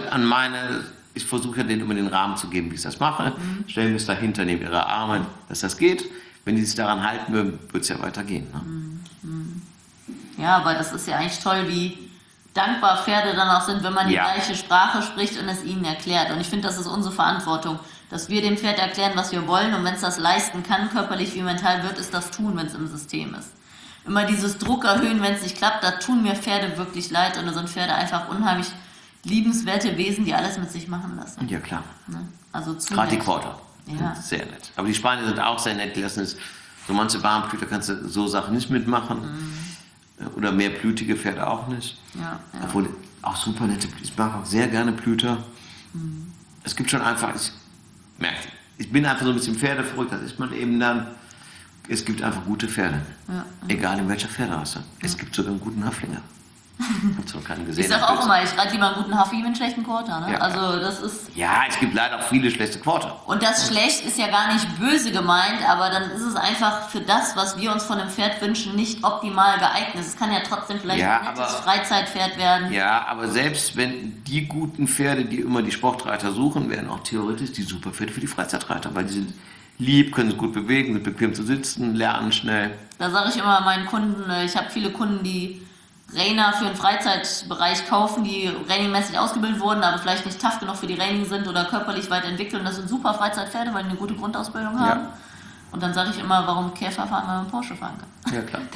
ich versuche ja denen immer den Rahmen zu geben, wie ich das mache, stellen wir es dahinter, nehmen ihre Arme, dass das geht. Wenn die sich daran halten mögen, wird es ja weitergehen. Ne? Ja, aber das ist ja eigentlich toll, wie dankbar Pferde dann auch sind, wenn man die gleiche Sprache spricht und es ihnen erklärt. Und ich finde, das ist unsere Verantwortung, dass wir dem Pferd erklären, was wir wollen und wenn es das leisten kann, körperlich wie mental, wird es das tun, wenn es im System ist. Immer dieses Druck erhöhen, wenn es nicht klappt, da tun mir Pferde wirklich leid und da sind Pferde einfach unheimlich liebenswerte Wesen, die alles mit sich machen lassen. Ja, klar. Ne? Also Gerade die Quarter Ja. sind sehr nett. Aber die Spanier sind auch sehr nett. Die lassen es, so manche Warmblüter kannst du so Sachen nicht mitmachen. Oder mehrblütige Pferde auch nicht. Ja. Obwohl, auch super nette Blüter. Ich mag auch sehr gerne Blüter. Es gibt schon einfach, ich bin einfach so ein bisschen pferdeverrückt, das ist man eben dann. Es gibt einfach gute Pferde. Ja. Egal in welcher Pferderasse. Es gibt sogar einen guten Haflinger. Hab's noch keinen gesehen. Ich sag auch immer, ich reite lieber einen guten Huffy mit einem schlechten Quarter. Ne? Ja. Also das ist... Ja, es gibt leider auch viele schlechte Quarter. Und das schlecht ist ja gar nicht böse gemeint, aber dann ist es einfach für das, was wir uns von einem Pferd wünschen, nicht optimal geeignet. Es kann ja trotzdem vielleicht ein nettes Freizeitpferd werden. Ja, aber selbst wenn die guten Pferde, die immer die Sportreiter suchen, wären auch theoretisch die Superpferde für die Freizeitreiter, weil die sind lieb, können sich gut bewegen, sind bequem zu sitzen, lernen schnell. Da sage ich immer meinen Kunden, ich habe viele Kunden, die Reiner für den Freizeitbereich kaufen, die rainingmäßig ausgebildet wurden, aber vielleicht nicht tough genug für die Reining sind oder körperlich weit entwickelt. Und das sind super Freizeitpferde, weil die eine gute Grundausbildung haben. Ja. Und dann sage ich immer, warum Käfer fahren, wenn man Porsche fahren kann. Ja, klar.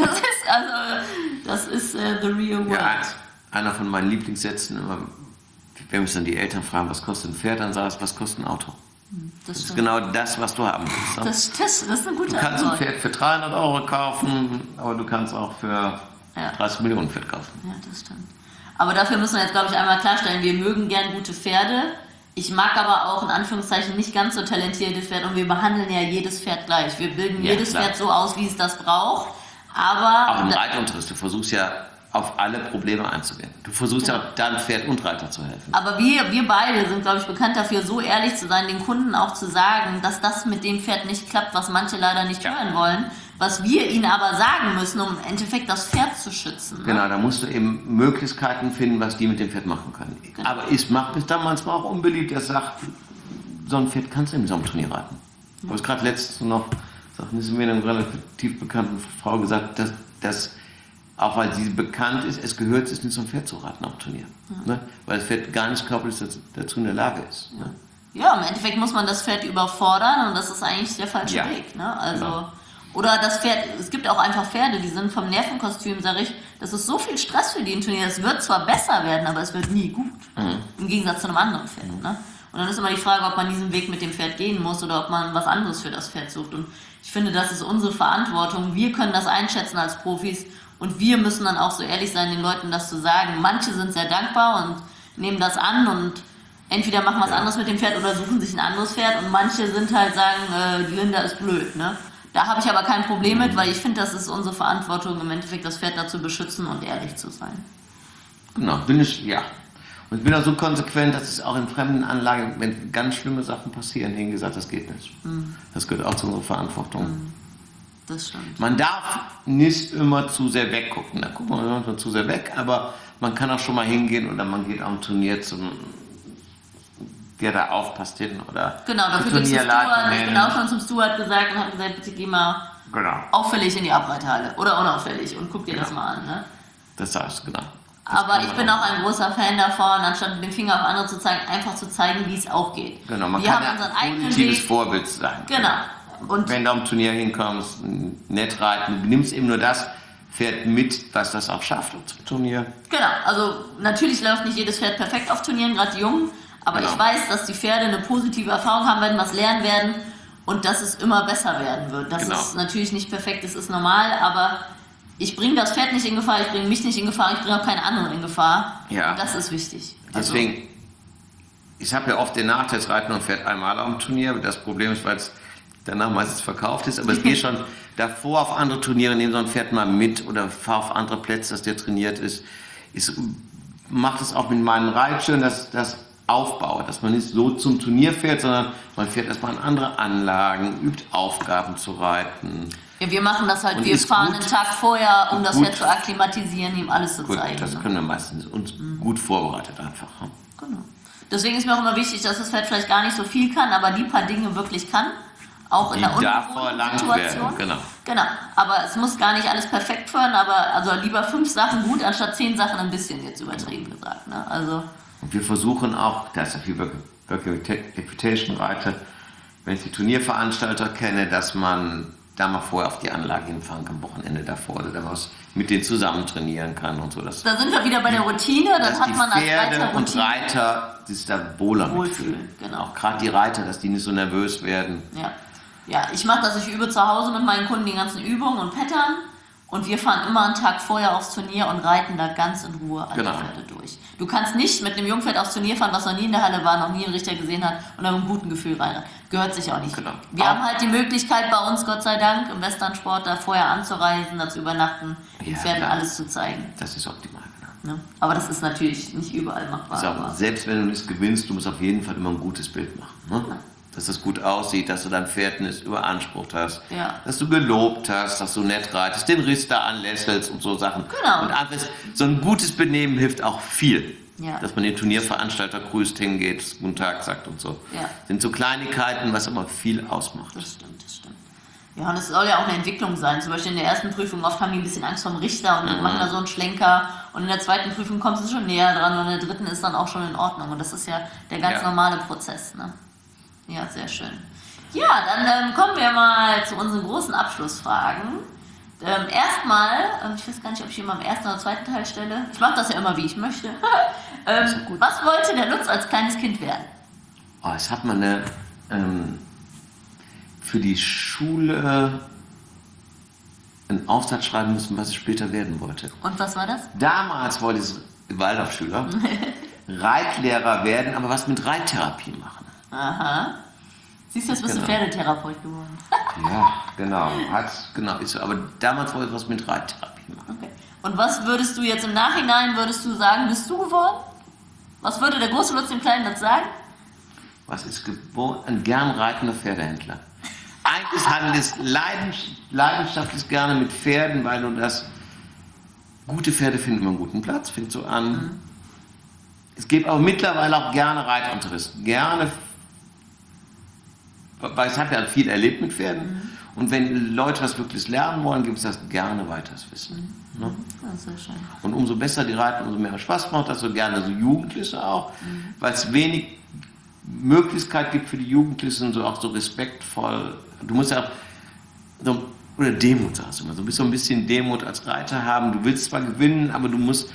Das ist the real world. Ja, einer von meinen Lieblingssätzen immer, wenn mich dann die Eltern fragen, was kostet ein Pferd, dann sage ich, was kostet ein Auto. Das ist genau das, was du haben willst. Ne? Das ist eine gute Antwort. Du kannst ein Pferd für 300 € kaufen, aber du kannst auch für 30 Millionen Pferd kaufen. Ja, das stimmt. Aber dafür müssen wir jetzt, glaube ich, einmal klarstellen, wir mögen gern gute Pferde. Ich mag aber auch in Anführungszeichen nicht ganz so talentierte Pferde und wir behandeln ja jedes Pferd gleich. Wir bilden jedes Pferd so aus, wie es das braucht. Aber auch im Reitunterricht, du versuchst ja auf alle Probleme einzugehen. Du versuchst ja auch deinem Pferd und Reiter zu helfen. Aber wir beide sind, glaube ich, bekannt dafür, so ehrlich zu sein, den Kunden auch zu sagen, dass das mit dem Pferd nicht klappt, was manche leider nicht hören wollen, was wir ihnen aber sagen müssen, um im Endeffekt das Pferd zu schützen. Ne? Genau, da musst du eben Möglichkeiten finden, was die mit dem Pferd machen können. Genau. Aber es macht mich dann manchmal auch unbeliebt, er sagt, so ein Pferd kannst du in so einem Turnier reiten. Ich habe es gerade letztens noch, ist mir eine relativ bekannten Frau gesagt, dass auch weil sie bekannt ist, es gehört sich nicht so ein Pferd zu reiten am Turnier. Ne? Weil das Pferd gar nicht körperlich dazu in der Lage ist. Ne? Ja, im Endeffekt muss man das Pferd überfordern und das ist eigentlich der falsche Weg. Ne? Also, genau. Oder das Pferd, es gibt auch einfach Pferde, die sind vom Nervenkostüm, sage ich, das ist so viel Stress für die im Turnier, es wird zwar besser werden, aber es wird nie gut. Im Gegensatz zu einem anderen Pferd. Ne? Und dann ist immer die Frage, ob man diesen Weg mit dem Pferd gehen muss oder ob man was anderes für das Pferd sucht. Und ich finde, das ist unsere Verantwortung. Wir können das einschätzen als Profis. Und wir müssen dann auch so ehrlich sein, den Leuten das zu sagen. Manche sind sehr dankbar und nehmen das an und entweder machen was anderes mit dem Pferd oder suchen sich ein anderes Pferd. Und manche sind halt sagen, die Linda ist blöd. Ne? Da habe ich aber kein Problem mit, weil ich finde, das ist unsere Verantwortung, im Endeffekt das Pferd dazu beschützen und ehrlich zu sein. Genau, Und ich bin auch so konsequent, dass es auch in fremden Anlagen, wenn ganz schlimme Sachen passieren, hingesagt, das geht nicht. Das gehört auch zu unserer Verantwortung. Das stimmt. Man darf nicht immer zu sehr weggucken. Da guckt man immer zu sehr weg, aber man kann auch schon mal hingehen oder man geht am Turnier zum, der da aufpasst hin oder genau, dafür gibt es Steward. Ich bin auch schon zum Steward gesagt und habe gesagt, bitte geh mal auffällig in die Abreithalle oder unauffällig und guck dir das mal an. Ne? Das sagst du, genau. Aber ich bin auch ein großer Fan davon, anstatt mit dem Finger auf andere zu zeigen, einfach zu zeigen, wie es auch geht. Genau, man kann ja ein positives Vorbild sein. Genau. Und wenn du am Turnier hinkommst, nett reiten, du nimmst eben nur das Pferd mit, was das auch schafft zum Turnier. Genau, also natürlich läuft nicht jedes Pferd perfekt auf Turnieren, gerade die Jungen, aber ich weiß, dass die Pferde eine positive Erfahrung haben werden, was lernen werden und dass es immer besser werden wird. Das ist natürlich nicht perfekt, das ist normal, aber ich bringe das Pferd nicht in Gefahr, ich bringe mich nicht in Gefahr, ich bringe auch keine anderen in Gefahr. Ja. Und das ist wichtig. Deswegen, ich habe ja oft den Nachteil, es reiten ein Pferd einmal am Turnier, das Problem ist, weil es danach meistens verkauft ist, aber es geht schon davor auf andere Turniere, nehme so ein Pferd mal mit oder fahr auf andere Plätze, dass der trainiert ist. Ich mache das auch mit meinen Reitschülern, dass das aufbaue, dass man nicht so zum Turnier fährt, sondern man fährt erstmal in andere Anlagen, übt Aufgaben zu reiten. Ja, wir machen das halt, wir fahren einen Tag vorher, um das Pferd zu akklimatisieren, ihm alles zu zeigen. Das können wir meistens uns gut vorbereitet einfach. Genau. Deswegen ist mir auch immer wichtig, dass das Pferd vielleicht gar nicht so viel kann, aber die paar Dinge wirklich kann. Auch in der ungewohnten Situation. Genau. Aber es muss gar nicht alles perfekt führen, aber also lieber 5 Sachen gut, anstatt 10 Sachen ein bisschen, jetzt übertrieben gesagt. Ne? Also und wir versuchen auch, da ist ja viel Reputation-Reiter, wenn ich die Turnierveranstalter kenne, dass man da mal vorher auf die Anlage hinfahren kann, am Wochenende davor, oder da was mit denen zusammen trainieren kann und so. Da sind wir wieder bei der Routine, dann hat man als Reiter Routine. Und Reiter sich da wohler mitfühlen. Genau. Auch gerade die Reiter, dass die nicht so nervös werden. Ja, ich mache das, ich übe zu Hause mit meinen Kunden die ganzen Übungen und Pattern Und wir fahren immer einen Tag vorher aufs Turnier und reiten da ganz in Ruhe alle Pferde durch. Du kannst nicht mit einem Jungpferd aufs Turnier fahren, was noch nie in der Halle war, noch nie einen Richter gesehen hat und dann mit einem guten Gefühl rein. Gehört sich auch nicht. Genau. Wir haben halt die Möglichkeit bei uns, Gott sei Dank, im Westernsport da vorher anzureisen, da zu übernachten, den Pferden alles zu zeigen. Das ist optimal, genau. Ne? Aber das ist natürlich nicht überall machbar. Selbst wenn du nichts gewinnst, du musst auf jeden Fall immer ein gutes Bild machen. Ne? Ja. Dass das gut aussieht, dass du dein Pferd nicht überansprucht hast, dass du gelobt hast, dass du nett reitest, den Riss da anlächelst und so Sachen. Genau. Und einfach so ein gutes Benehmen hilft auch viel. Ja. Dass man den Turnierveranstalter grüßt, hingeht, guten Tag sagt und so. Ja. Sind so Kleinigkeiten, was aber viel ausmacht. Das stimmt. Ja, und es soll ja auch eine Entwicklung sein. Zum Beispiel in der ersten Prüfung, oft haben die ein bisschen Angst vor dem Richter und machen da so einen Schlenker. Und in der zweiten Prüfung kommt es schon näher dran und in der dritten ist dann auch schon in Ordnung. Und das ist ja der ganz normale Prozess, ne? Ja, sehr schön. Ja, dann kommen wir mal zu unseren großen Abschlussfragen. Erstmal, ich weiß gar nicht, ob ich immer im ersten oder zweiten Teil stelle. Ich mache das ja immer, wie ich möchte. Was wollte der Lutz als kleines Kind werden? Oh, es hat man für die Schule einen Aufsatz schreiben müssen, was ich später werden wollte. Und was war das? Damals wollte ich Waldorfschüler, Reitlehrer werden, aber was mit Reittherapie machen. Aha. Siehst du, jetzt bist du Pferdetherapeut geworden. Ja, genau. Aber damals wollte ich was mit Reittherapie machen. Okay. Und was würdest du jetzt im Nachhinein, sagen, bist du geworden? Was würde der große Lutz dem Kleinen dazu sagen? Was ist geworden? Ein gern reitender Pferdehändler. Eigentlich handelt es leidenschaftlich gerne mit Pferden, weil du gute Pferde finden immer einen guten Platz, fängt so an. Es gibt aber mittlerweile auch gerne Reitunterricht. Gerne, weil ich habe ja viel erlebt mit Pferden. Und wenn Leute was wirklich lernen wollen, gibt es das gerne weiteres Wissen. Ne? Das ist sehr schön. Und umso besser die reiten, umso mehr Spaß macht das, so gerne so Jugendliche auch, weil es wenig Möglichkeit gibt für die Jugendlichen, so auch so respektvoll. Du musst ja auch, oder Demut sagst du immer, du bist so ein bisschen Demut als Reiter haben. Du willst zwar gewinnen, aber du musst,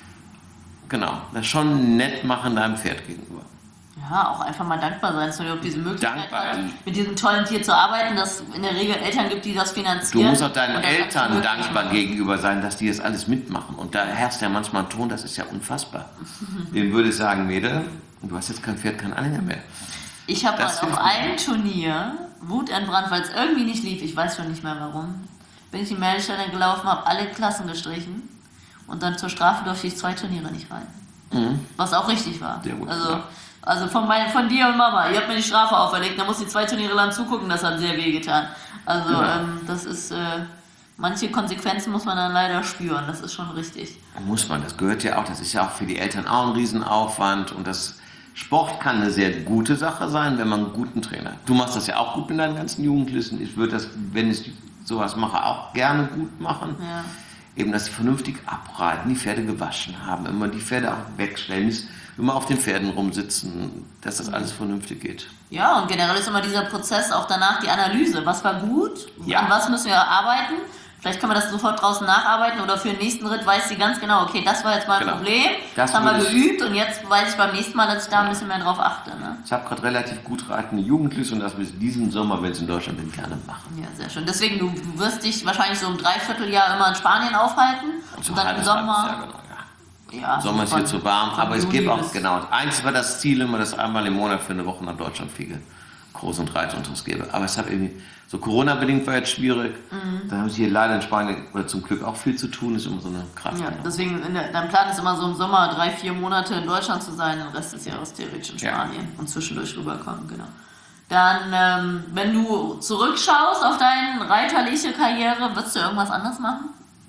das schon nett machen deinem Pferd gegenüber. Ja, auch einfach mal dankbar sein, dass man überhaupt diese Möglichkeit hat, mit diesem tollen Tier zu arbeiten, dass es in der Regel Eltern gibt, die das finanzieren. Du musst auch deinen Eltern dankbar gegenüber sein, dass die das alles mitmachen. Und da herrscht ja manchmal ein Ton, das ist ja unfassbar. Dem würde ich sagen, Mädel, du hast jetzt kein Pferd, kein Anhänger mehr. Ich habe mal auf einem Turnier wutentbrannt, weil es irgendwie nicht lief, ich weiß schon nicht mehr warum, bin ich in die Meldestelle gelaufen, habe alle Klassen gestrichen und dann zur Strafe durfte ich 2 Turniere nicht reiten. Was auch richtig war. Sehr gut, Also von dir und Mama, ihr habt mir die Strafe auferlegt, da muss ich 2 Turniere lang zugucken, das hat sehr weh getan. Also das ist, manche Konsequenzen muss man dann leider spüren, das ist schon richtig. Muss man, das gehört ja auch, das ist ja auch für die Eltern auch ein Riesenaufwand und das Sport kann eine sehr gute Sache sein, wenn man einen guten Trainer hat. Du machst das ja auch gut mit deinen ganzen Jugendlichen, ich würde das, wenn ich sowas mache, auch gerne gut machen. Ja. Eben, dass sie vernünftig abreiten, die Pferde gewaschen haben, immer die Pferde auch wegstellen, nicht immer auf den Pferden rumsitzen, dass das alles vernünftig geht. Ja, und generell ist immer dieser Prozess auch danach die Analyse. Was war gut? Ja. An was müssen wir arbeiten? Vielleicht können wir das sofort draußen nacharbeiten oder für den nächsten Ritt weiß sie ganz genau, okay, das war jetzt mein Problem, das haben wir geübt und jetzt weiß ich beim nächsten Mal, dass ich da ein bisschen mehr drauf achte. Ne? Ich habe gerade relativ gut reitende Jugendliche und das will ich diesen Sommer, wenn es in Deutschland bin, gerne machen. Ja, sehr schön. Deswegen, du wirst dich wahrscheinlich so im Dreivierteljahr immer in Spanien aufhalten und dann im Sommer... Ja, Sommer ist hier zu warm, aber es gibt auch, eins war das Ziel immer, dass einmal im Monat für eine Woche nach Deutschland fliege, Groß- und Reitunterricht gebe. Aber es hat irgendwie, so Corona-bedingt war jetzt schwierig, da haben sie hier leider in Spanien, oder zum Glück auch viel zu tun, ist immer so eine Kraft. Ja, deswegen, dein Plan ist immer so im Sommer 3-4 Monate in Deutschland zu sein, den Rest des Jahres theoretisch in Spanien und zwischendurch rüberkommen, genau. Dann, wenn du zurückschaust auf deine reiterliche Karriere, würdest du irgendwas anders machen?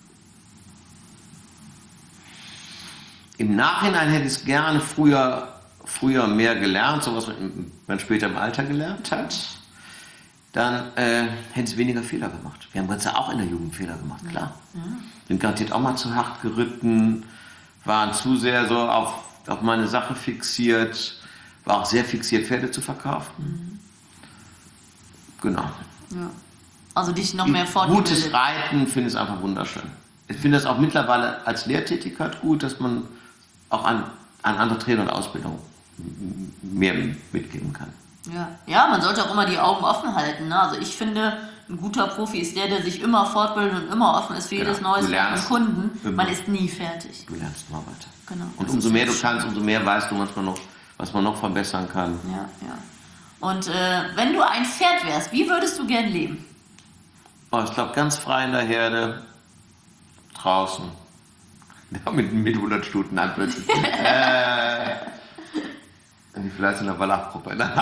Im Nachhinein hätte ich es gerne früher mehr gelernt, so was man später im Alter gelernt hat. Dann hätte ich weniger Fehler gemacht. Wir haben ganz ja auch in der Jugend Fehler gemacht, klar. Ja. Sind garantiert auch mal zu hart geritten, waren zu sehr so auf meine Sache fixiert, war auch sehr fixiert, Pferde zu verkaufen. Genau. Ja. Also dich noch mehr fortbilden. Gutes Reiten finde ich einfach wunderschön. Ich finde das auch mittlerweile als Lehrtätigkeit gut, dass man auch an andere Trainer und Ausbildung mehr mitgeben kann. Ja, man sollte auch immer die Augen offen halten. Ne? Also ich finde, ein guter Profi ist der sich immer fortbildet und immer offen ist für jedes Neues und Kunden. Immer. Man ist nie fertig. Du lernst immer weiter. Genau. Und umso mehr du kannst, umso mehr weißt du manchmal noch, was man noch verbessern kann. Ja. Und wenn du ein Pferd wärst, wie würdest du gern leben? Oh, ich glaube, ganz frei in der Herde, draußen. Ja, mit 100 Stuten anplötzlich. Vielleicht in der Wallachgruppe. Nein.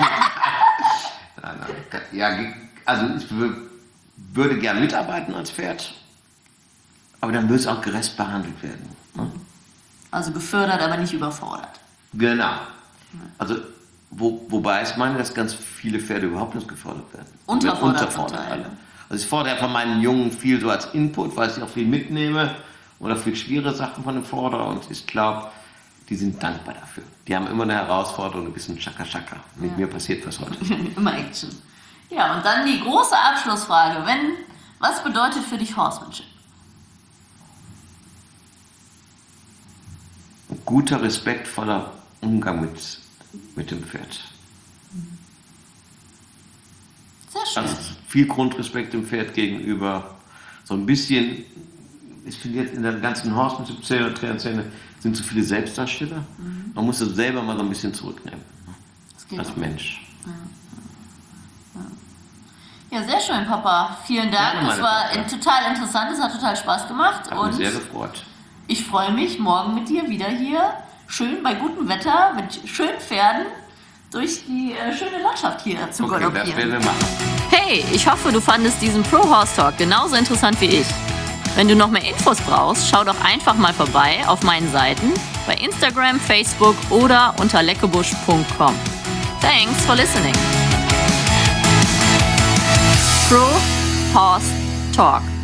Ja, also ich würde gern mitarbeiten als Pferd, aber dann würde es auch gerecht behandelt werden. Ne? Also gefördert, aber nicht überfordert. Genau. Also wobei ich meine, dass ganz viele Pferde überhaupt nicht gefordert werden. Unterfordert alle. Also ich fordere von meinen Jungen viel so als Input, weil ich auch viel mitnehme oder viel schwierige Sachen von dem fordere und ich glaube, die sind dankbar dafür. Die haben immer eine Herausforderung, ein bisschen Schaka-Schaka. Mit mir passiert was heute. Immer Action. Ja, und dann die große Abschlussfrage. Was bedeutet für dich Horsemanship? Ein guter, respektvoller Umgang mit dem Pferd. Sehr schön. Also viel Grundrespekt dem Pferd gegenüber. So ein bisschen, ich finde jetzt in der ganzen Horsemanship-Szene und Trainerszene sind zu viele Selbstdarsteller. Man muss das selber mal so ein bisschen zurücknehmen. Als Mensch. Ja, sehr schön, Papa. Vielen Dank. Das war total interessant. Es hat total Spaß gemacht. Hat mich sehr gefreut. Ich freue mich, morgen mit dir wieder hier, schön bei gutem Wetter, mit schönen Pferden, durch die schöne Landschaft hier zu galoppieren. Das werden wir machen. Hey, ich hoffe, du fandest diesen Pro Horse Talk genauso interessant wie ich. Wenn du noch mehr Infos brauchst, schau doch einfach mal vorbei auf meinen Seiten bei Instagram, Facebook oder unter leckebusch.com. Thanks for listening. Pro Horse Talk.